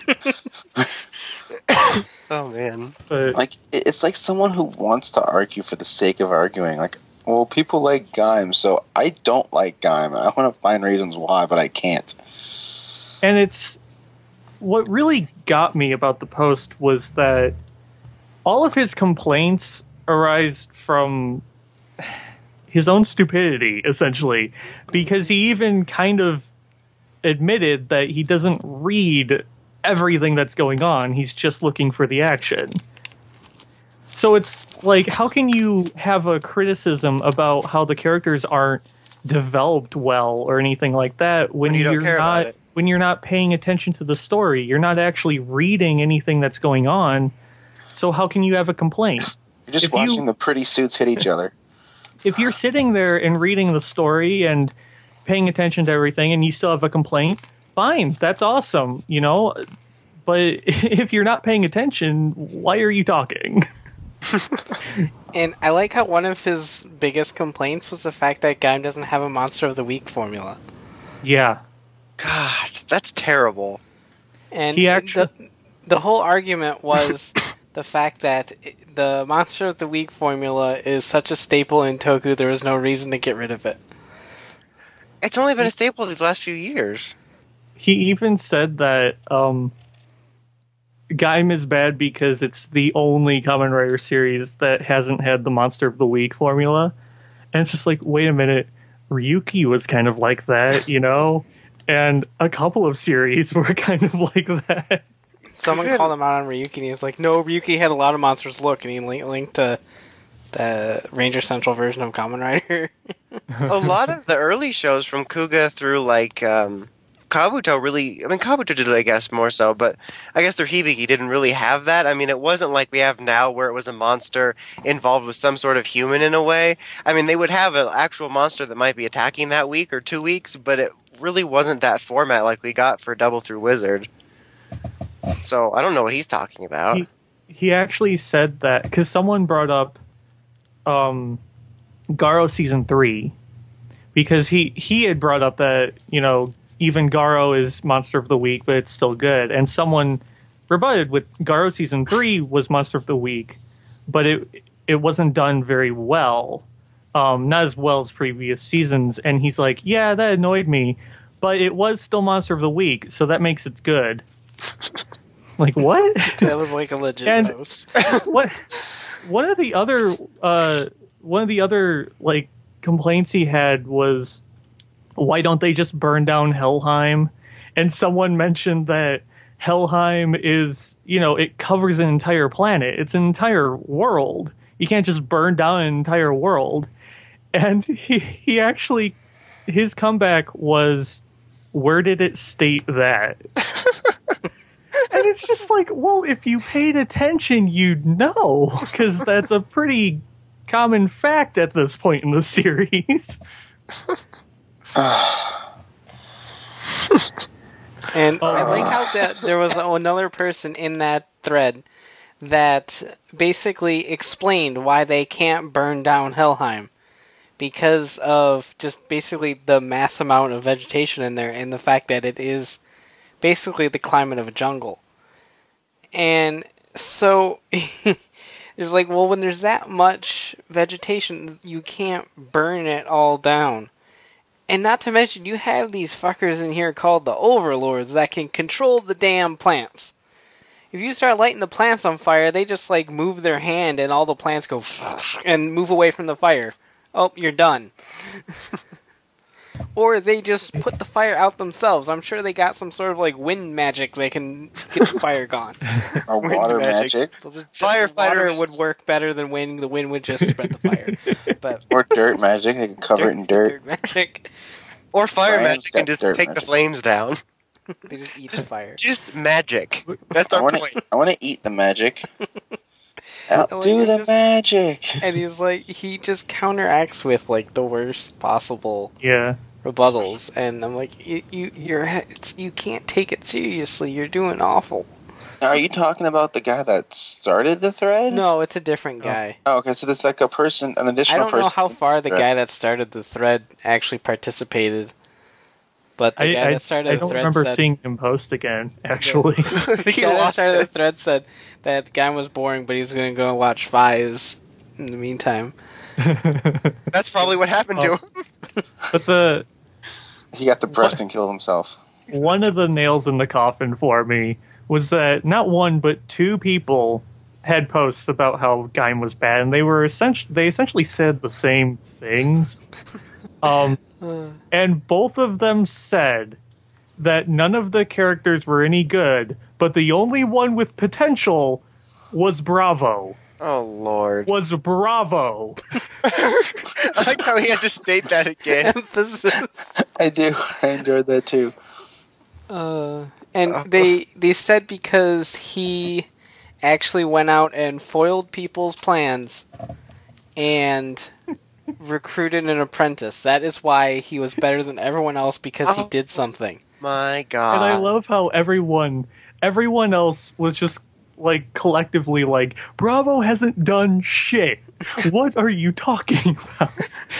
S3: Oh man.
S5: But
S4: Like, it's like someone who wants to argue for the sake of arguing. Like, well, people like Gaim, so I don't like Gaim, and I want to find reasons why, but I can't.
S5: and it's what really got me about the post was that all of his complaints arise from his own stupidity, essentially, because he even kind of admitted that he doesn't read everything that's going on. He's just looking for the action. So it's like, how can you have a criticism about how the characters aren't developed well or anything like that when
S3: you don't
S5: you're
S3: care about
S5: not
S3: it.
S5: when you're not paying attention to the story? You're not actually reading anything that's going on. So how can you have a complaint?
S4: You're just
S5: If you-
S4: watching the pretty suits hit each other.
S5: If you're sitting there and reading the story and paying attention to everything and you still have a complaint, fine, that's awesome, you know? But if you're not paying attention, why are you talking?
S2: And I like how one of his biggest complaints was the fact that Gaim doesn't have a Monster of the Week formula.
S5: Yeah.
S3: God, that's terrible.
S2: And
S5: He actually-
S2: the whole argument was the fact that the Monster of the Week formula is such a staple in Toku, there was no reason to get rid of it.
S3: It's only been a staple these last few years.
S5: He even said that Gaim is bad because it's the only Kamen Rider series that hasn't had the Monster of the Week formula. And it's just like, wait a minute, Ryuki was kind of like that, you know? And a couple of series were kind of like that.
S2: Someone
S3: Good.
S2: called him out on Ryuki, and he was like, no, Ryuki had a lot of monsters. Look, and he linked to the Ranger Central version of Kamen Rider.
S3: A lot of the early shows from Kuga through like Kabuto really, I mean Kabuto did it I guess more so, but I guess through Hibiki didn't really have that. I mean it wasn't like we have now where it was a monster involved with some sort of human in a way. I mean they would have an actual monster that might be attacking that week or 2 weeks, but it really wasn't that format like we got for Double Through Wizard. So I don't know what he's talking about.
S5: He actually said that because someone brought up Garo season 3, because he had brought up that, you know, even Garo is Monster of the Week, but it's still good. And someone rebutted with Garo season 3 was Monster of the Week, but it wasn't done very well, not as well as previous seasons. And he's like, yeah, that annoyed me, but it was still Monster of the Week, so that makes it good. Like, what?
S2: That was like a legit
S5: And-
S2: post.
S5: What? One of the other like complaints he had was, why don't they just burn down Helheim? And someone mentioned that Helheim is, you know, it covers an entire planet. It's an entire world. You can't just burn down an entire world. And he actually, his comeback was, where did it state that? And it's just like, well, if you paid attention, you'd know, because that's a pretty common fact at this point in the series.
S2: And I like how there was another person in that thread that basically explained why they can't burn down Helheim. Because of just basically the mass amount of vegetation in there and the fact that it is basically the climate of a jungle. And so there's like, well, when there's that much vegetation, you can't burn it all down. And not to mention, you have these fuckers in here called the overlords that can control the damn plants. If you start lighting the plants on fire, they just like move their hand and all the plants go and move away from the fire. Oh, you're done. Or they just put the fire out themselves. I'm sure they got some sort of like wind magic they can get the fire gone.
S4: Or water magic.
S3: Firefighters
S2: Water would work better than wind. The wind would just spread the fire. But
S4: Or dirt magic. They can cover it in dirt.
S2: magic.
S3: or fire
S4: Flames
S3: magic and
S4: got
S3: just
S4: dirt
S3: take the
S4: magic.
S3: flames down.
S2: They just eat the fire.
S3: Just magic. That's
S4: I
S3: our
S4: want
S3: point.
S4: to eat the magic. Outdo
S2: Like,
S4: the
S2: just-
S4: magic.
S2: And he's like, he just counteracts with like the worst possible
S5: Yeah.
S2: rebuttals, and I'm like, you can't take it seriously. You're doing awful.
S4: Now, are you talking about the guy that started the thread?
S2: No, it's a different guy.
S4: Oh, okay, so there's like an
S2: I
S4: additional
S2: don't
S4: person.
S2: know how
S4: in
S2: far
S4: this
S2: the
S4: thread.
S2: guy that started the thread actually participated, but the guy that started
S5: I
S2: the
S5: don't
S2: thread
S5: remember
S2: said
S5: seeing him post again, actually.
S2: the
S3: He
S2: guy that
S3: lost
S2: started the
S3: it.
S2: thread said that the guy was boring, but he's going to go and watch Fies in the meantime.
S3: That's probably what happened to him.
S5: But
S4: He got depressed and killed himself.
S5: one of the nails in the coffin for me was that not one but two people had posts about how Gaim was bad, and they essentially said the same things. And both of them said that none of the characters were any good, but the only one with potential was Bravo.
S3: Oh, Lord.
S5: Was Bravo.
S3: I like how he had to state that again.
S2: Emphasis.
S4: I do. I enjoyed that too.
S2: And they said because he actually went out and foiled people's plans and recruited an apprentice. That is why he was better than everyone else, because he did something.
S3: My God.
S5: And I love how everyone else was just like collectively like, Bravo hasn't done shit. What are you talking about?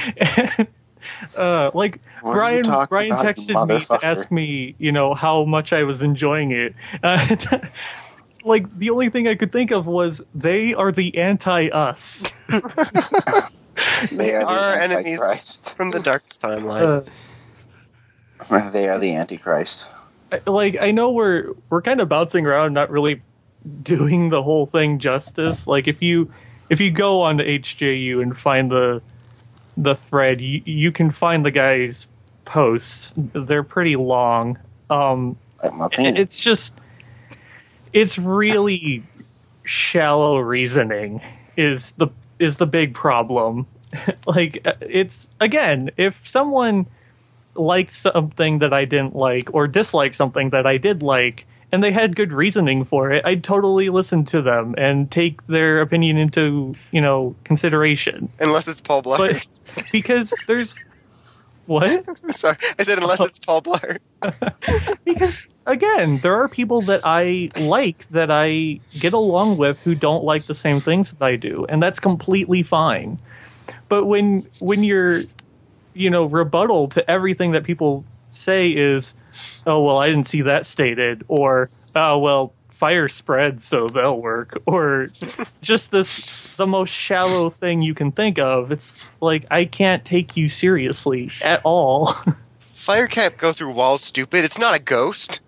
S5: And, like
S4: What are you
S5: Brian
S4: talking about,
S5: texted
S4: you
S5: me to
S4: motherfucker?
S5: ask me, how much I was enjoying it. Like the only thing I could think of was they are the anti-us.
S3: They are our
S4: the
S3: enemies
S4: Antichrist.
S3: from the darkest timeline.
S4: They are the Antichrist.
S5: I know we're kind of bouncing around, not really doing the whole thing justice. Like if you go on to HJU and find the thread, you can find the guy's posts. They're pretty long.
S4: Like my penis.
S5: It's really shallow reasoning is the big problem. Like it's, again, if someone liked something that I didn't like or disliked something that I did like, and they had good reasoning for it, I'd totally listen to them and take their opinion into, consideration.
S3: Unless it's Paul Blart.
S5: But because there's what?
S3: Sorry, I said unless it's Paul Blart.
S5: Because again, there are people that I like, that I get along with, who don't like the same things that I do, and that's completely fine. But when your rebuttal to everything that people say is, oh well, I didn't see that stated, or oh well, fire spread so they'll work, or just the most shallow thing you can think of, it's like I can't take you seriously at all.
S3: Fire can't go through walls, stupid. It's not a ghost.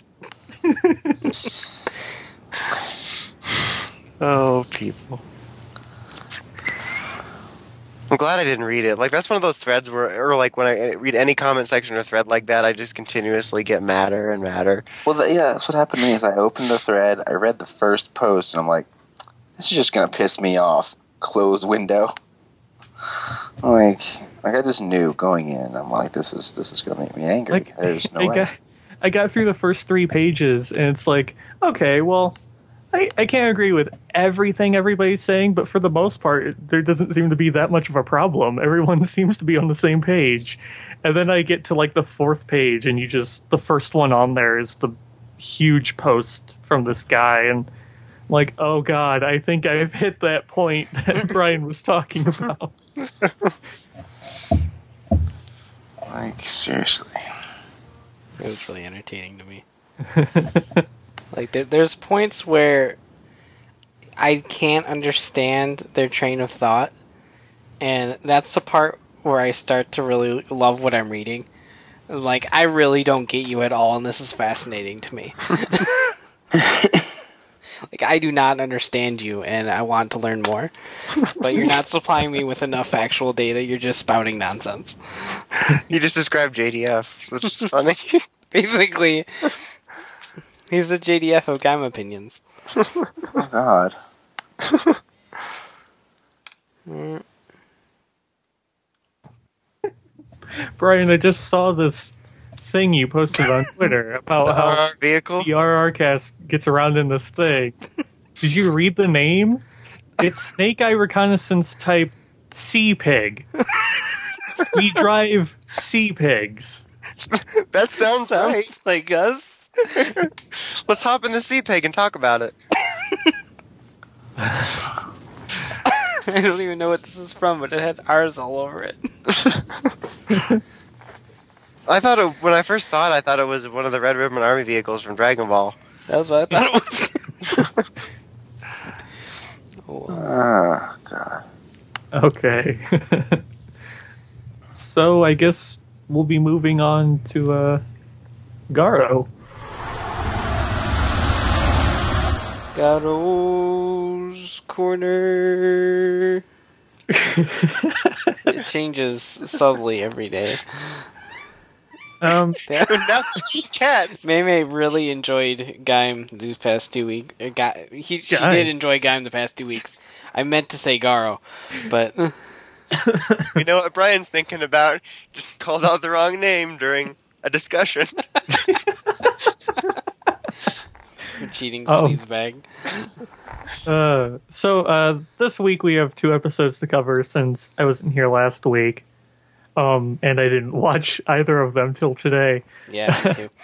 S3: Oh, people. I'm glad I didn't read it. Like, that's one of those threads where, or like when I read any comment section or thread like that, I just continuously get madder and madder.
S4: Well, that's what happened to me. Is I opened the thread, I read the first post, and I'm like, this is just gonna piss me off. Close window. Like I just knew going in. I'm like, this is gonna make me angry.
S5: Like,
S4: There's no way.
S5: I got through the first 3 pages, and it's like, okay, well, I can't agree with everything everybody's saying, but for the most part, there doesn't seem to be that much of a problem. Everyone seems to be on the same page. And then I get to like the 4th page, and the first one on there is the huge post from this guy, and like, oh god, I think I've hit that point that Brian was talking about.
S4: Like, seriously.
S2: It was really entertaining to me. Like, there's points where I can't understand their train of thought, and that's the part where I start to really love what I'm reading. Like, I really don't get you at all, and this is fascinating to me. Like, I do not understand you, and I want to learn more. But you're not supplying me with enough factual data, you're just spouting nonsense.
S3: You just described JDF, which is funny.
S2: Basically, he's the JDF of Gaim opinions.
S4: Oh, God.
S5: Brian, I just saw this thing you posted on Twitter about how
S3: Our vehicle?
S5: the RRcast gets around in this thing. Did you read the name? It's Snake Eye Reconnaissance Type Sea Pig. We drive sea pigs.
S3: That sounds right.
S2: Sounds like us.
S3: Let's hop in the sea pig and talk about it.
S2: I don't even know what this is from, but it had R's all over it.
S3: I thought when I first saw it, I thought it was one of the Red Ribbon Army vehicles from Dragon Ball.
S2: That was what I thought it was.
S4: Oh, God.
S5: Okay. So I guess we'll be moving on to Garo.
S2: Garo's Corner. It changes subtly every day.
S3: Now she cats.
S2: Maymay really enjoyed Gaim these past 2 weeks. She did enjoy Gaim the past 2 weeks. I meant to say Garo, but
S3: We know what Brian's thinking about. Just called out the wrong name during a discussion.
S2: cheating sleaze bag.
S5: So this week we have 2 episodes to cover since I wasn't here last week. And I didn't watch either of them till today.
S2: Yeah, me too.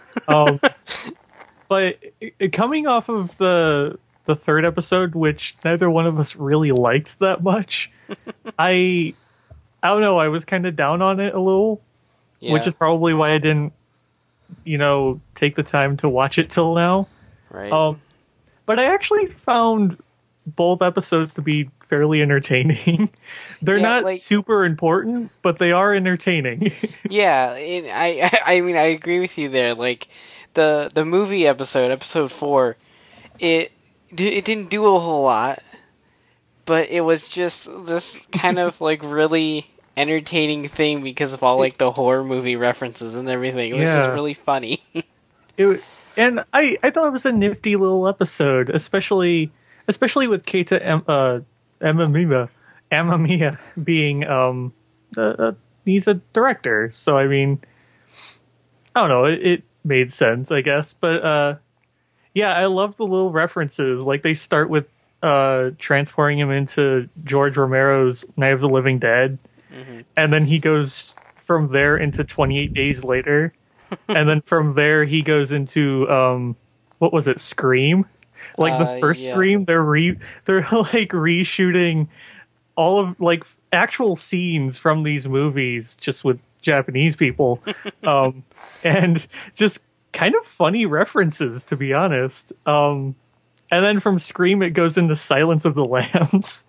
S5: But coming off of the 3rd episode, which neither one of us really liked that much, I don't know, I was kind of down on it a little,
S2: Yeah.
S5: which is probably why I didn't, take the time to watch it till now.
S2: Right.
S5: But I actually found both episodes to be fairly entertaining. They're
S2: Yeah,
S5: not super important, but they are entertaining.
S2: Yeah, I mean, I agree with you there. Like, the movie episode 4, it didn't do a whole lot, but it was just this kind of, like, really entertaining thing because of all, like, the horror movie references and everything. It was just really funny.
S5: And I thought it was a nifty little episode, especially with Keita Amamiya being he's a director, so I mean, I don't know, it made sense, I guess. But yeah, I love the little references. Like, they start with transporting him into George Romero's Night of the Living Dead, and then he goes from there into 28 Days Later. And then from there, he goes into what was it, Scream? Like the first Scream, they're like reshooting all of like actual scenes from these movies just with Japanese people, and just kind of funny references, to be honest. And then from Scream, it goes into Silence of the Lambs.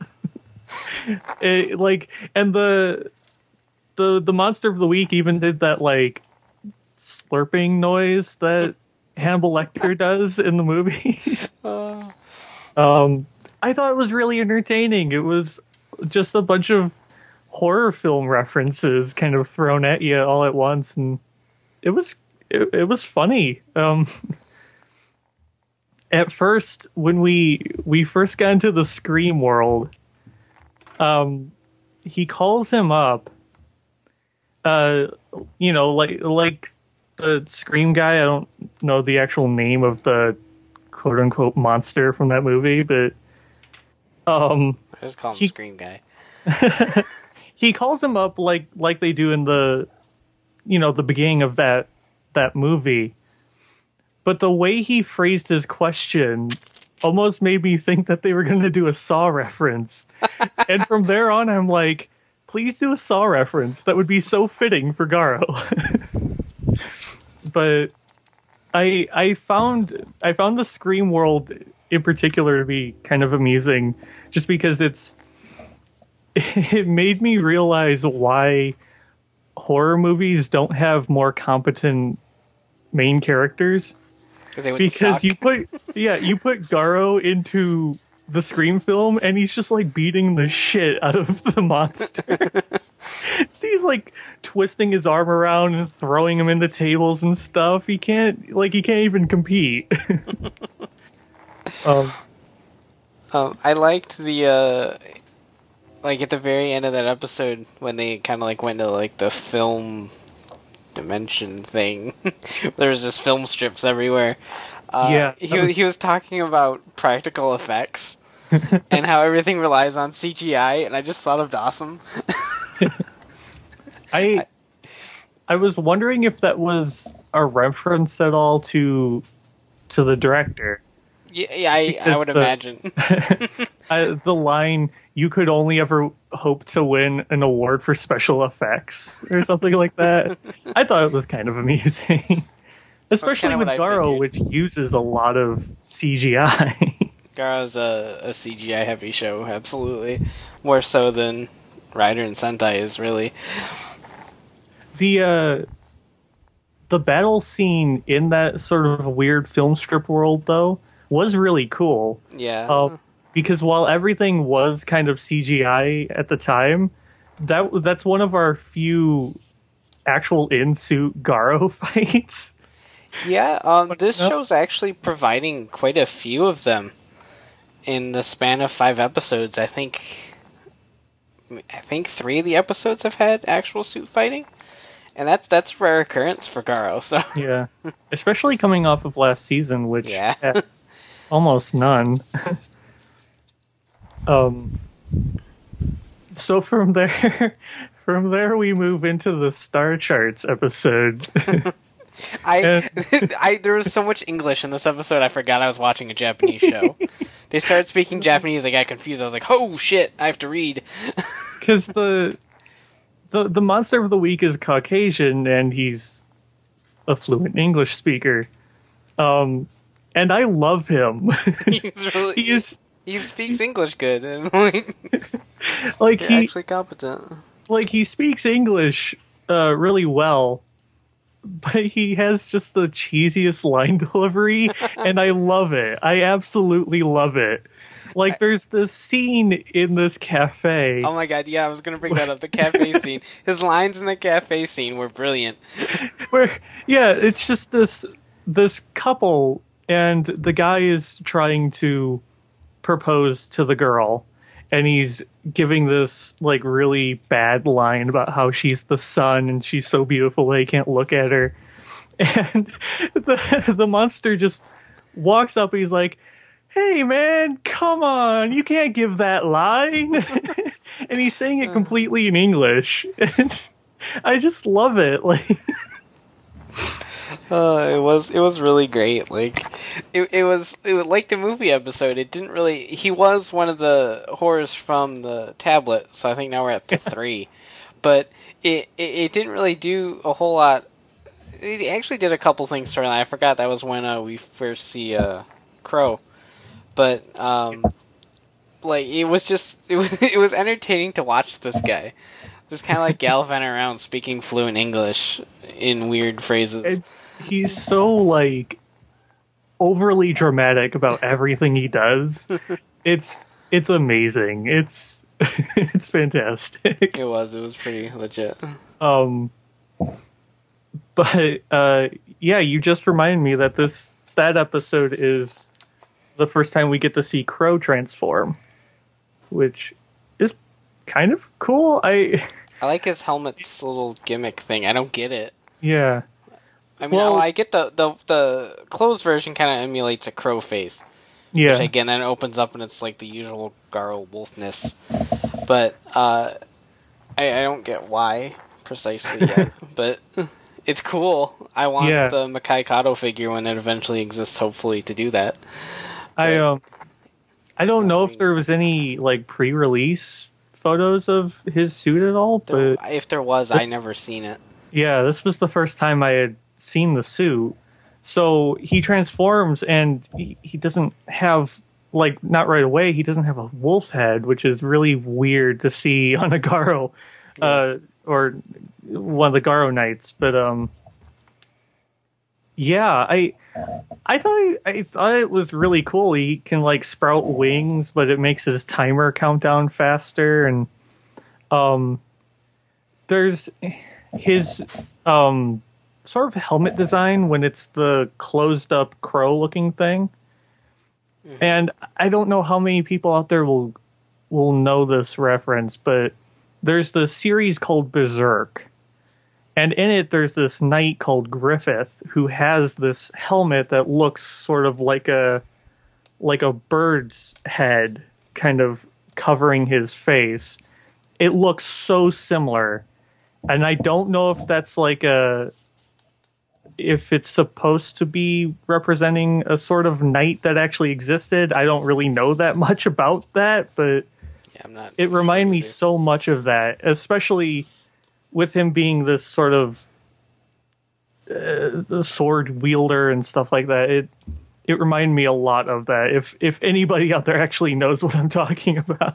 S5: And the Monster of the Week even did that like slurping noise that Hannibal Lecter does in the movies. I thought it was really entertaining. It was just a bunch of horror film references kind of thrown at you all at once, and it was funny. At first, when we first got into the Scream world, he calls him up, like the Scream guy. I don't know the actual name of the quote unquote monster from that movie, but
S2: I just call him Scream guy.
S5: he calls him up like they do in the the beginning of that movie. But the way he phrased his question almost made me think that they were going to do a Saw reference. And from there on, I'm like, please do a Saw reference. That would be so fitting for Garo. But I found the Scream world in particular to be kind of amusing, just because it made me realize why horror movies don't have more competent main characters. Because you put Garo into the Scream film and he's just like beating the shit out of the monster. So he's like twisting his arm around and throwing him into tables and stuff. He can't even compete.
S2: I liked the like at the very end of that episode when they kind of like went to like the film dimension thing. There was just film strips everywhere. He was talking about practical effects and how everything relies on CGI, and I just thought of Dawson.
S5: I was wondering if that was a reference at all to the director.
S2: Yeah, I would imagine.
S5: The line, "You could only ever hope to win an award for special effects," or something like that. I thought it was kind of amusing. Especially with Garo, which uses a lot of CGI.
S2: Garo's a CGI heavy show, absolutely. More so than Rider and Sentai is, really.
S5: The battle scene in that sort of weird film strip world, though, was really cool.
S2: Yeah.
S5: Because while everything was kind of CGI at the time, that's one of our few actual in-suit Garo fights.
S2: Yeah, this show's actually providing quite a few of them in the span of 5 episodes. I think 3 of the episodes have had actual suit fighting, and that's a rare occurrence for Garo. So
S5: yeah, especially coming off of last season, which had almost none. So from there we move into the Star Charts episode.
S2: There was so much English in this episode, I forgot I was watching a Japanese show. They started speaking Japanese, I got confused. I was like, oh shit, I have to read.
S5: Because the monster of the week is Caucasian, and he's a fluent English speaker. And I love him.
S2: He speaks English good, and
S5: like he's
S2: actually competent.
S5: Like, he speaks English really well, but he has just the cheesiest line delivery, and I love it. I absolutely love it. Like, there's this scene in this cafe.
S2: Oh my god, yeah, I was gonna bring that up. The cafe scene. His lines in the cafe scene were brilliant.
S5: It's just this couple, and the guy is trying to propose to the girl, and he's giving this like really bad line about how she's the sun and she's so beautiful they can't look at her. And the monster just walks up and he's like, "Hey man, come on, you can't give that line." And he's saying it completely in English. And I just love it. Like,
S2: it was really great. Like it was like the movie episode. It didn't really. He was one of the horrors from the tablet, so I think now we're up to 3. But it didn't really do a whole lot. It actually did a couple things storyline. I forgot that was when we first see Crow. But like it was entertaining to watch this guy. Just kind of like gallivanting around speaking fluent English in weird phrases.
S5: And he's so like overly dramatic about everything he does. It's amazing. It's fantastic.
S2: It was pretty legit.
S5: But yeah, you just reminded me that that episode is the first time we get to see Crow transform, which is kind of cool. I
S2: like his helmet's little gimmick thing. I don't get it.
S5: Yeah.
S2: I mean, I get the closed version kind of emulates a crow face.
S5: Yeah.
S2: Which again, then it opens up and it's like the usual Garo wolfness. But I don't get why precisely, yeah. But it's cool. I want
S5: Yeah.
S2: the Makai Kato figure when it eventually exists, hopefully, to do that.
S5: I don't know if there was any like pre-release photos of his suit at all, but
S2: If there was, I never seen it.
S5: yeah, this was the first time I had seen the suit. So he transforms and he doesn't have, like, not right away, he doesn't have a wolf head, which is really weird to see on a Garo, or one of the Garo Knights. But yeah, I thought it was really cool. He can like sprout wings, but it makes his timer count down faster, and there's his sort of helmet design when it's the closed up crow looking thing. And I don't know how many people out there will know this reference, but there's the series called Berserk. And in it, there's this knight called Griffith who has this helmet that looks sort of like a bird's head, kind of covering his face. It looks so similar, and I don't know if that's if it's supposed to be representing a sort of knight that actually existed. I don't really know that much about that, but
S2: Yeah, I'm not.
S5: it reminded me
S2: either.
S5: so much of that, especially with him being this sort of sword wielder and stuff like that. It reminded me a lot of that. If anybody out there actually knows what I'm talking about.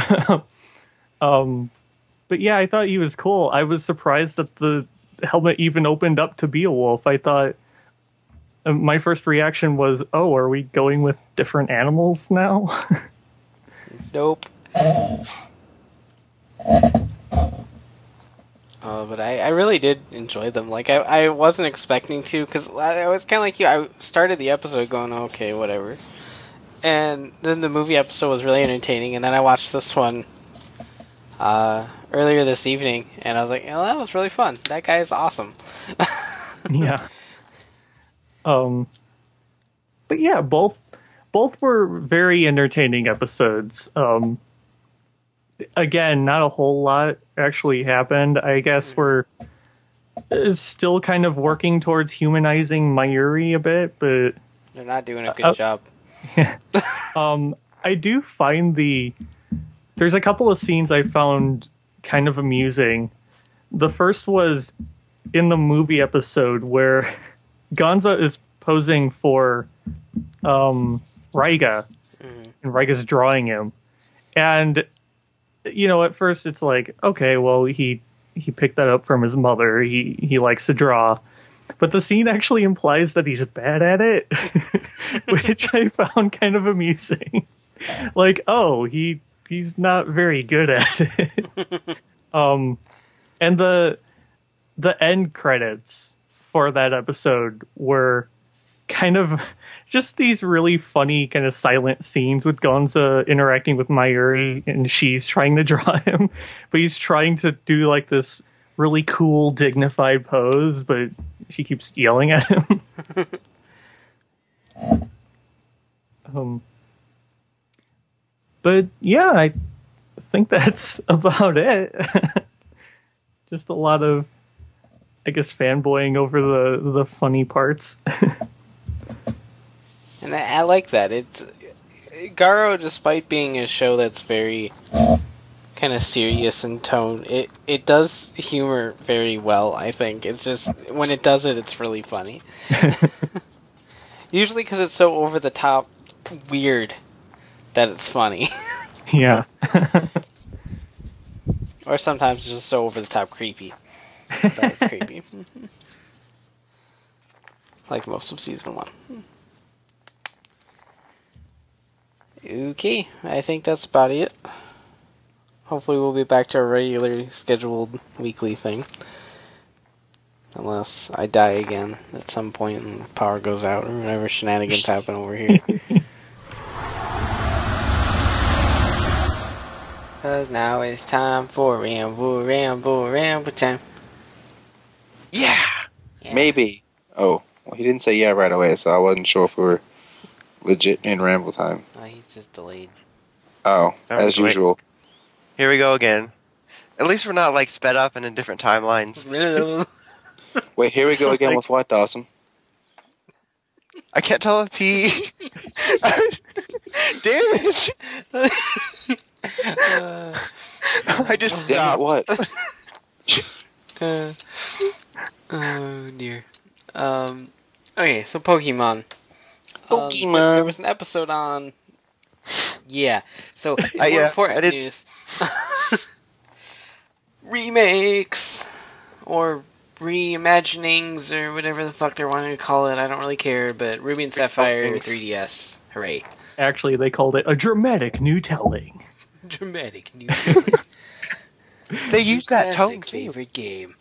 S5: But yeah, I thought he was cool. I was surprised that the helmet even opened up to be a wolf. I thought my first reaction was, oh, are we going with different animals now?
S2: Nope. But I really did enjoy them. Like, I wasn't expecting to, because I was kind of like you. I started the episode going, okay, whatever. And then the movie episode was really entertaining, and then I watched this one earlier this evening, and I was like, oh, that was really fun. That guy is awesome.
S5: Yeah. But yeah, both were very entertaining episodes. Again, not a whole lot actually happened. I guess we're still kind of working towards humanizing Mayuri a bit, but
S2: They're not doing a good job.
S5: I do find there's a couple of scenes I found kind of amusing. The first was in the movie episode where Gonza is posing for Raiga, and Raiga's drawing him. And, you know, at first it's like, okay, well, he picked that up from his mother. He likes to draw. But the scene actually implies that he's bad at it, which I found kind of amusing. Like, oh, he's not very good at it. And the end credits for that episode were kind of just these really funny kind of silent scenes with Gonza interacting with Mayuri, and she's trying to draw him, but he's trying to do like this really cool, dignified pose, but she keeps yelling at him. But yeah, I think that's about it. Just a lot of, I guess, fanboying over the funny parts.
S2: And I like that. It's Garo, despite being a show that's very kind of serious in tone, it does humor very well, I think. It's just, when it does it, it's really funny. Usually because it's so over the top weird that it's funny.
S5: Yeah.
S2: Or sometimes it's just so over the top creepy that it's creepy. Like most of season 1. Okay, I think that's about it. Hopefully we'll be back to our regularly scheduled weekly thing. Unless I die again at some point and power goes out or whatever shenanigans happen over here. Cause now it's time for ramble time.
S3: Yeah!
S4: Maybe. Oh, well, he didn't say yeah right away, so I wasn't sure if we were legit in ramble time.
S2: Oh, he's just delayed.
S4: Oh,
S3: That was
S4: as usual.
S3: Here we go again. At least we're not like sped up and in different timelines.
S4: Wait, here we go again
S3: Like-
S4: with what, Dawson?
S3: I can't tell if he. Damn it! I just
S4: Damn it,
S3: stopped.
S4: what?
S2: Oh dear. Okay, so Pokemon.
S4: Pokemon.
S2: There was an episode on. Yeah. So more
S3: yeah,
S2: important
S3: I did
S2: news. Remakes or reimaginings or whatever the fuck they're wanting to call it. I don't really care. But Ruby and Sapphire
S3: things.
S2: 3DS. Hooray!
S5: Actually, they called it a dramatic new telling.
S2: Dramatic new.
S3: They use that tone
S2: Classic
S3: too.
S2: favorite game.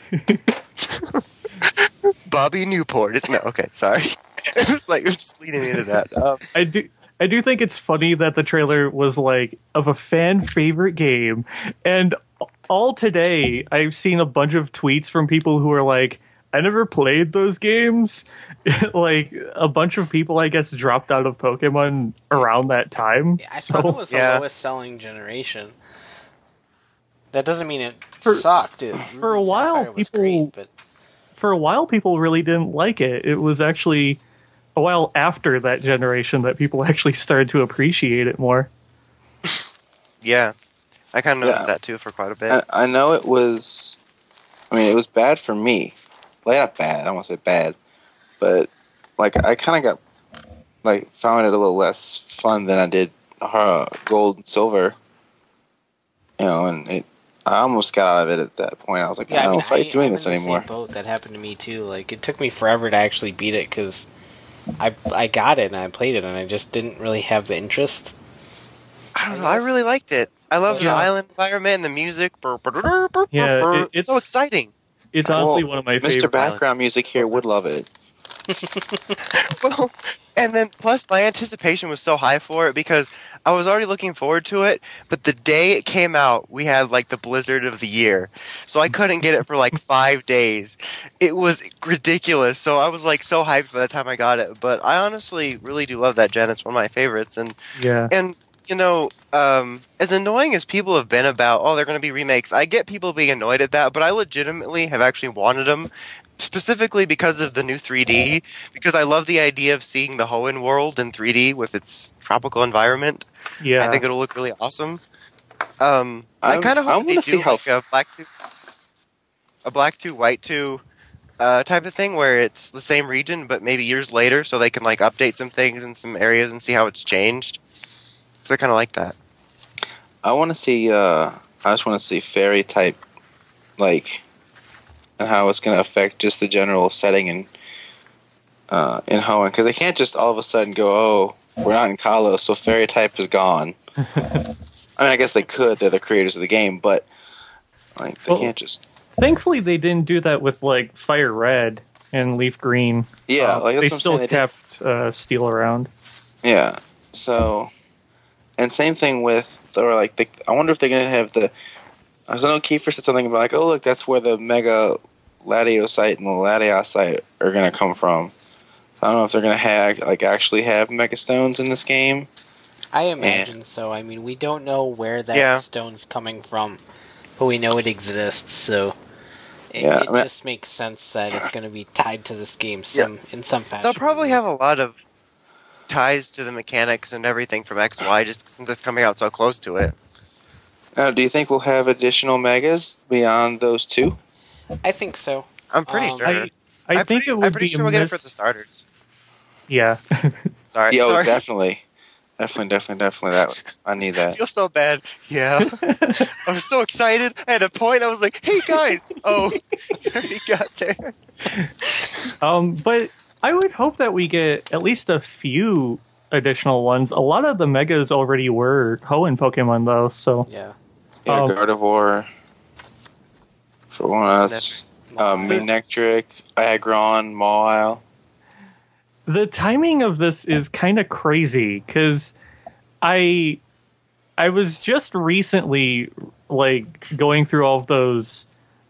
S3: Bobby Newport. No, okay, sorry. It was like it was just leading me into that.
S5: I do think it's funny that the trailer was like of a fan favorite game, and all today I've seen a bunch of tweets from people who are like, I never played those games. Like a bunch of people, I guess, dropped out of Pokemon around that time.
S2: I thought it was the
S3: Yeah.
S2: lowest selling generation. That doesn't mean it
S5: For-
S2: sucked.
S5: for a while,
S2: Sapphire was
S5: people-
S2: great, but
S5: For a while, people really didn't like it. It was actually a while after that generation that people actually started to appreciate it more.
S3: Yeah, I kind of noticed
S4: Yeah.
S3: that too for quite a bit.
S4: I know it was. I mean, it was bad for me. Well, not bad. I don't want to say bad, but like I kind of got like found it a little less fun than I did Gold and Silver. You know, and I almost got out of it at that point. I was like, I don't know if I'm doing this
S2: I'm in the same
S4: anymore.
S2: boat. That happened to me too. Like it took me forever to actually beat it because I got it and I played it and I just didn't really have the interest.
S3: I don't know. I really liked it. I loved
S5: Yeah.
S3: the island environment and the music.
S5: Yeah,
S3: It's so exciting.
S5: It's honestly
S4: Well,
S5: one of my
S4: Mr.
S5: favorite.
S4: Background music here would love it.
S3: Well, and then plus my anticipation was so high for it because I was already looking forward to it, but the day it came out, we had like the blizzard of the year. So I couldn't get it for like 5 days. It was ridiculous. So I was like so hyped by the time I got it, but I honestly really do love that gen. It's one of my favorites
S5: Yeah.
S3: and you know, as annoying as people have been about, oh, they're going to be remakes, I get people being annoyed at that, but I legitimately have actually wanted them, specifically because of the new 3D, because I love the idea of seeing the Hoenn world in 3D with its tropical environment.
S5: Yeah.
S3: I think it'll look really awesome. I kind of
S4: I
S3: hope they
S4: wanna see
S3: do
S4: how
S3: like a black 2, white 2 type of thing where it's the same region, but maybe years later, so they can like update some things in some areas and see how it's changed. So I kind of like that.
S4: I want to see. I just want to see fairy type, like, and how it's going to affect just the general setting in Hoenn, because they can't just all of a sudden go, oh, we're not in Kalos, so fairy type is gone. I mean, I guess they could. They're the creators of the game, but like they
S5: Well,
S4: can't just.
S5: Thankfully, they didn't do that with like Fire Red and Leaf Green.
S4: Yeah, like that's
S5: they
S4: what I'm
S5: still
S4: saying.
S5: kept Steel around.
S4: Yeah. So, and same thing with, or like, I wonder if they're gonna have the. I know Kiefer said something about like, oh look, that's where the Mega Latiosite and the Latiosite are gonna come from. I don't know if they're gonna have actually have Mega Stones in this game.
S2: I imagine so. I mean, we don't know where that
S3: Yeah.
S2: stone's coming from, but we know it exists. So it,
S4: Yeah,
S2: it
S4: I mean-
S2: just makes sense that it's going to be tied to this game in some fashion.
S3: They'll probably have a lot of ties to the mechanics and everything from XY just since it's coming out so close to it.
S4: Now, do you think we'll have additional Megas beyond those two?
S2: I think so.
S3: I'm pretty
S2: Um,
S3: sure.
S5: I think it would
S3: I'm pretty
S5: be
S3: sure
S5: a
S3: we'll get it
S5: miss-
S3: for the starters.
S5: Yeah.
S3: Sorry.
S4: Yeah,
S3: sorry.
S4: definitely. Definitely. I need
S3: I
S4: that.
S3: feel so bad. Yeah. I was so excited. I had a point. I was like, hey guys. Oh, you already got there.
S5: But I would hope that we get at least a few additional ones. A lot of the Megas already were Hoenn Pokemon, though, so...
S2: Yeah.
S4: Yeah,
S5: Um,
S4: Gardevoir. For one of us. Manectric, Aggron, Mawile.
S5: The timing of this is kind of crazy, because I was just recently, like, going through all of those,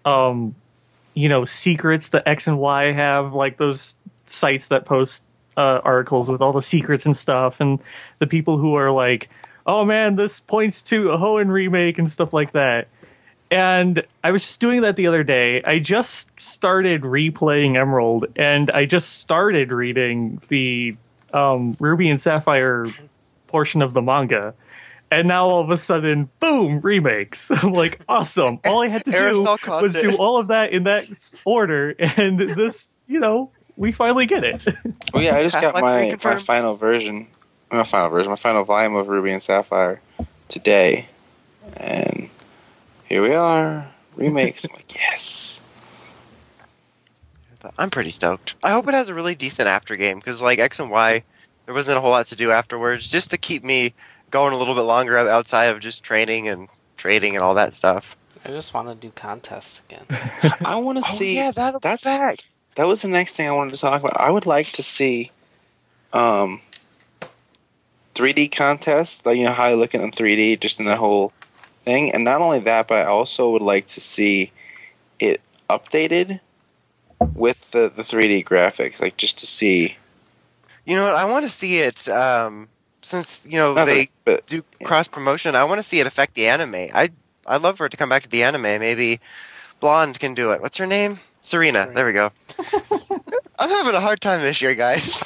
S5: secrets that X and Y have, like those sites that post articles with all the secrets and stuff, and the people who are like, oh man, this points to a Hoenn remake and stuff like that. And I was just doing that the other day. I just started replaying Emerald, and I just started reading the Ruby and Sapphire portion of the manga. And now all of a sudden, boom, remakes. I'm like, awesome. All I had to do
S3: Aerosol caused
S5: was
S3: it.
S5: do all of that in that order, and this, we finally get it.
S4: Well, yeah, I just got
S3: Half-Life 3
S4: my
S3: confirmed.
S4: my final volume of Ruby and Sapphire today, and here we are, remakes. I'm like, yes.
S3: But I'm pretty stoked. I hope it has a really decent after game because like X and Y, there wasn't a whole lot to do afterwards, just to keep me going a little bit longer outside of just training and trading and all that stuff.
S2: I just want to do contests again.
S4: I want to see.
S3: that'll be back.
S4: That was the next thing I wanted to talk about. I would like to see 3D contests, like how you look at in 3D, just in the whole thing. And not only that, but I also would like to see it updated with the 3D graphics, like just to see.
S3: You know what? I want to see it. Since
S4: But
S3: do cross promotion, I want to see it affect the anime. I'd love for it to come back to the anime. Maybe Blonde can do it. What's her name? Serena. There we go. I'm having a hard time this year, guys.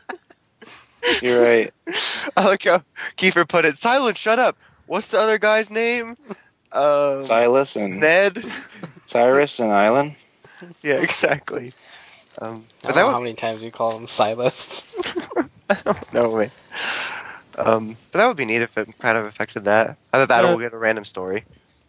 S4: you're right.
S3: I like how Kiefer put it. Silent, shut up. What's the other guy's name?
S4: Silas and
S3: Ned.
S4: Cyrus and Island.
S3: Yeah, exactly.
S2: I
S3: But
S2: don't
S3: that
S2: know
S3: would
S2: how many times you call him Silas.
S3: I don't know, man. But that would be neat if it kind of affected that. Either that or we'll get a random story.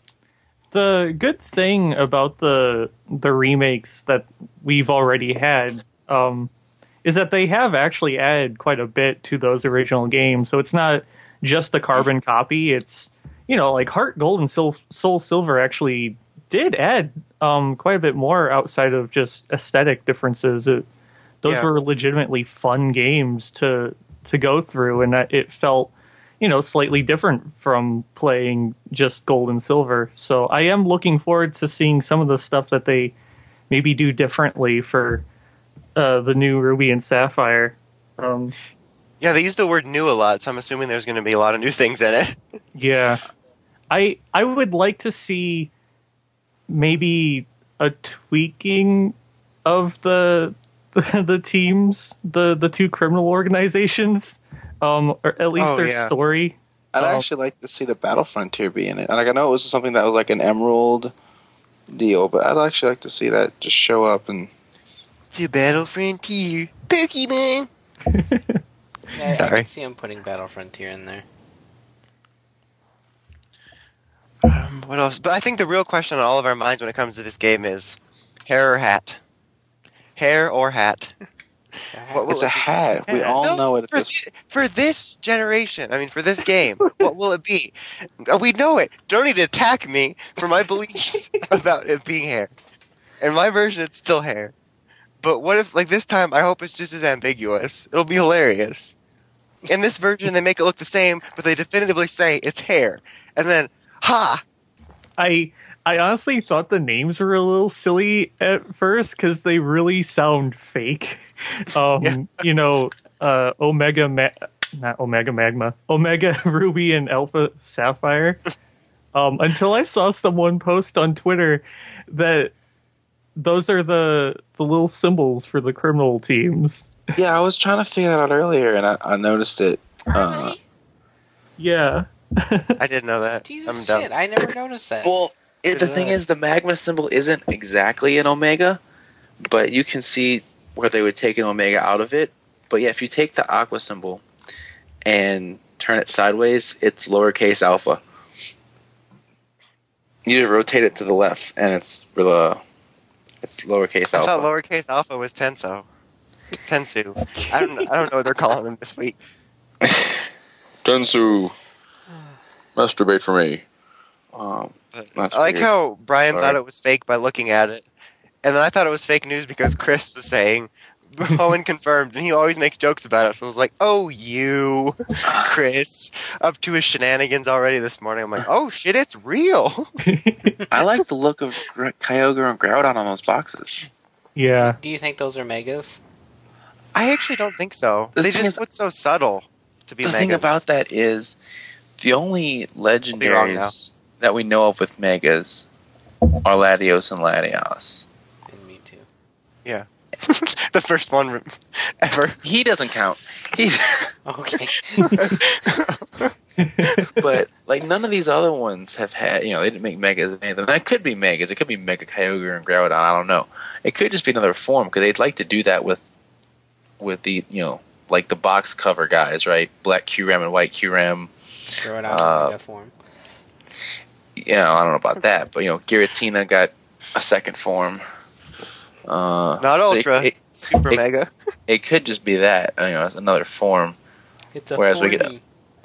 S5: The good thing about the remakes that we've already had is that they have actually added quite a bit to those original games. So it's not just a carbon copy. It's, like Heart Gold and Soul Silver actually did add quite a bit more outside of just aesthetic differences. Those were legitimately fun games to go through, and that it felt slightly different from playing just Gold and Silver. So I am looking forward to seeing some of the stuff that they maybe do differently for the new Ruby and Sapphire.
S3: Yeah, they use the word new a lot, so I'm assuming there's going to be a lot of new things in it.
S5: Yeah, I would like to see maybe a tweaking of the teams, the two criminal organizations, or at least their story.
S4: I'd actually like to see the Battle Frontier be in it. And like I know it was something that was like an Emerald deal, but I'd actually like to see that just show up and.
S3: To Battle Frontier, Pokemon.
S2: Yeah, I
S3: Sorry.
S2: can see him putting Battle Frontier in there.
S3: What else? But I think the real question on all of our minds when it comes to this game is hair or hat. Hair or hat. What will
S4: It's a
S3: it be?
S4: hat. We all
S3: No,
S4: know it.
S3: for this generation, I mean, for this game, what will it be? We know it. Don't need to attack me for my beliefs about it being hair. In my version, it's still hair. But what if, like this time, I hope it's just as ambiguous. It'll be hilarious. In this version, they make it look the same, but they definitively say it's hair. And then, ha!
S5: I honestly thought the names were a little silly at first because they really sound fake. Omega Magma, Omega Ruby and Alpha Sapphire. Until I saw someone post on Twitter that those are the little symbols for the criminal teams.
S4: Yeah, I was trying to figure that out earlier, and I noticed it.
S5: Yeah.
S3: I didn't know that.
S2: Jesus
S3: I'm dumb.
S2: shit, I never noticed that.
S4: Well, the thing is, the magma symbol isn't exactly an omega, but you can see where they would take an omega out of it. But yeah, if you take the aqua symbol and turn it sideways, it's lowercase alpha. You just rotate it to the left, and it's lowercase
S3: I
S4: alpha.
S3: thought lowercase alpha was Tensu. I don't know what they're calling him this week.
S4: Tensu, masturbate for me.
S3: But
S4: That's
S3: I like
S4: weird.
S3: how Brian
S4: Sorry.
S3: thought it was fake by looking at it. And then I thought it was fake news because Chris was saying, Owen confirmed, and he always makes jokes about it. So I was like, oh, you, Chris, up to his shenanigans already this morning. I'm like, oh, shit, it's real.
S4: I like the look of Kyogre and Groudon on those boxes.
S5: Yeah.
S2: Do you think those are megas?
S3: I actually don't think so.
S4: The
S3: They
S4: thing
S3: just
S4: is-
S3: look so subtle to be
S4: The
S3: megas.
S4: thing about that is the only
S3: wrong now.
S4: legendaries that we know of with megas are Latios and Latios.
S2: And me too.
S3: Yeah. The first one ever.
S4: He doesn't count. He's
S2: Okay.
S4: but like none of these other ones have had. They didn't make Megas. Anything. That could be Megas. It could be Mega Kyogre and Groudon. I don't know. It could just be another form because they'd like to do that with the like the box cover guys, right? Black QRAM and white QRAM.
S2: Throw it out in Mega form.
S4: I don't know about that, but Giratina got a second form.
S3: Not
S4: so
S3: Ultra. Super Mega.
S4: It could just be that. It's another form.
S2: It's a
S4: Whereas we
S2: 40.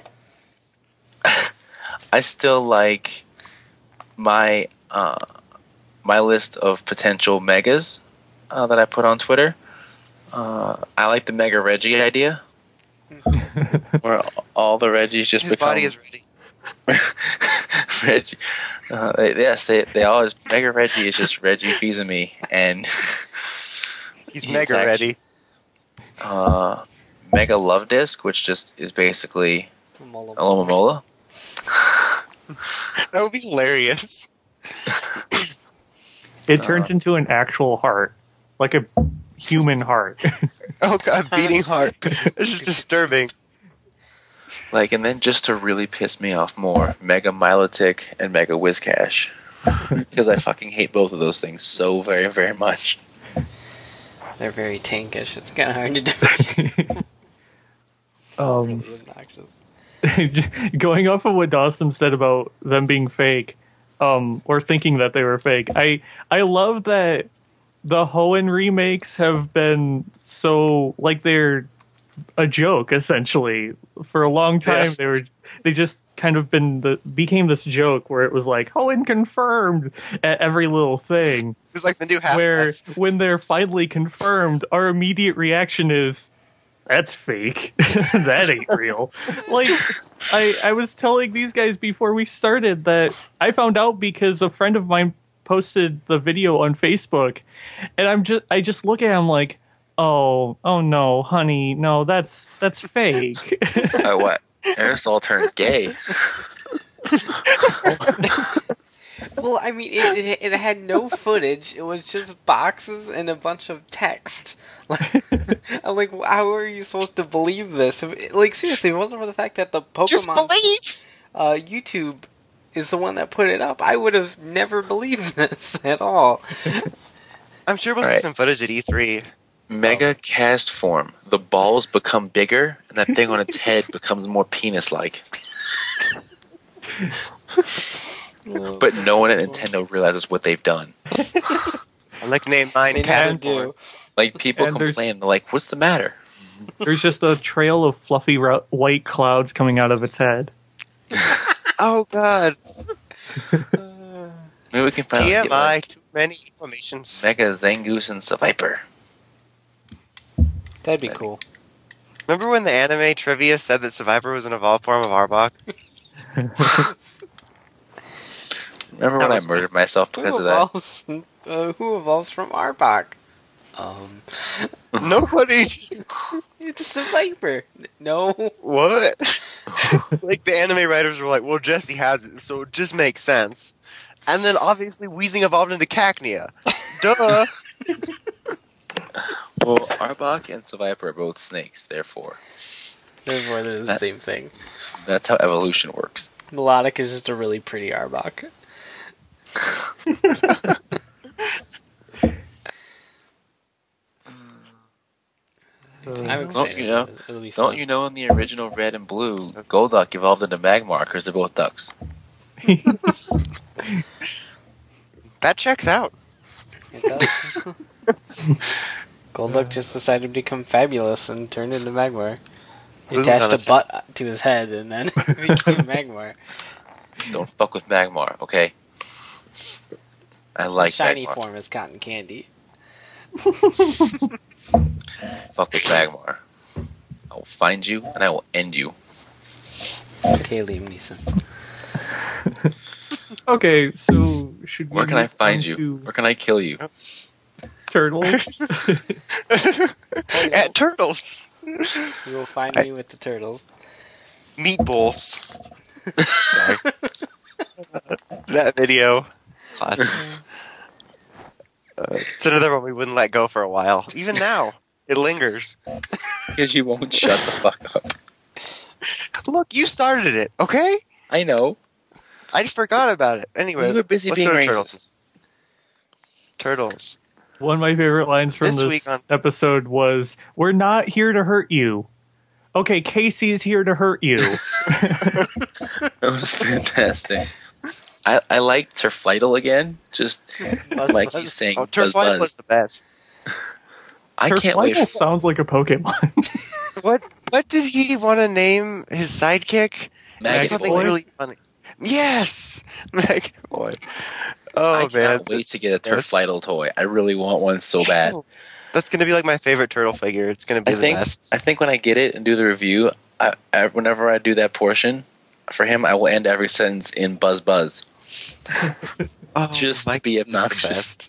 S4: I still like my my list of potential megas that I put on Twitter. I like the Mega Reggie idea, where all the Reggies just
S3: His
S4: become
S3: body is ready.
S4: Reggie. Yes, they always Mega Reggie is just Reggie Fils-Aimé, and
S3: He's Mega ready.
S4: Mega Love Disc, which just is basically
S2: Mola.
S4: Alomomola.
S3: That would be hilarious.
S5: It turns into an actual heart, like a human heart.
S3: Oh god, beating heart. It's just disturbing.
S4: And then just to really piss me off more, Mega Milotic and Mega Whiscash. Because I fucking hate both of those things so very, very much.
S2: They're very tankish. It's kind of hard to do. Really obnoxious.
S5: Going off of what Dawson said about them being fake, or thinking that they were fake, I love that the Hoenn remakes have been so, like, they're a joke, essentially. For a long time, they just kind of became this joke where it was like, Hoenn confirmed at every little thing.
S3: It's like the new half.
S5: Where, when they're finally confirmed, our immediate reaction is, that's fake. That ain't real. Like, I was telling these guys before we started that I found out because a friend of mine posted the video on Facebook, and I just look at him like, oh no, honey, no, that's fake.
S4: What? Aerosol turned gay.
S2: Well, I mean, it had no footage. It was just boxes and a bunch of text. I'm like, how are you supposed to believe this? Like, seriously, if it wasn't for the fact that the Pokemon
S3: Just believe!
S2: YouTube is the one that put it up, I would have never believed this at all.
S3: I'm sure we'll see some footage at E3.
S4: Mega cast form. The balls become bigger, and that thing on its head becomes more penis-like. But no one at Nintendo realizes what they've done.
S3: I like name mine cast form.
S4: Like, people
S5: And
S4: complain, they're like, what's the matter?
S5: There's just a trail of fluffy white clouds coming out of its head.
S3: Oh god.
S4: Maybe we can finally get
S3: TMI, too many exclamations.
S4: Mega Zangoose and Seviper.
S2: That'd be cool.
S3: Remember when the anime trivia said that Survivor was an evolved form of Arbok?
S4: Remember when I murdered myself because of that?
S2: Who evolves from Arbok?
S3: Nobody.
S2: It's a Viper. No.
S3: What? Like, the anime writers were like, well, Jesse has it, so it just makes sense. And then, obviously, Weezing evolved into Cacnea. Duh!
S4: Well, Arbok and Seviper are both snakes, therefore.
S2: Therefore, they're the same thing.
S4: That's how evolution works.
S2: Melodic is just a really pretty Arbok. I'm excited. It'll be fun.
S4: Don't you know in the original Red and Blue, Golduck evolved into Magmar because they're both ducks.
S3: That checks out.
S2: It does. Golduck just decided to become fabulous and turned into Magmar. He
S3: Booms
S2: attached
S3: on
S2: a
S3: his
S2: butt to his head and then became Magmar.
S4: Don't fuck with Magmar, okay? I like
S2: Shiny
S4: Magmar.
S2: form is cotton candy.
S4: Fuck with Magmar. I will find you and I will end you.
S2: Okay, Liam Neeson.
S5: Okay, so should we...
S4: Where can I
S5: move
S4: find
S5: on
S4: you?
S5: to
S4: Where can I kill you?
S5: Turtles?
S3: At Turtles.
S2: You will find me with the turtles.
S3: Meatballs. Sorry. That video. Classic. It's another one we wouldn't let go for a while. Even now, it lingers.
S4: Because you won't shut the fuck up.
S3: Look, you started it, okay?
S4: I know.
S3: I just forgot about it. Anyway,
S4: You were busy
S3: let's
S4: being
S3: go to
S4: racist.
S3: Turtles.
S5: One of my favorite lines from
S3: This
S5: this
S3: week on-
S5: episode was, "We're not here to hurt you." Okay, Casey's here to hurt you.
S4: That was fantastic. I liked Turflightle again. Just
S2: Buzz,
S4: like
S2: buzz.
S4: he's saying,
S3: Oh,
S4: buzz,
S3: Turflight
S4: buzz.
S3: was the best.
S4: I can't wait.
S5: Turflightle sounds like a Pokemon.
S3: What did he want to name his sidekick?
S4: Maggot
S3: Something
S4: Boy.
S3: really funny. Yes, Maggot Boy. Oh
S4: I
S3: man,
S4: cannot wait
S3: this
S4: to
S3: is
S4: get a
S3: the best.
S4: Turflightle toy. I really want one so bad.
S3: That's gonna be like my favorite turtle figure. It's gonna be
S4: I
S3: the
S4: think
S3: best.
S4: I think when I get it and do the review, whenever I do that portion for him, I will end every sentence in buzz buzz,
S3: Oh,
S4: just to
S3: Mike
S4: be
S3: is the
S4: obnoxious.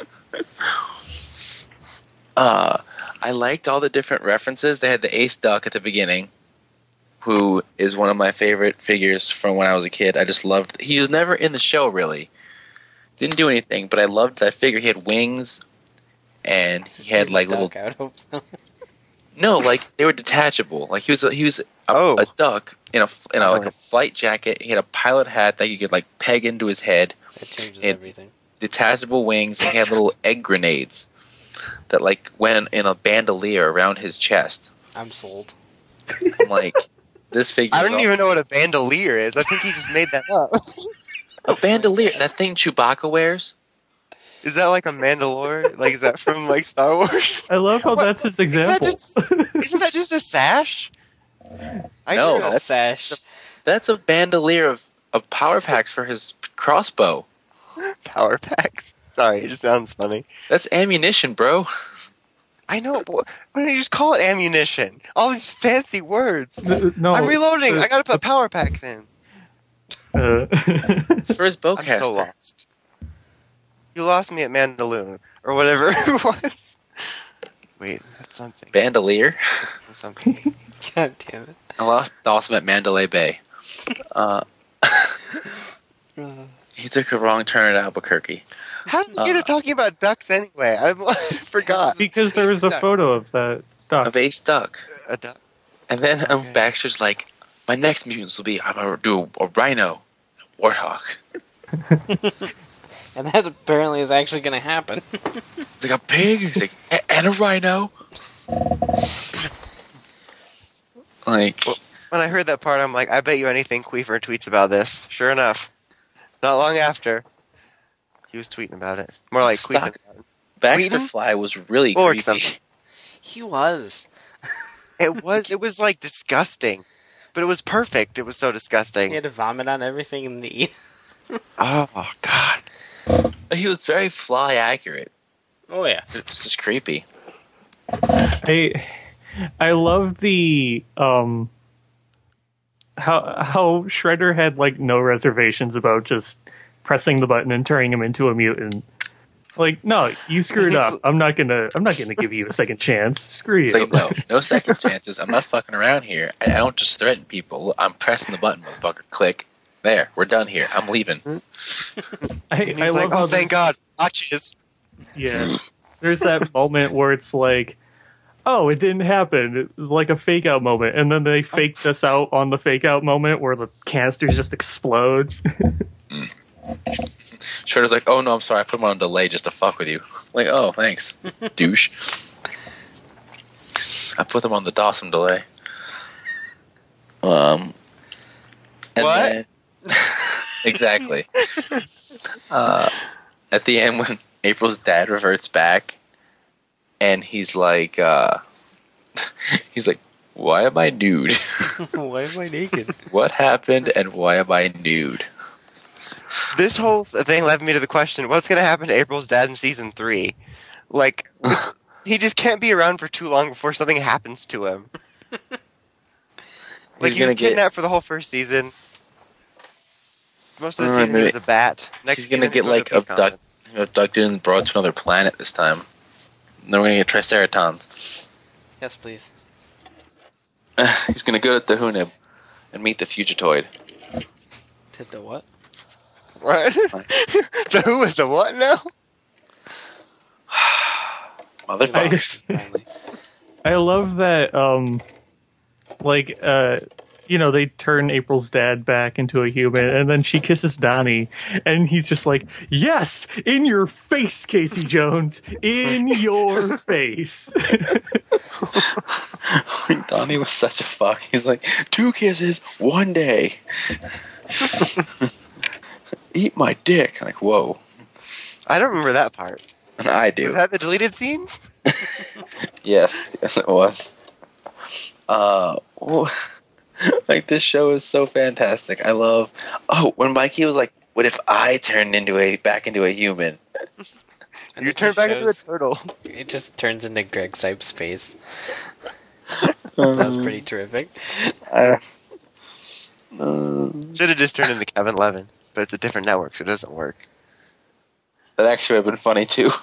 S3: best.
S4: I liked all the different references. They had the Ace Duck at the beginning, who is one of my favorite figures from when I was a kid. I just loved. He was never in the show really, didn't do anything, but I loved that figure. He had wings, and he had like little.
S2: Duck out of them.
S4: No, like they were detachable. Like he was a duck in like a flight jacket. He had a pilot hat that you could like peg into his head.
S2: That changes
S4: It-
S2: everything.
S4: Detachable wings, and he had little egg grenades that like went in a bandolier around his chest.
S2: I'm sold.
S4: I'm like, this figure.
S3: I don't even know what a bandolier is. I think he just made that up.
S4: A bandolier. That thing Chewbacca wears.
S3: Is that like a Mandalore? Like, is that from like Star Wars?
S5: I love how
S3: What?
S5: that's his
S3: Isn't that
S5: example.
S3: Isn't that just a sash? I
S4: No,
S3: just
S2: Girl
S4: that's-
S2: sash.
S4: That's a bandolier of power packs for his crossbow.
S3: power packs. Sorry, it just sounds funny.
S4: That's ammunition, bro.
S3: I know, but why don't you just call it ammunition? All these fancy words.
S5: No,
S3: I'm reloading. I gotta put power packs in.
S4: It's for his
S3: I'm
S4: bowcaster.
S3: so lost. You lost me at Mandaloon or whatever it was. Wait, that's something.
S4: Bandolier.
S3: That's something.
S2: God damn it.
S4: I lost him at Mandalay Bay. He took a wrong turn at Albuquerque.
S3: How did you get to talking about ducks anyway? I forgot.
S5: because there was a photo of that duck.
S4: Of Ace Duck.
S3: A duck.
S4: And then
S3: Okay.
S4: Baxter's like, my next mutants will be, I'm going to do a rhino, a warthog.
S2: And that apparently is actually going to happen.
S4: It's like a pig. He's like, and a rhino. Like,
S3: When I heard that part, I'm like, I bet you anything Queefer tweets about this. Sure enough, not long after, he was tweeting about it. More like
S4: Stop.
S3: tweeting about it.
S4: Baxter
S3: Wheaton?
S4: Fly was really
S3: Or
S4: creepy.
S3: something.
S2: He was.
S3: It was like disgusting, but it was perfect. It was so
S2: He
S3: disgusting.
S2: had to vomit on everything and eat.
S3: Oh God.
S4: He was very fly accurate.
S2: Oh, yeah.
S4: It was just creepy.
S5: I love the how Shredder had like no reservations about just pressing the button and turning him into a mutant. Like, no, you screwed up. I'm not gonna give you a second chance. Screw
S4: It's
S5: you.
S4: like, no second chances. I'm not fucking around here. I don't just threaten people. I'm pressing the button, motherfucker. Click. There, we're done here. I'm leaving.
S5: I
S3: And
S5: love
S3: he's like,
S5: how
S3: oh, thank God, watches.
S5: Yeah. There's that moment where it's like, oh, it didn't happen. Like a fake out moment. And then they faked us out on the fake out moment where the canisters just explode.
S4: Shredder's like, oh no, I'm sorry. I put them on delay just to fuck with you. Like, oh, thanks, douche. I put them on the Dawson delay. And
S3: What?
S4: then- exactly. At the end, when April's dad reverts back, and he's like, why am I nude?
S2: Why am I naked?
S4: What happened, and why am I nude?
S3: This whole thing led me to the question: what's going to happen to April's dad in season 3? Like, he just can't be around for too long before something happens to him. Like,
S4: He's
S3: he was
S4: gonna get-
S3: kidnapped for the whole first season. Most of the
S4: Alright,
S3: season he
S4: maybe-
S3: was a bat. Next
S4: He's gonna
S3: season,
S4: get,
S3: he's
S4: like,
S3: to peace conference.
S4: Abducted and brought to another planet this time. And then we're gonna get Triceratons.
S2: Yes, please.
S4: He's gonna go to the Hunib and meet the Fugitoid.
S2: To the what?
S3: What? The who with the what now?
S4: Motherfuckers.
S5: I love that, they turn April's dad back into a human, and then she kisses Donnie, and he's just like, yes, in your face, Casey Jones, in your face.
S4: Donnie was such a fuck. He's like, 2 kisses, 1 day. Eat my dick. I'm like, whoa.
S3: I don't remember that part.
S4: I do.
S3: Was that the deleted scenes?
S4: Yes, it was. Like, this show is so fantastic. I love. Oh, when Mikey was like, "What if I turned back into a human?"
S2: And
S3: You
S2: it
S3: turn
S2: just
S3: back into a
S2: shows-
S3: turtle.
S2: It just turns into Greg Sipes' face. That was pretty terrific.
S3: Should have just turned into Kevin Levin, but it's a different network, so it doesn't work.
S4: That actually would have been funny too.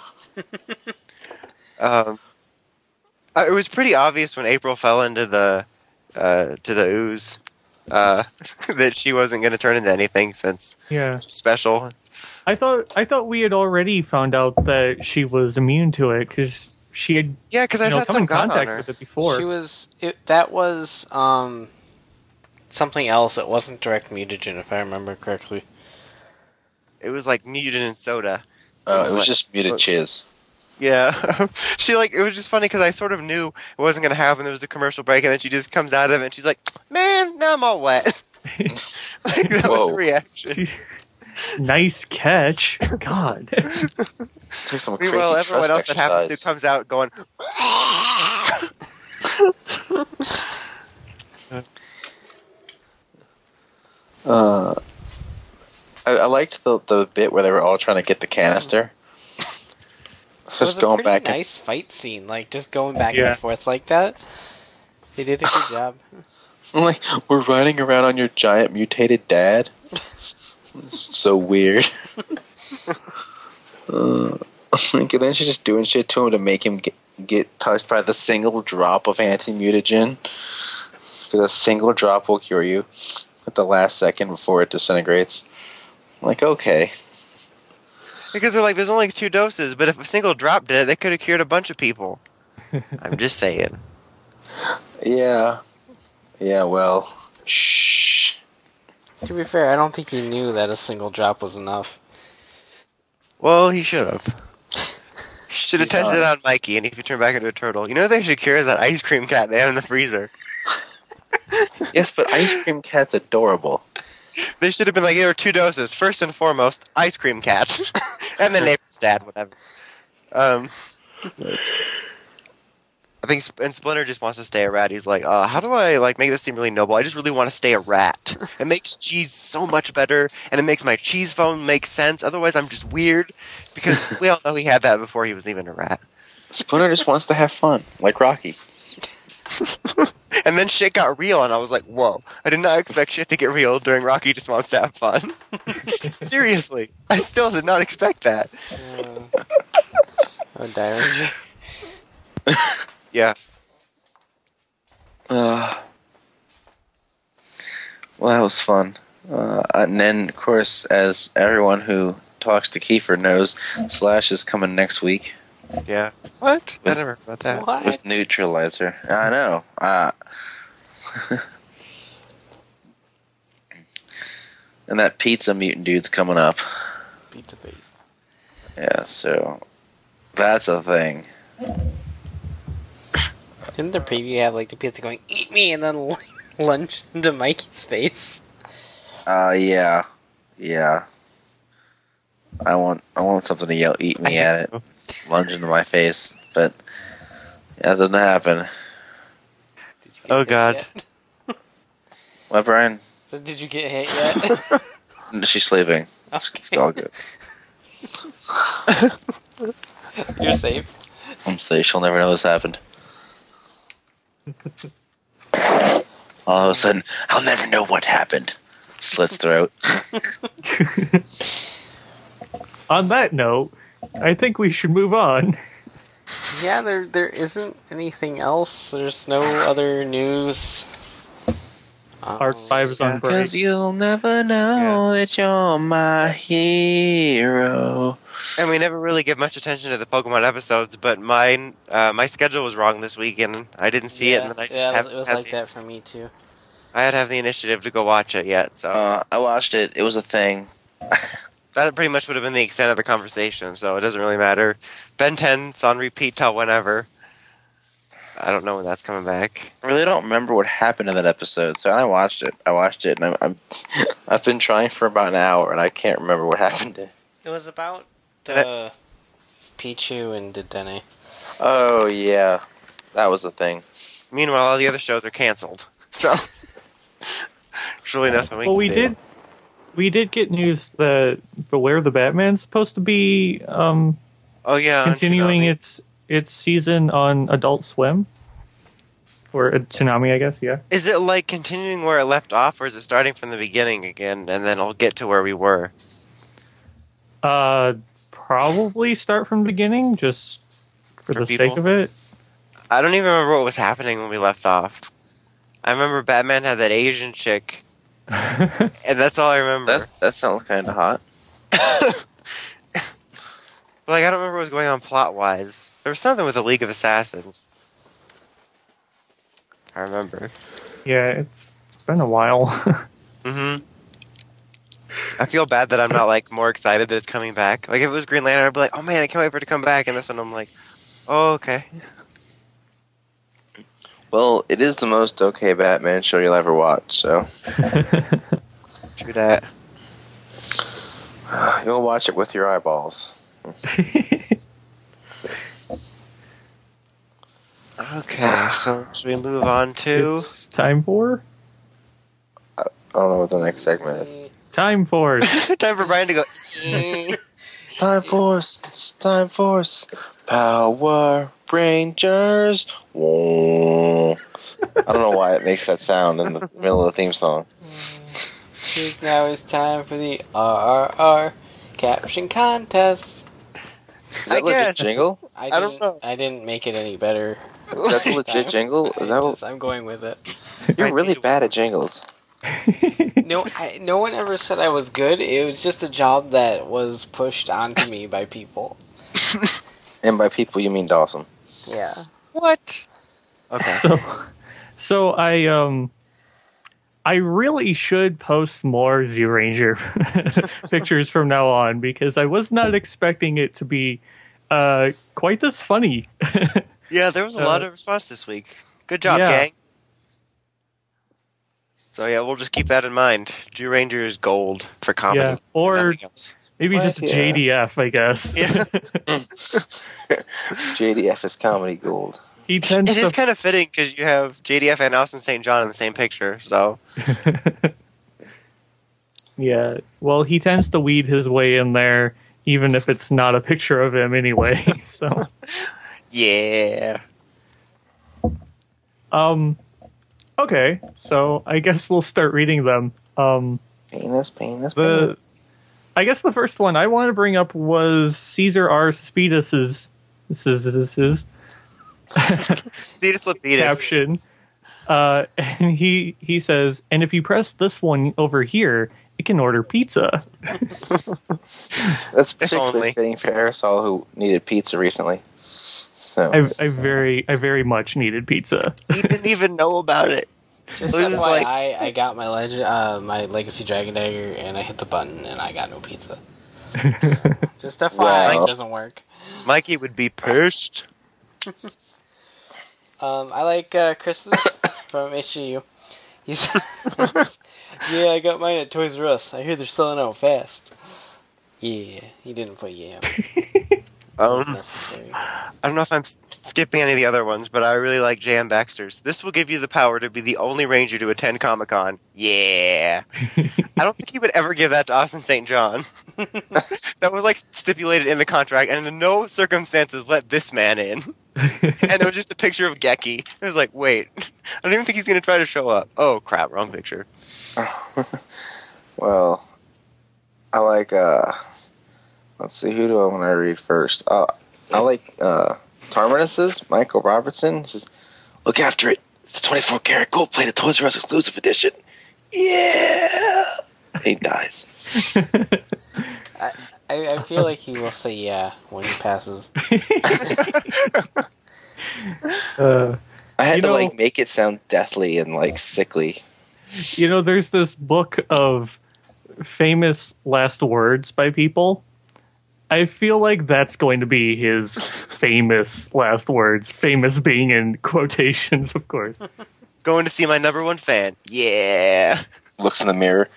S3: It was pretty obvious when April fell into the ooze that she wasn't going to turn into anything since
S5: Yeah.
S3: she's special.
S5: I thought we had already found out that she was immune to it, because she had
S3: Yeah, because I thought
S5: come in
S3: some got on
S5: contact
S3: her.
S5: with it before.
S2: That was something else. It wasn't direct mutagen, if I remember correctly.
S3: It was like mutagen and soda.
S4: It was
S3: like-
S4: just muted
S3: looks-
S4: chiz.
S3: Yeah, it was just funny because I sort of knew it wasn't going to happen. There was a commercial break, and then she just comes out of it, and she's like, "Man, now I'm all wet." Like, that was
S4: Whoa.
S3: the reaction.
S5: Nice catch. God.
S4: It's like some crazy
S3: Meanwhile, everyone else
S4: trust
S3: that happens to
S4: exercise.
S3: comes out going,
S4: I liked the bit where they were all trying to get the canister.
S2: It was
S4: Just
S2: a
S4: going
S2: pretty
S4: back.
S2: nice fight scene, like just going back
S5: Yeah.
S2: and forth like that. They did a good job.
S4: I'm like, we're riding around on your giant mutated dad. It's so weird. Like, and then she's just doing shit to him to make him get touched by the single drop of anti-mutagen. Because a single drop will cure you at the last second before it disintegrates. I'm like, okay.
S3: because they're like, "There's only 2 doses, but if a single drop did it, they could have cured a bunch of people." I'm just saying.
S4: Yeah. Yeah, well. Shh.
S2: To be fair, I don't think he knew that a single drop was enough.
S3: Well, he should have. Should have
S4: He's
S3: tested it
S4: not.
S3: on Mikey, and if you turn back into a turtle, you know what they should cure is that ice cream cat they have in the freezer.
S4: Yes, but Ice Cream Cat's adorable.
S3: They should have been like, "There are 2 doses. First and foremost, ice cream cat, and then neighbor's dad, whatever." I think and Splinter just wants to stay a rat. He's like, "How do I like make this seem really noble? I just really want to stay a rat. It makes cheese so much better, and it makes my cheese phone make sense. Otherwise, I'm just weird." Because we all know he had that before he was even a rat.
S4: Splinter just wants to have fun, like Rocky.
S3: And then shit got real, and I was like, "Whoa! I did not expect shit to get real during Rocky Just Wants to Have Fun." Seriously, I still did not expect that.
S2: Oh, Diary.
S3: Yeah.
S4: Well, that was fun. And then, of course, as everyone who talks to Kiefer knows, Slash is coming next week
S3: Yeah. What? I never heard about that.
S2: What?
S4: with Neutralizer. I know. And that Pizza Mutant dude's coming up.
S2: Pizza base.
S4: Yeah, so that's a thing.
S2: Didn't the preview have like the pizza going, "Eat me," and then lunge into Mikey's face?
S4: Yeah. I want something to yell, "Eat me" at it, lunge into my face, but yeah, it doesn't happen.
S2: Did you get
S3: Oh,
S2: hit
S3: God.
S2: yet?
S4: What, Brian?
S2: So did you get hit yet?
S4: She's sleeping. It's all good.
S2: You're safe.
S4: I'm safe. She'll never know this happened. All of a sudden, I'll never know what happened. Slits throat.
S5: On that note, I think we should move on.
S2: Yeah, there isn't anything else. There's no other news.
S5: Part 5 is on break.
S4: Because you'll never know that you're my hero.
S3: And we never really give much attention to the Pokemon episodes, but mine, my schedule was wrong this week, and I didn't see it, and then I just haven't
S2: it was
S3: had
S2: like that for me too.
S3: I had to have the initiative to go watch it yet, so
S4: I watched it. It was a thing.
S3: that pretty much would have been the extent of the conversation, so it doesn't really matter. Ben 10's on repeat till whenever. I don't know when that's coming back.
S4: I really don't remember what happened in that episode, so I watched it, and I've been trying for about an hour, and I can't remember what happened.
S2: It was about Pichu and Dedenne.
S4: Oh yeah, that was the thing.
S3: Meanwhile, all the other shows are canceled, so there's really nothing we
S5: Well,
S3: can do.
S5: we did get news that Beware the Batman's supposed to be
S3: Oh yeah, on
S5: continuing
S3: Toonami.
S5: its season on Adult Swim. Or Toonami, I guess, yeah.
S3: Is it like continuing where it left off, or is it starting from the beginning again, and then it'll get to where we were?
S5: Probably start from the beginning, just for the
S3: people?
S5: sake of it.
S3: I don't even remember what was happening when we left off. I remember Batman had that Asian chick, and that's all I remember.
S4: That sounds kind of hot.
S3: But like, I don't remember what was going on plot-wise. There was something with the League of Assassins. I remember.
S5: Yeah, it's been a while.
S3: Mm-hmm. I feel bad that I'm not like more excited that it's coming back. Like if it was Green Lantern, I'd be like, "Oh man, I can't wait for it to come back." And this one, I'm like, "Oh, okay."
S4: Well, it is the most okay Batman show you'll ever watch, so
S3: True that.
S4: you'll watch it with your eyeballs.
S3: Okay, so should we move on to?
S5: It's time for
S4: I don't know what the next segment is.
S5: Time Force.
S3: Time for Brian to go.
S4: Time Force, it's Time Force, Power Rangers. Whoa. I don't know why it makes that sound in the middle of the theme song.
S2: Now it's time for the RRR caption contest.
S4: Is that
S3: I
S4: a legit
S3: guess.
S4: jingle?
S3: I don't know.
S2: I didn't make it any better.
S4: Is that the legit jingle? Is that what,
S2: I'm going with it.
S4: you're really bad at jingles.
S2: No, no one ever said I was good. It was just a job that was pushed onto me by people.
S4: And by people, you mean Dawson.
S2: Yeah.
S3: What? Okay.
S5: So I really should post more Z Ranger pictures from now on, because I was not expecting it to be quite this funny.
S3: Yeah, there was a lot of response this week. Good job,
S5: Yeah.
S3: gang. So yeah, we'll just keep that in mind. Jew Ranger is gold for comedy.
S5: Yeah, or-
S3: nothing else.
S5: Maybe
S4: What?
S5: just
S4: Yeah.
S5: JDF, I guess.
S3: Yeah.
S4: JDF is comedy gold.
S5: He tends
S3: It is
S5: to
S3: kind of fitting because you have JDF and Austin St. John in the same picture. So
S5: Yeah, well, he tends to weed his way in there, even if it's not a picture of him anyway. So,
S3: yeah.
S5: okay, so I guess we'll start reading them.
S4: Penis, penis,
S5: The
S4: penis.
S5: I guess the first one I want to bring up was Caesar R. Speedus's
S3: Cetus Lapidus.
S5: caption, and he says, "And if you press this one over here, it can order pizza."
S4: That's particularly
S3: only.
S4: fitting for Aerosol, who needed pizza recently. So
S5: I very much needed pizza.
S3: He didn't even know about it.
S2: Just
S3: It was
S2: FYI,
S3: like-
S2: I got my my Legacy Dragon Dagger, and I hit the button, and I got no pizza. Just FYI,
S4: Wow.
S2: it doesn't work.
S3: Mikey would be pissed.
S2: I like Chris from HGU. He's yeah, I got mine at Toys R Us. I hear they're selling out fast. Yeah, he didn't put yeah. Necessary.
S3: I don't know if I'm skipping any of the other ones, but I really like J.M. Baxter's. This will give you the power to be the only Ranger to attend Comic-Con. Yeah. I don't think he would ever give that to Austin St. John. That was like stipulated in the contract, and in no circumstances let this man in. And it was just a picture of Geki. It was like, wait, I don't even think he's going to try to show up. Oh, crap, wrong picture.
S4: well, I like. Let's see, who do I want to read first? I like Tarminus's Michael Robertson. He says, "Look after it. It's the 24 karat gold plated Toys R Us exclusive edition. Yeah. He dies.
S2: I feel like he will say yeah when he passes.
S4: I had to like make it sound deathly and like sickly.
S5: There's this book of famous last words by people. I feel like that's going to be his famous last words. Famous being in quotations, of course.
S3: Going to see my number one fan. Yeah.
S4: Looks in the mirror.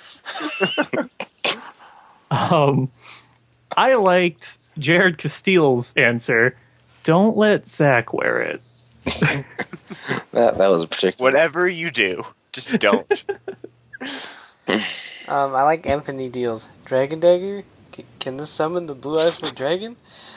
S5: I liked Jared Castile's answer. Don't let Zach wear it.
S4: that was a particular.
S3: Whatever you do, just don't.
S2: I like Anthony Deal's Dragon Dagger. Can this summon the Blue Eyes White Dragon?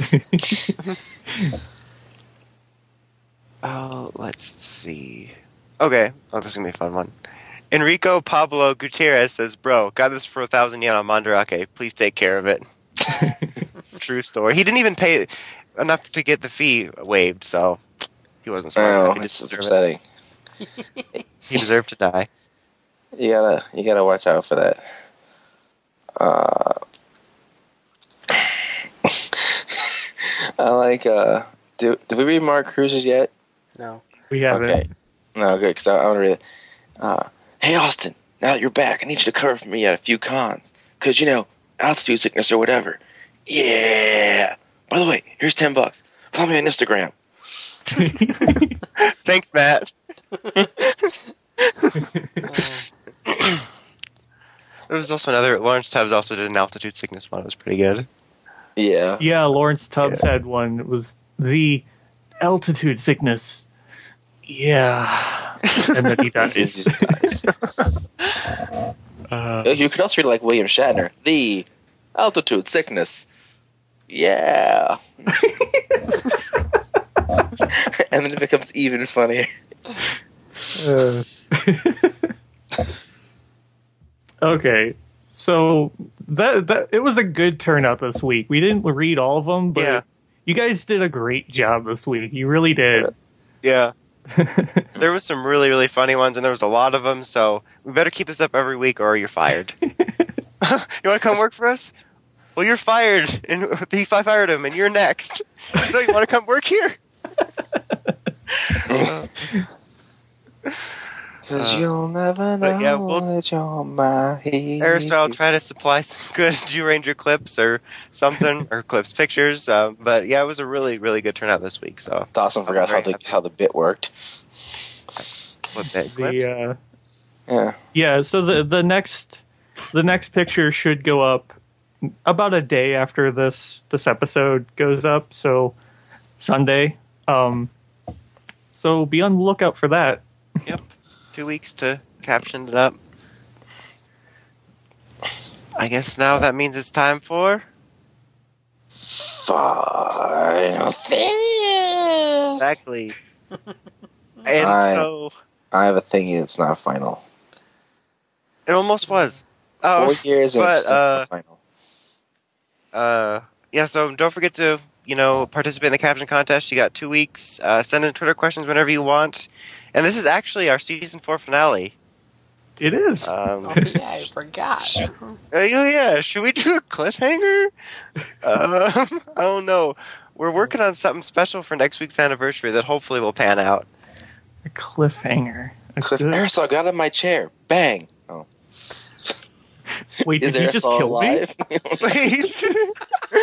S3: Oh, let's see. Okay. Oh, this is going to be a fun one. Enrico Pablo Gutierrez says, bro, got this for 1,000 yen on Mandarake. Please take care of it. True story. He didn't even pay enough to get the fee waived, so he wasn't smart enough. He
S4: it's
S3: just
S4: upsetting.
S3: He deserved to die.
S4: You gotta watch out for that. I like. Did we read Mark Cruz's yet?
S2: No.
S5: We haven't.
S4: Okay. No, good, because I want to read it. Hey, Austin, now that you're back, I need you to cover for me at a few cons. Because, altitude sickness or whatever. Yeah! By the way, here's $10. Follow me on Instagram.
S3: Thanks, Matt. There was also another. Lawrence Tubbs also did an altitude sickness one. It was pretty good.
S4: Yeah.
S5: Yeah, Lawrence Tubbs had one. It was the altitude sickness. Yeah. And then he dies.
S4: You could also read like William Shatner. The altitude sickness. Yeah. And then it becomes even funnier.
S5: Okay, so that it was a good turnout this week. We didn't read all of them, but you guys did a great job this week. You really did.
S3: Yeah. There was some really, really funny ones, and there was a lot of them, so we better keep this up every week or you're fired. You want to come work for us? Well, you're fired, and he fired him, and you're next. So you want to come work here?
S4: Because you'll never know that you're my hero.
S3: So I'll try to supply some good Jew Ranger clips or something, or clips pictures. But yeah, it was a really, really good turnout this week. So
S4: Dawson forgot how the bit worked.
S3: What bit? Clips?
S5: Yeah. So the next picture should go up about a day after this episode goes up. So Sunday. So be on the lookout for that.
S3: Yep. 2 weeks to caption it up. I guess now that means it's time for
S4: Final Thing.
S3: Exactly. And
S4: I have a thingy that's not final.
S3: It almost was. Oh,
S4: 4 years and it's not final.
S3: Yeah, so don't forget to, participate in the caption contest. You got 2 weeks. Send in Twitter questions whenever you want. And this is actually our season 4 finale.
S5: It is.
S2: I forgot.
S3: Should we do a cliffhanger? I don't know. We're working on something special for next week's anniversary that hopefully will pan out.
S5: A cliffhanger.
S4: Aerosol got out of my chair. Bang. Oh.
S5: Wait,
S4: Is
S5: did you just
S4: Aerosol
S5: kill
S4: alive?
S3: Wait.